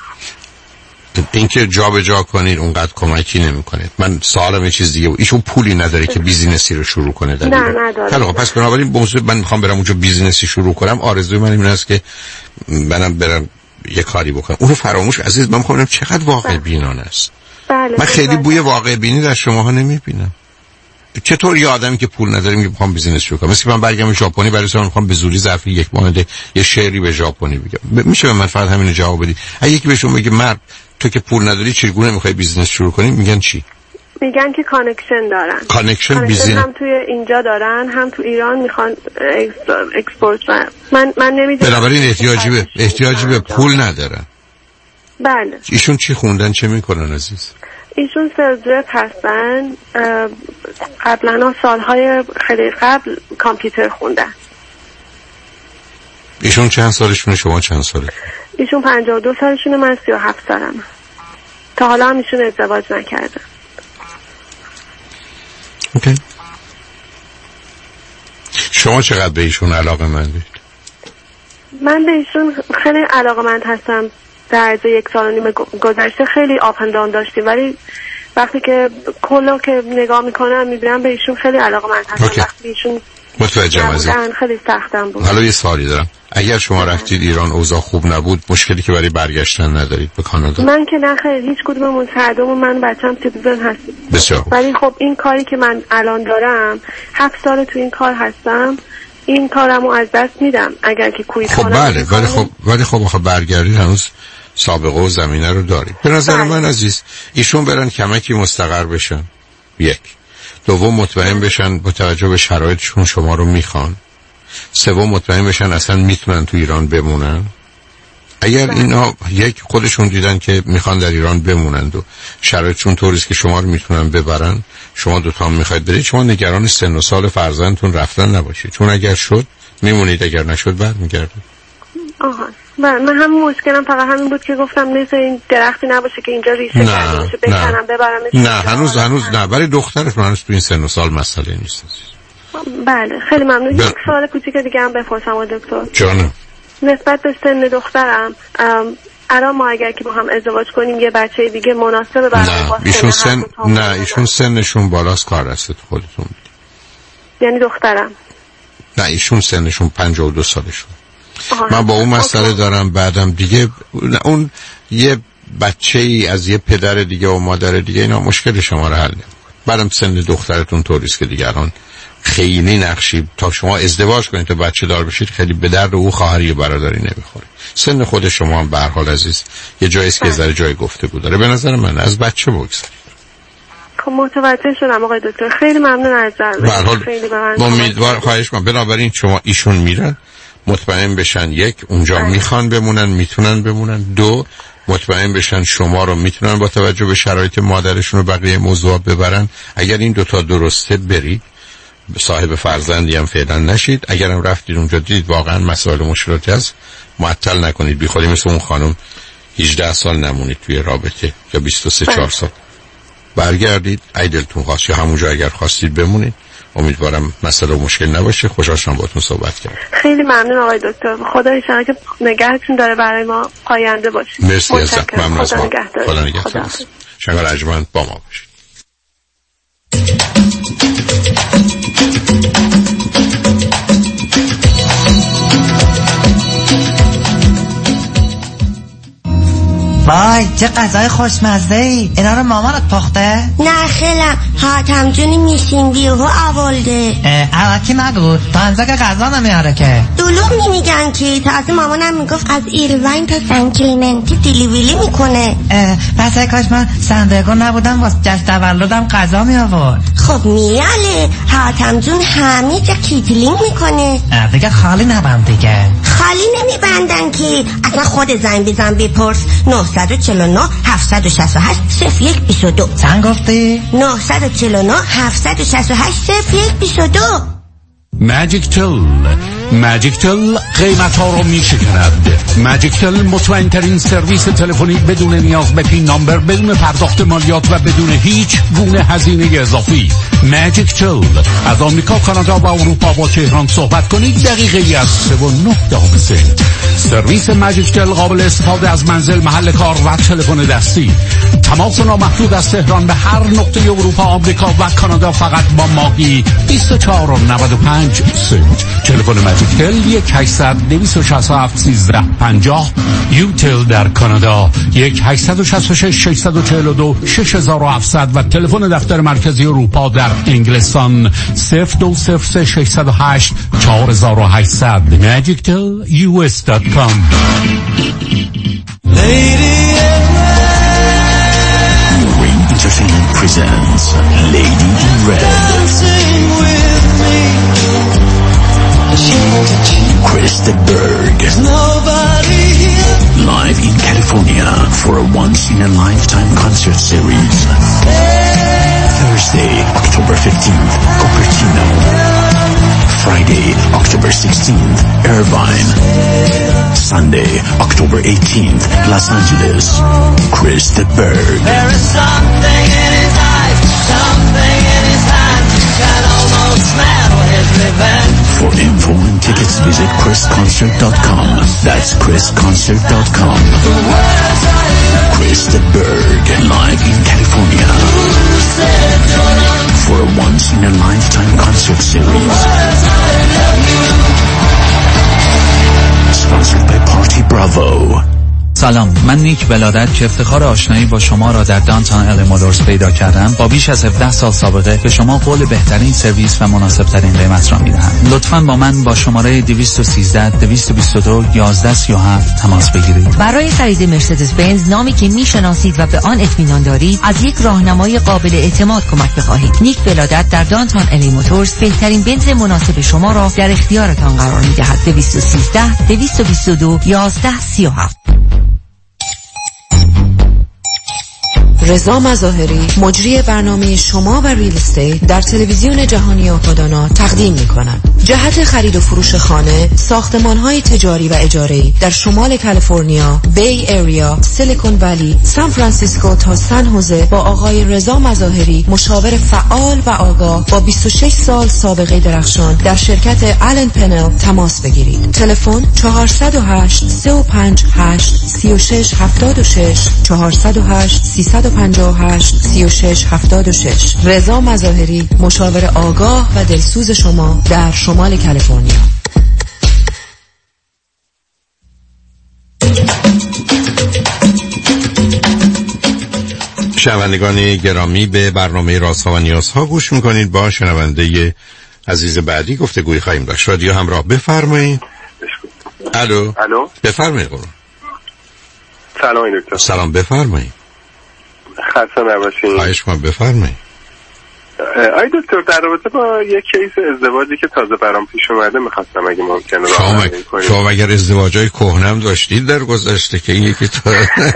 Speaker 1: اینکه جا به جا کنید اونقدر کمکی نمیکنه. من سوالم یه چیز دیگه بود. ایشون پولی نداره که بیزینسی رو شروع کنه در
Speaker 2: نه نداره.
Speaker 1: خیلی خوب. پس بنابراین موضوع من میخوام برم اونجا بیزینسی شروع کنم، آرزوی من این است که منم برم یه کاری بکنم. اونو فراموش عزیز من میخوام چقدر واقع بینانه است.
Speaker 2: بله.
Speaker 1: من خیلی بوی واقع بینی در شماها نمیبینم. چطور یه آدمی که پول نداره میگه میخوام بیزینس شروع کنم؟ مثل من برگردم ژاپنی برای من میخوام به زوری ظرف یک ماه یه شعری به ژاپنی بگم. میشه به من فقط همین جواب بدید؟ اگه یکی بهشون بگه مرد تو که پول نداری چگونه میخوای بیزینس شروع کنی، میگن چی؟
Speaker 2: میگن که کانکشن دارن.
Speaker 1: کانکشن بیزینس
Speaker 2: هم توی اینجا دارن هم تو ایران میخوان اکسپورت کنن. من من نمیدونم.
Speaker 1: بنابراین احتیاجی به احتیاجی به پول ندارن.
Speaker 2: بله.
Speaker 1: ایشون چی خوندن چه میکنن عزیز؟
Speaker 2: ایشون سلز رپ هستن، قبلا سالهای خیلی قبل کامپیوتر خوندن.
Speaker 1: ایشون چند سالشونه شما چند ساله؟
Speaker 2: ایشون پنجاه و دو سالشونه من سی و هفت سالمه. تا حالا هم ایشون ازدواج نکردن.
Speaker 1: اوکی. شما چقدر به ایشون علاقه مندید؟
Speaker 2: من به ایشون خیلی علاقه مند هستم. در از یک سال و نیم گذشته خیلی آپ اند داون داشتیم، ولی وقتی که کلا که نگاه میکنم میبینم به ایشون خیلی علاقه مند هستم.
Speaker 1: اوکی.
Speaker 2: وقتی ایشون
Speaker 1: متوجهم عزیز.
Speaker 2: خیلی سختم بود.
Speaker 1: حالا یه سوالی دارم. اگر شما رفتید ایران اوضاع خوب نبود، مشکلی که برای برگشتن ندارید به کانادا؟
Speaker 2: من که نه خیر، هیچ کدوممون هردومون من بچه‌م سیتیزن هستیم.
Speaker 1: بسیار.
Speaker 2: ولی خب این کاری که من الان دارم هفت سال تو این کار هستم، این کارمو از دست میدم اگر که کویت
Speaker 1: خب
Speaker 2: کنم.
Speaker 1: بله ولی خب ولی خب آخه برگردید هنوز سابقه و زمینه رو دارید. به نظر بله. من عزیز ایشون برن کمکی مستقر بشن. یک. دوم مطمئن بشن با توجه به شرایطشون شما رو میخوان. سوم مطمئن بشن اصلا میتونن تو ایران بمونن. اگر بله. اینا یک خودشون دیدن که میخوان در ایران بمونند و شرایطشون طوریست که شما رو میتونن ببرن، شما دوتا هم میخواید برید، شما نگران سن و سال فرزندتون رفتن نباشید، چون اگر شد میمونید، اگر نشد برمیگردید.
Speaker 2: آها من همون مشکلم فقط همین بود که گفتم مثل این درختی نباشه که اینجا ریشه کرده باشه بکنم ببرمش.
Speaker 1: نه هنوز هنوز نه برای دخترتون هنوز تو این سن و سال مسئله نیست.
Speaker 2: بله خیلی ممنون. یک سوال کوچیک دیگه هم بپرسم دکتر.
Speaker 1: جانم.
Speaker 2: نسبت به سن دخترم الان ما اگر که با هم ازدواج کنیم یه بچه دیگه مناسبه برای
Speaker 1: نه ایشون سن نه ایشون سنشون بالاست کار هست خودتون.
Speaker 2: یعنی دخترم
Speaker 1: نه ایشون سنشون پنجاه و دو سالشون. من با اون مسئله دارم بعدم دیگه اون یه بچه ای از یه پدر دیگه و مادر دیگه اینا مشکل شما رو حل نمی‌کنه. بعدم سن دخترتون طوریست که دیگه الان خیلی نقشی تا شما ازدواج کنید تا بچه دار بشید خیلی به درد او خواهری و برادری نمیخوره. سن خود شما هم به هر حال عزیز یه جایی است که ذره جای گفتگو داره. به نظر من از بچه بگذارید.
Speaker 2: خب متوجه شدم آقای دکتر، خیلی ممنون از ذره.
Speaker 1: خیلی امیدوار خواهش می‌کنم. بنابراین شما ایشون میرن مطمئن بشن یک اونجا میخوان بمونن، میتونن بمونن. دو مطمئن بشن شما رو میتونن با توجه به شرایط مادرشون و بقیه موضوعات ببرن. اگر این دوتا درسته برید، صاحب فرزندی هم فعلا نشید. اگرم رفتید اونجا دیدید واقعا مسائل مشکلاتی هست، معطل نکنید. بی خودی مثل اون خانم هجده سال نمونید توی رابطه یا بیست و سه چهار سال. برگردید اگه دلتون خواست یا همونجا اگر خواستید بمونید. امیدوارم مسئله و مشکل نباشه. خوشحال شدم باهاتون صحبت کردم.
Speaker 2: خیلی ممنون آقای دکتر. خدا ایشالا که نگهتون داره برای ما پاینده باشید.
Speaker 1: مرسی ازت. ممنون از ما. خدا نگهدار. شنگ رجمند با ما باشید.
Speaker 4: وای چه غذای خوشمزه ای. اینا رو مامانت پخته؟
Speaker 15: نه خیلم حاتم جونی میشین بیهو آولده.
Speaker 4: الکی نگو تا انزا که غذا نمیاره که.
Speaker 15: دلوغ نمیگن که. تازه مامانم میگفت از ایرواین تا سن کلیمنتی دیلیویلی میکنه.
Speaker 4: پس ای کاش من سندرگون نبودم واسه جشن تولدم غذا می آورد.
Speaker 15: خب میاله حاتم جون همه جا کیتلینگ میکنه.
Speaker 4: دیگه خالی نبند دیگه.
Speaker 15: خالی نمیبندن که. اصلا خود زنگ بزن بپرس. نه چهار نه هفت شش هشت صفر یک دو دو.
Speaker 4: چند گفتی؟
Speaker 15: نه چهار نه هفت شش هشت صفر یک دو دو.
Speaker 22: ماجیک تل ماجیک تل قیمت ها رو می شکند. ماجیک تل مطمئن ترین سرویس تلفنی بدون نیاز به پین نامبر، بدون پرداخت مالیات و بدون هیچ گونه هزینه اضافی. ماجیک تل از آمریکا، کانادا و اروپا با تهران صحبت کنید دقیقه ای از سه و نه دهم سنت. سرویس ماجیک تل قابل استفاده از منزل، محل کار و تلفن دستی. تماس نامحدود از تهران به هر نقطه اروپا، آمریکا و کانادا فقط با ماهی بیست و چهار و نود و پنج سنت. تلفن ماجیک تل یک هشتصد دویست و شصت و هفت سیزده پنجاه. یوتل در کانادا یک هشتصد و شصت و شش ششصد و چهل و دو شش هزار و هفتصد و تلفن دفتر مرکزی اروپا در انگلستان صفر دو صفر سه ششصد و هشت چهار هزار و هشتصد. ماجیک تل یو اس دات کام.
Speaker 6: Ring Entertainment presents Lady in Red. Chris de Burgh. Live in California for a once-in-a-lifetime concert series. Thursday, October fifteenth, Cupertino. Friday, October sixteenth, Irvine. Sunday, October eighteenth, Los Angeles. Chris de Burgh.
Speaker 23: There is something in his eyes, something in his hands. You can almost smell his revenge.
Speaker 6: For info and tickets, visit chris concert dot com. That's chris concert dot com. Chris de Burgh, live in California. For a once-in-a-lifetime concert series. Sponsored by Party Bravo.
Speaker 18: سلام، من نیک ولادت که افتخار آشنایی با شما را در دانتان ال مولورز پیدا کردم. با بیش از هفده سال سابقه به شما قول بهترین سرویس و مناسب ترین قیمت را میدهم. لطفاً با من با شماره دویست و سیزده دویست و بیست و دو یازده سی و هفت تماس بگیرید.
Speaker 8: برای خرید مرسدس بنز، نامی که میشناسید و به آن اطمینان دارید، از یک راهنمای قابل اعتماد کمک بخواهید. نیک ولادت در دانتان ال مولورز بهترین بنز مناسب شما را در اختیارتان قرار میدهد. دویست و سیزده دویست و بیست و دو یازده سی و هفت.
Speaker 12: رضا مظاهری، مجری برنامه شما و ریل استیت در تلویزیون جهانی آپادانا تقدیم می‌کند. جهت خرید و فروش خانه، ساختمان‌های تجاری و اجاره‌ای در شمال کالیفرنیا، بی ایریا، سیلیکون ولی، سان فرانسیسکو تا سن خوزه با آقای رضا مظاهری، مشاور فعال و آگاه با بیست و شش سال سابقه درخشان در شرکت آلن پنل تماس بگیرید. تلفن چهار صفر هشت سه پنج هشت سه شش هفت شش چهار صفر هشت سه پنج هشت سه شش هفت شش. رضا مظاهری، مشاور آگاه و دلسوز شما در شمال کالیفرنیا.
Speaker 1: شنوندگان گرامی، به برنامه رازها و نیازها گوش میکنید. با شنونده عزیز بعدی گفتگوی خواهیم داشت. رادیو همراه، بفرمایید. الو
Speaker 24: الو
Speaker 1: بفرمایید. قربان.
Speaker 24: سلام دکتر.
Speaker 1: سلام، بفرمایید.
Speaker 24: خسته نباشید.
Speaker 1: خواهش می‌کنم، بفرمایید.
Speaker 24: آی دکتر در رابطه با یک کیس ازدواجی که تازه برام پیش اومده میخواستم اگه ممکنه راهنمایی کنید.
Speaker 1: شما اگر ازدواجای کهنم داشتید در گذشته که این یکی تا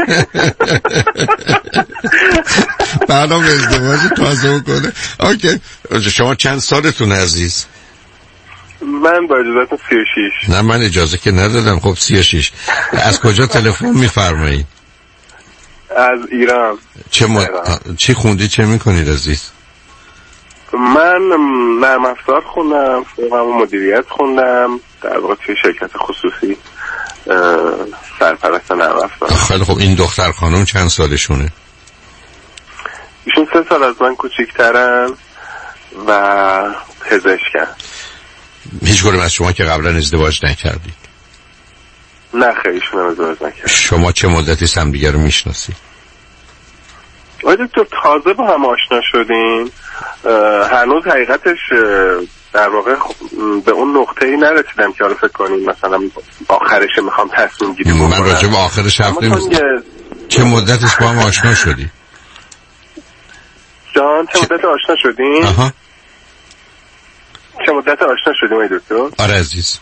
Speaker 1: برنامه ازدواج تازه بکنه. اوکی. شما چند سالتون عزیز؟
Speaker 24: من با اجازهتون سی و شش.
Speaker 1: نه من اجازه که ندادم. خب سی و شش. از کجا تلفن میفرمایید؟
Speaker 24: از ایران.
Speaker 1: چه م... چی خوندی چه میکنید عزیز؟
Speaker 24: من نرم افزار خوندم، فوقم مدیریت خوندم، در واقع توی شرکت خصوصی سرپرست نرم افزار.
Speaker 1: خیلی خب این دختر خانم چند سالشونه؟
Speaker 24: ایشون سه سال از من کوچیک‌ترن و پزشکن.
Speaker 1: هیچ کدوم از شما که قبلا ازدواج نکردید؟
Speaker 24: نه خیلی ایشون هم ازدواج نکرد.
Speaker 1: شما چه مدتی هم دیگر رو میشناسید؟
Speaker 24: آقای دکتر تازه با هم آشنا شدیم، هنوز حقیقتش در واقع به اون نقطه‌ای نرسیدم که حالا فکر کنیم مثلا آخرش میخوام تصمیم گیری بکنم.
Speaker 1: من راجع به آخرش حرف نمی‌زنم. چه مدتش با هم آشنا شدی؟
Speaker 24: جان چه مدت آشنا شدیم؟
Speaker 1: آها.
Speaker 24: چه مدت آشنا شدیم آقای دکتر؟
Speaker 1: آره عزیز.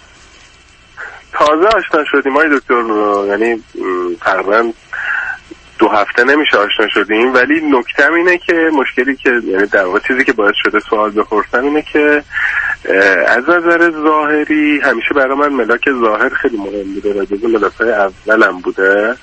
Speaker 24: تازه آشنا شدیم آقای دکتر، یعنی تقریبا دو هفته نمیشه آشنا شدیم، ولی نکتم اینه که مشکلی که یعنی در واقع چیزی که باعث شده سوال بپرسم اینه که از نظر ظاهری همیشه برای من ملاک ظاهر خیلی مهم بوده و جزو ملاک‌های اولم بوده،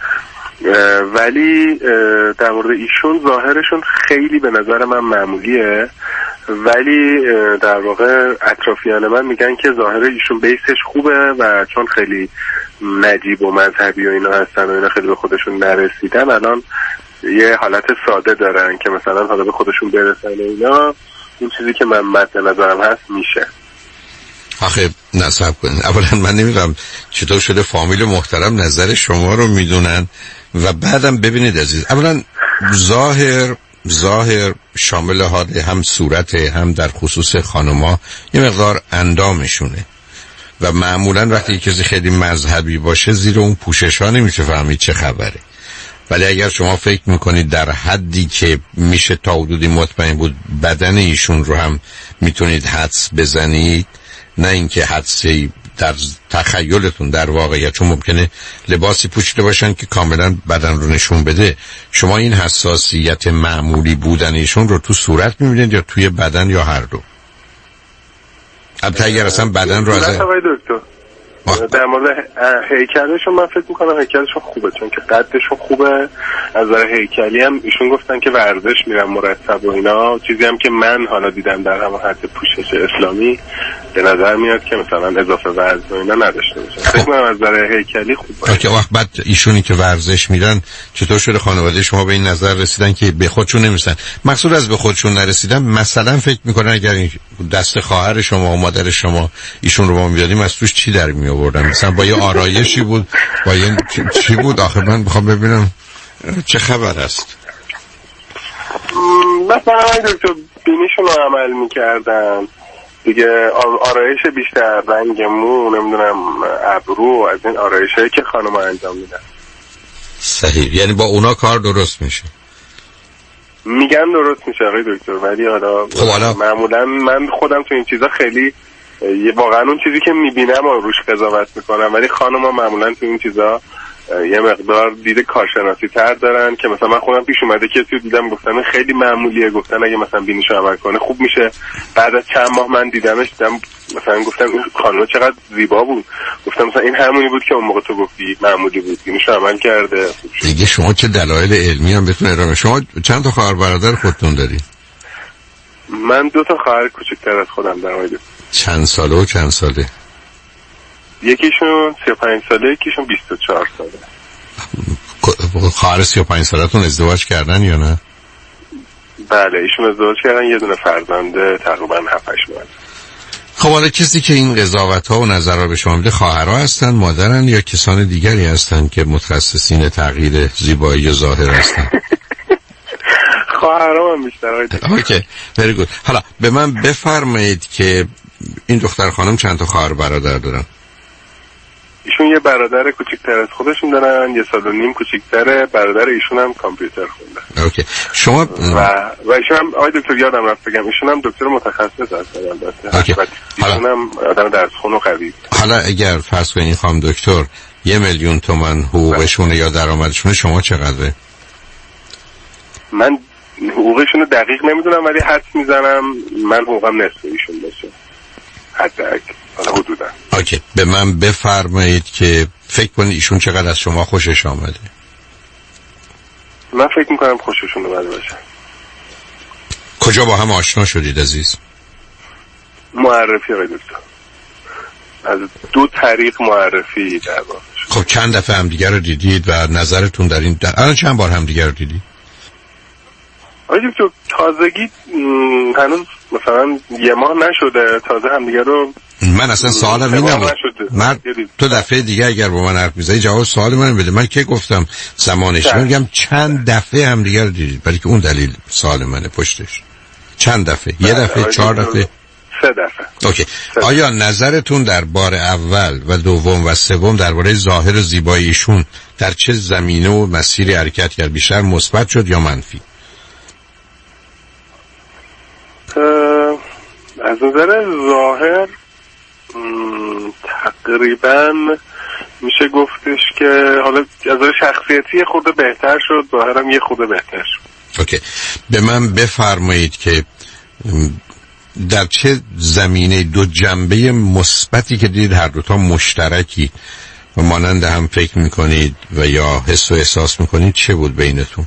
Speaker 24: ولی در مورد ایشون ظاهرشون خیلی به نظر من معمولیه، ولی در واقع اطرافیان من میگن که ظاهر ایشون بیسش خوبه و چون خیلی نجیب و مذهبی و اینا هستن و اینا خیلی به خودشون نرسیدن، الان یه حالت ساده دارن که مثلا حالا به خودشون برسن و اینا، این چیزی که من مد نظرم هست میشه.
Speaker 1: آخه نصب کنین، اولا من نمیدونم چطور شده فامیل محترم نظر شما رو میدونن و بعدم ببینید عزیز، اولا ظاهر ظاهر شامل حال هم صورت هم در خصوص خانوما یه مقدار اندامشونه و معمولا وقتی کسی خیلی مذهبی باشه زیر اون پوشش ها نمیشه فهمید چه خبره، ولی اگر شما فکر میکنید در حدی که میشه تا حدودی مطمئن بود بدن ایشون رو هم میتونید حدس بزنید، نه اینکه حدسی در تخیلتون در واقعیت، چون ممکنه لباسی پوشیده باشن که کاملا بدن رو نشون بده، شما این حساسیت معمولی بودن ایشون رو تو صورت میبینید یا توی بدن یا هر دو؟ البته اگر اصلا بدن رو از
Speaker 24: در مورد هیکلشون من فکر میکنم هیکلشون خوبه، چون که قدشون خوبه، از نظر هیکلی هم ایشون گفتن که ورزش میرن مرتب و اینا، چیزی هم که من حالا دیدم در همون حد پوشش اسلامی به نظر میاد که مثلا اضافه وزن و اینا نداشته باشن. فکر میکنم از نظر هیکلی خوبه.
Speaker 1: که وقت بعد ایشونی که ورزش میرن چطور شده خانواده شما به این نظر رسیدن که به خودشون نمیرسن؟ مقصود از به خودشون نرسیدن مثلا فکر میکنن اگر دست خواهر شما و مادر شما ایشون رو ما میدادیم از توش چی در می آوردن؟ مثلا با یه آرایشی بود، با یه چی بود؟ آخه من میخوام ببینم چه خبر است.
Speaker 24: مثلا دکتر بینیشون رو عمل میکردن دیگه، آرایش بیشتر، رنگ مو، نمیدونم ابرو، از این آرایشایی که خانم انجام میدن.
Speaker 1: صحیح، یعنی با اونا کار درست میشه؟
Speaker 24: میگن درست میشه آقای دکتر، ولی حالا
Speaker 1: خب حالا
Speaker 24: معمولا من خودم تو این چیزا خیلی واقعا اون چیزی که میبینم و روش قضاوت میکنم، ولی خانم‌ها معمولا تو این چیزا یه مقدار دید کارشناسی تر دارن که مثلا من خودم پیش اومده که تو دیدم گفتن خیلی معمولیه، گفتن اگه مثلا بینیشو عمل کنه خوب میشه، بعد از چند ماه من دیدمش دیدم مثلا گفتم این خانم چقدر زیبا بود، گفتم مثلا این همونی بود که اون موقع تو گفتی معمولی بود، بینیشو عمل کرده.
Speaker 1: دیگه شما چه دلایل علمی هم بتونه ارائه. شما چند تا خواهر برادر خودتون داری؟
Speaker 24: من دو تا خواهر کوچکتر از خودم دارم.
Speaker 1: چند ساله و چند ساله؟
Speaker 24: یکیشون سی و پنج ساله، یکیشون بیست و چهار ساله.
Speaker 1: خواهر سی و پنج سالتون ازدواج کردن یا نه؟
Speaker 24: بله ایشون ازدواج کردن، یه دونه فرزنده تقریبا هفت هشت ماه.
Speaker 1: خب حالا کسی که این قضاوت ها و نظر ها به شما میده خواهرها هستن، مادرن یا کسان دیگری هستن که متخصصین تغییر زیبایی ظاهر هستن؟
Speaker 24: خواهرها هم بیشتر.
Speaker 1: اوکی very good. حالا به من بفرمایید که این دختر خانم چند تا خواهر برادر دارن؟
Speaker 24: ایشون یه برادر کوچیک‌تر از خودشون دارن، یه سال و نیم کوچیک‌تره. برادر ایشون هم کامپیوتر خونده.
Speaker 1: اوکی. شما
Speaker 24: و و ایشون هم آقای دکتر یادم رفت بگم ایشون هم دکتر متخصص هستن البته.
Speaker 1: اوکی.
Speaker 24: ایشون هم آدم درسخون و قوی.
Speaker 1: حالا اگر فرض کنید خانم دکتر یه میلیون تومان حقوقشونه یا درآمدشونه، شما چقدره؟
Speaker 24: من حقوقشون رو دقیق نمیدونم ولی حدس میزنم من حقوقم نصف ایشون باشه. حداقل حالا حدودا.
Speaker 1: اوکی. به من بفرمایید که فکر کنید ایشون چقدر از شما خوشش آمده؟
Speaker 24: من فکر میکنم خوششون اومده باشه.
Speaker 1: کجا با هم آشنا شدید عزیز؟
Speaker 24: معرفی آقای دکتر. از دو طریق معرفی در واقع.
Speaker 1: خب چند دفعه همدیگر رو دیدید و نظرتون در این در... الان چند بار همدیگر رو دیدید؟
Speaker 24: آقای دکتر تازگی هنوز مثلا یه ماه نشده تازه همدیگر رو.
Speaker 1: من اصلا سوالم این نبود. من تو دفعه دیگه اگر با من حرف میزنی جواب سوال منو بده. من که گفتم زمانش میگم چند دفعه همدیگر رو دیدید، ولی که اون دلیل سوال منه پشتش. چند دفعه؟ یه دفعه، چهار دفعه؟
Speaker 24: سه دفعه.
Speaker 1: اوکی. آیا نظرتون در بار اول و دوم و سوم درباره ظاهر و زیبایی ایشون در چه زمینه و مسیری حرکت کرد؟ بیشتر مثبت شد یا منفی؟
Speaker 24: از نظر ظاهر تقریبا میشه گفتش که حالا از نظر شخصیتی خود بهتر شد، ظاهرم یه خود بهتر شد.
Speaker 1: اوکی. به من بفرمایید که در چه زمینه دو جنبه مثبتی که دیدید هر دوتا مشترکی و مانند هم فکر میکنید و یا حس و احساس میکنید چه بود بینتون؟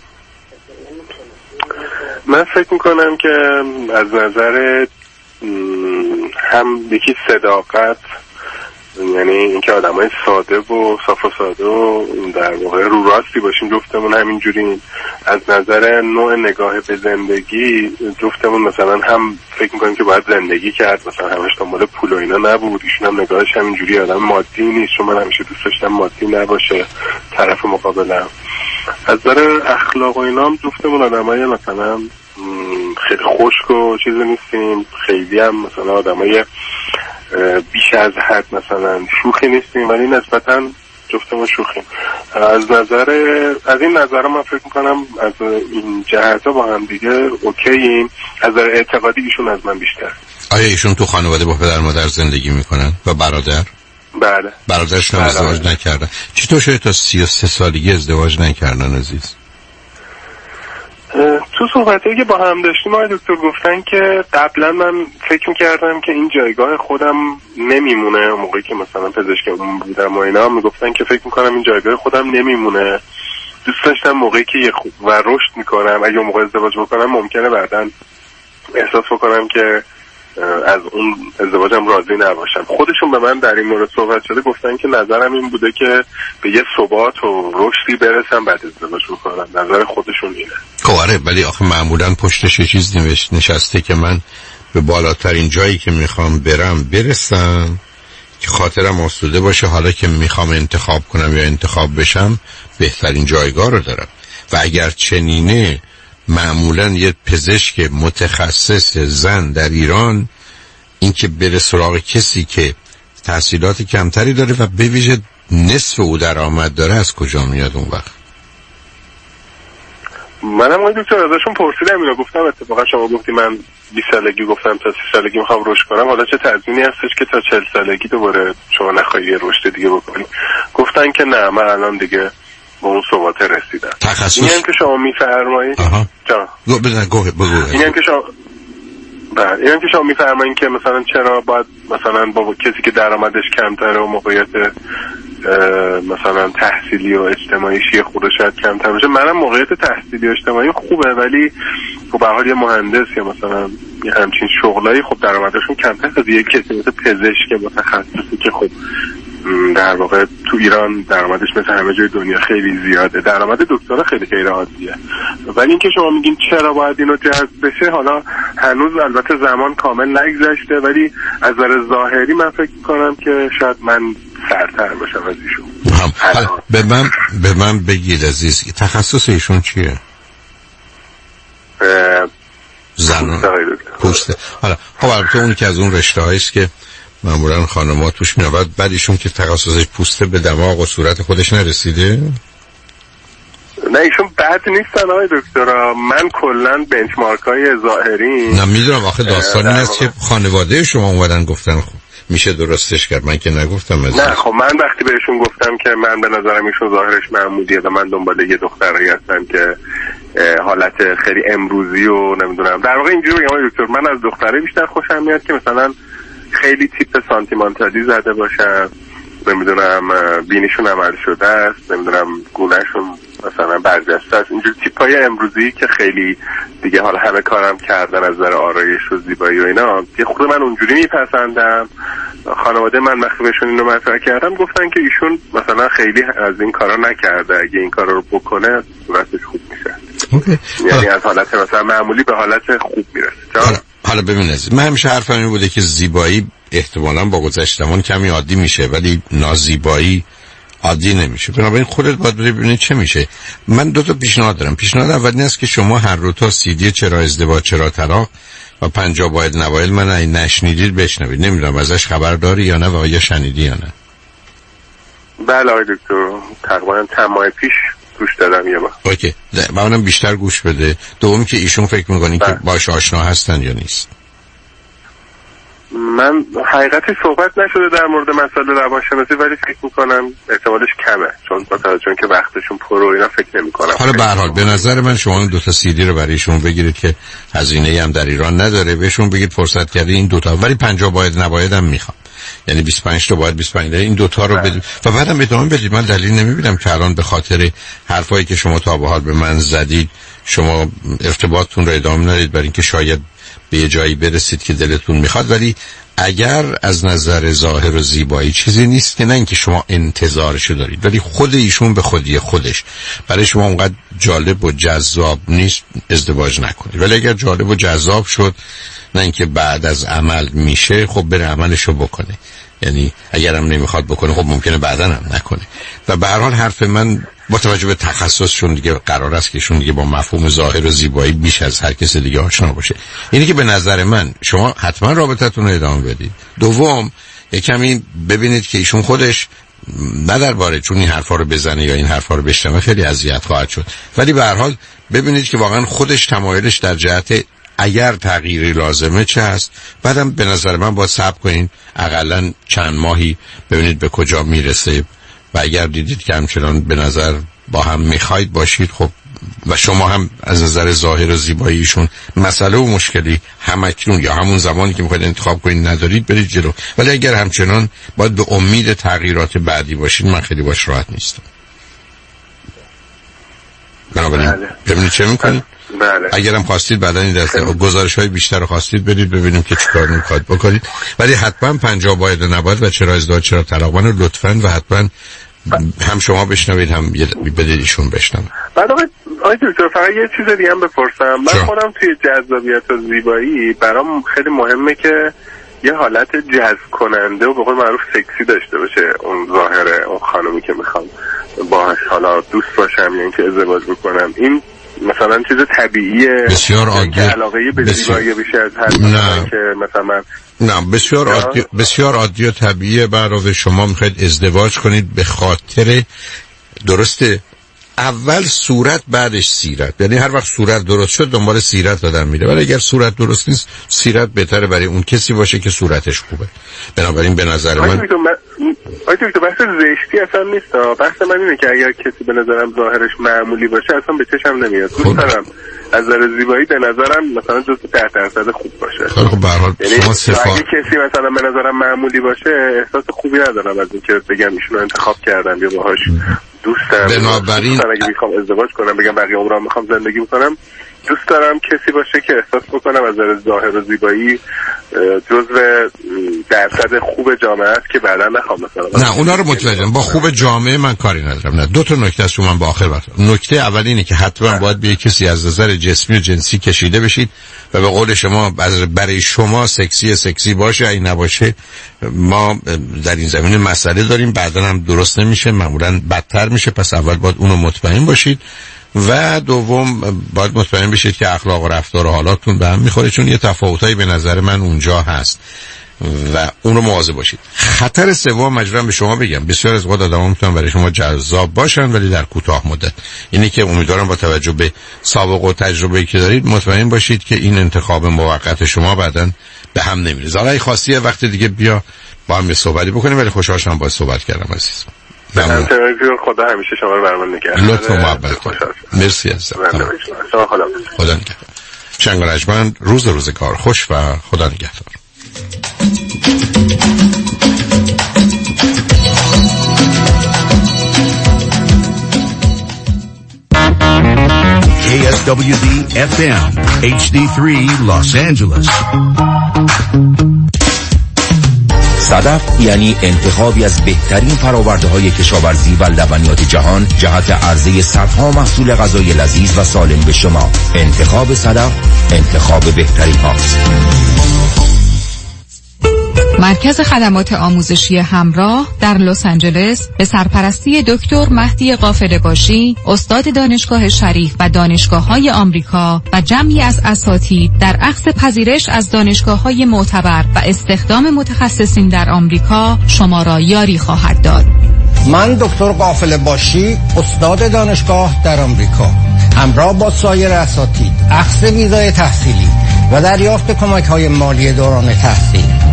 Speaker 24: من فکر میکنم که از نظر هم یکی صداقت، یعنی اینکه آدمای ساده و صاف و ساده و در واقع رو راستی باشیم جفتمون همینجوریم. از نظر نوع نگاه به زندگی جفتمون مثلا هم فکر میکنیم که باید زندگی کرد، مثلا همش دنبال پول و اینا نبود. ایشون هم نگاهش همینجوری آدم مادی نیست، چون من همیشه دوست داشتم مادی نباشه طرف مقابلم. از نظر اخلاق و اینا هم جفتمون آدمای مثلا خیلی خشک و چیزی نیستیم، خیلی هم مثلا آدمای بیش از حد مثلا شوخی نیستیم، ولی نسبتا جفتمون شوخیم. از نظر از این نظر من فکر میکنم از این جهت با هم دیگه اوکییم. از نظر اعتقادی ایشون از من بیشتر.
Speaker 1: آیا ایشون تو خانواده با پدر مادر زندگی میکنن و برادر؟
Speaker 24: بله.
Speaker 1: برادرش هم ازدواج نکردن. چطور شده تا سی و سه سالگی ازدواج نکردن عزیز؟
Speaker 24: تو صحبتایی که با هم داشتیم آقای دکتر گفتن که قبلا من فکر میکردم که این جایگاه خودم نمیمونه. موقعی که مثلا پزشک عمومی بودم و اینا میگفتن که فکر میکنم این جایگاه خودم نمیمونه. دوست داشتم موقعی که یه خوب و رشد میکنم اگه موقع ازدواج بکنم ممکنه بعداً احساس بکنم که از اون ازدواجم راضی نباشم. خودشون به من در این مورد صحبت شده گفتن که نظرم این بوده که به یه ثبات و رشدی برسم بعد ازدواج بکنم. نظر خودشون اینه.
Speaker 1: آره، ولی آخه معمولاً پشتش یه چیز نوشت نشسته که من به بالاترین جایی که میخوام برم برسم که خاطرم آسوده باشه، حالا که میخوام انتخاب کنم یا انتخاب بشم بهترین جایگاه رو دارم. و اگر چنینه معمولاً یه پزشک متخصص زن در ایران این که بره سراغ کسی که تحصیلات کمتری داره و به ویژه نصف او درآمد داره از کجا میاد اون وقت؟
Speaker 24: منم آقای دکتر ازشون پرسیدم اینا، گفتم اتفاقا شما گفتی من بیست سالگی گفتم تا سی سالگی میخوام رشد کنم، حالا چه تضمینی هستش که تا چهل سالگی دوباره شما نخواهی یه رشد دیگه بکنی؟ گفتن که نه، من الان دیگه به اون ثبات رسیدم.
Speaker 1: تخصص
Speaker 24: این هم که شما میفرمایید جان
Speaker 1: گو بزن گو بگو.
Speaker 24: این هم که شما بله این هم که شما میفرمایید که مثلا چرا باید مثلا با کسی که درآمدش کمتره و موقعیت مثلا تحصیلی و اجتماعیش یه خورده شاید کمتر باشه. منم موقعیت تحصیلی و اجتماعی خوبه، ولی خب به هر حال یه مهندس یا مثلا یه همچین شغلایی خب درآمدشون کمتر از یه کسی مثل پزشک متخصصی که خب در واقع تو ایران درآمدش مثل همه جای دنیا خیلی زیاده. درآمد دکترا خیلی غیر عادیه. ولی اینکه شما میگین چرا باید اینو جذب بشه، حالا هنوز البته زمان کامل نگذشته، ولی از نظر ظاهری من فکر می‌کنم که شاید من سرتر باشم از ایشون.
Speaker 1: به من به من بگید عزیز، تخصص ایشون چیه؟
Speaker 24: زنان
Speaker 1: پوسته. حالا خب البته اون که از اون رشته هاییست که معمولا خانم‌ها توش میاد. بعد ایشون که تخصصش پوسته به دماغ و صورت خودش نرسیده؟
Speaker 24: نه ایشون بد نیستن آقای دکتر. من کلا بنچمارک های ظاهری
Speaker 1: نه میدونم. آخه داستان این است که خانواده شما اومدن گفتن خب میشه درستش کرد. من که نگفتم از
Speaker 24: نه. خب من وقتی بهشون گفتم که من به نظرم ایشون ظاهرش معمولیه و من دنبال یه دختری هستم که حالت خیلی امروزی و نمیدونم، در واقع اینجوری بگم آقای دکتر، من از دختری بیشتر خوشم میاد که مثلا خیلی تیپ سانتیمانتالی زده باشن، نمیدونم بینیشون عمل شده است، نمیدونم گونهشون مثلا برجسته است، اینجور تیپای امروزی که خیلی دیگه حالا همه کارم کردن از نظر آرایش و زیبایی و اینا، یه خود من اونجوری میپسندم. خانواده من وقتی بهشون اینو مطرح کردم گفتن که ایشون مثلا خیلی از این کارا نکرده، اگه این کارا رو بکنه صورتش خوب میشه.
Speaker 1: اوکی.
Speaker 24: یعنی از حالت مثلا معمولی به حالت خوب میرسه.
Speaker 1: حالا, حالا ببینید، من همیشه حرفم این بوده که زیبایی احتمالاً با گذشت زمان کمی عادی میشه ولی نازیبایی عادی نمیشه. بنابراین خودت باید ببینید چه میشه. من دو تا پیشنهاد دارم. پیشنهاد اول این است که شما هر دو تا سی دی چرا ازدواج چرا طلاق و پنجاه باید نباید من این نشنیدید بشنوید. نمیدونم ازش خبر داری یا نه و یا شنیدی یا نه.
Speaker 24: بله آقای دکتر، تقریبا چند ماه پیش گوش دادم یه بار.
Speaker 1: اوکی. منم بیشتر گوش بده. دوم که ایشون فکر میکنین که باش آشنا هستن یا نیست.
Speaker 24: من حقیقتی صحبت نشده در مورد مسائل روانشناسی ولی فکر میکنم احتمالش کمه، چون با توجه که وقتشون پر و اینا فکر نمیکنم.
Speaker 1: حالا به هر حال به نظر من شما دو تا سی دی رو برایشون بگیرید که هزینه‌ای هم در ایران نداره، بهشون بگید فرصت کردی این دو تا، ولی پنجاه باید نباید هم میخوام، یعنی بیست و پنج تا باید بیست و پنج تا این دو تا رو بدید و بعدم ادامه بدید. من دلیل نمیبینم که الان به خاطر حرفایی که شما تا به حال به من زدید شما ارتباطتون رو ادامه ندید، برای اینکه شاید به یه جایی برسید که دلتون میخواد. ولی اگر از نظر ظاهر و زیبایی چیزی نیست که نه اینکه شما انتظارشو دارید ولی خود ایشون به خودی خودش برای شما اونقدر جالب و جذاب نیست، ازدواج نکنید. ولی اگر جالب و جذاب شد، نه اینکه بعد از عمل میشه، خب بره عملشو بکنه. یعنی اگرم نمیخواد بکنه خب ممکنه بعداً هم نکنه. و به هر حال حرف من با توجه به تخصصشون دیگه قرار است که ایشون دیگه با مفهوم ظاهر و زیبایی بیش از هر کس دیگه آشنا باشه. اینی که به نظر من شما حتما رابطتون رو ادامه بدید. دوم یک کمی ببینید که ایشون خودش نه درباره چون این حرفا رو بزنه یا این حرفا رو بشنوه خیلی اذیت خواهد شد، ولی به هر حال ببینید که واقعا خودش تمایلش در جهت اگر تغییری لازمه چه هست. بعدم به نظر من باید صبر کنین حداقل چند ماهی ببینید به کجا میرسه و اگر دیدید که همچنان به نظر با هم میخواید باشید خب و شما هم از نظر ظاهر و زیباییشون مسئله و مشکلی همکنون یا همون زمانی که میخواید انتخاب کنید ندارید برید جلو. ولی اگر همچنان باید به امید تغییرات بعدی باشید من خیلی باش راحت نیستم. بنابراین ببینید چه میکنید.
Speaker 24: بله.
Speaker 1: اگرم خواستید بعدا این دسته گزارش های بیشتر رو خواستید بدید ببینیم که چیکار میخواید بکنید. ولی حتما پنجاه باید و نباید و چرا ازدواج چرا طلاق منو لطفاً و حتما هم شما بشنوید هم بدید ایشون بشنوید.
Speaker 24: بعد آقای دکتر فقط یه چیز دیگه هم بپرسم. من خودم توی جذابیت و زیبایی برام خیلی مهمه که یه حالت جذب کننده و به قول معروف سکسی داشته باشه اون ظاهره اون خانومی که میخوام باهاش حالا دوست باشم یا اینکه ازدواج بکنم. این مثلا چیز طبیعیه
Speaker 1: بسیار عادی،
Speaker 24: علاقه به زیبایی بیشتر از هر
Speaker 1: نه.
Speaker 24: که مثلا من
Speaker 1: نه بسیار عادی بسیار عادی و طبیعیه. برای شما میخواید ازدواج کنید به خاطر درسته اول صورت بعدش سیرت، یعنی هر وقت صورت درست شد دنبال سیرت آدم میره، ولی اگر صورت درست نیست سیرت بهتره برای اون کسی باشه که صورتش خوبه. بنابراین به نظر من
Speaker 24: آیا تو بحث زشتی اصلا نیست. بحث من اینه که اگر کسی به نظرم ظاهرش معمولی باشه اصلا به چشم نمیاد. دوست دارم از نظر زیبایی به نظرم مثلا جزو ده درصد خوب باشه.
Speaker 1: خب به هر حال شما صفات
Speaker 24: اگه کسی مثلا به نظرم معمولی باشه احساس خوبی ندارم از اینکه بگم ایشونو انتخاب کردم یا باهاش دوستم.
Speaker 1: بنابراین
Speaker 24: اگه میخوام ازدواج کنم بگم بقیه عمرم میخوام زندگی بکنم، دوست دارم کسی باشه که احساس بکنم از نظر ظاهر و زیبایی جزو درصد خوب جامعه است که بعدا نخوام مثلا.
Speaker 1: نه اونا رو متوجهم. با خوب جامعه من کاری ندارم. نه دو تا نکته است من با آخر وقت. نکته اول اینه که حتما باید به کسی از نظر جسمی و جنسی کشیده بشید و به قول شما برای شما سکسی سکسی باشه، این نباشه ما در این زمینه مسئله داریم، بعدا هم درست نمیشه، معمولا بدتر میشه. پس اول باید اونو مطمئن باشید و دوم باید مطمئن بشید که اخلاق و رفتار و حالاتون به هم میخوره، چون یه تفاوتایی به نظر من اونجا هست. و اون رو مواظب باشید. خطر سوم مجبورم به شما بگم، بسیار از اوقات آدم‌ها میتونن برای شما جذاب باشن ولی در کوتاه مدت. اینی که امیدوارم با توجه به سابقه و تجربه‌ای که دارید مطمئن باشید که این انتخاب موقت شما بعداً به هم نمیره. حالا خاصیه وقت دیگه بیا با هم یه صحبتی بکنیم، ولی خوشحال شدم با صحبت کردم عزیز.
Speaker 24: ممنون. خدا همیشه شما رو برام نگهدار.
Speaker 1: لطف و محبت کنید. مرسی عزیزم.
Speaker 24: شما خدا
Speaker 1: خدا نگهدار. شنگ و رجمند، روز روزگار خوش و خدا نگهدار.
Speaker 11: کی اس دبلیو دی اف ام اچ دی سه Los Angeles.
Speaker 5: صدف یعنی انتخابی از بهترین فراورده های کشاورزی و لبنیات جهان جهت عرضه صدها محصول غذایی لذیذ و سالم به شما. انتخاب صدف انتخاب بهترین هاست.
Speaker 7: مرکز خدمات آموزشی همراه در لس آنجلس به سرپرستی دکتر مهدی قافله باشی، استاد دانشگاه شریف و دانشگاه‌های آمریکا و جمعی از اساتید در اخذ پذیرش از دانشگاه‌های معتبر و استخدام متخصصین در آمریکا شما را یاری خواهد داد.
Speaker 9: من دکتر قافله باشی، استاد دانشگاه در آمریکا، همراه با سایر اساتید اخذ ویزای تحصیلی و دریافت کمک‌های مالی دوران تحصیل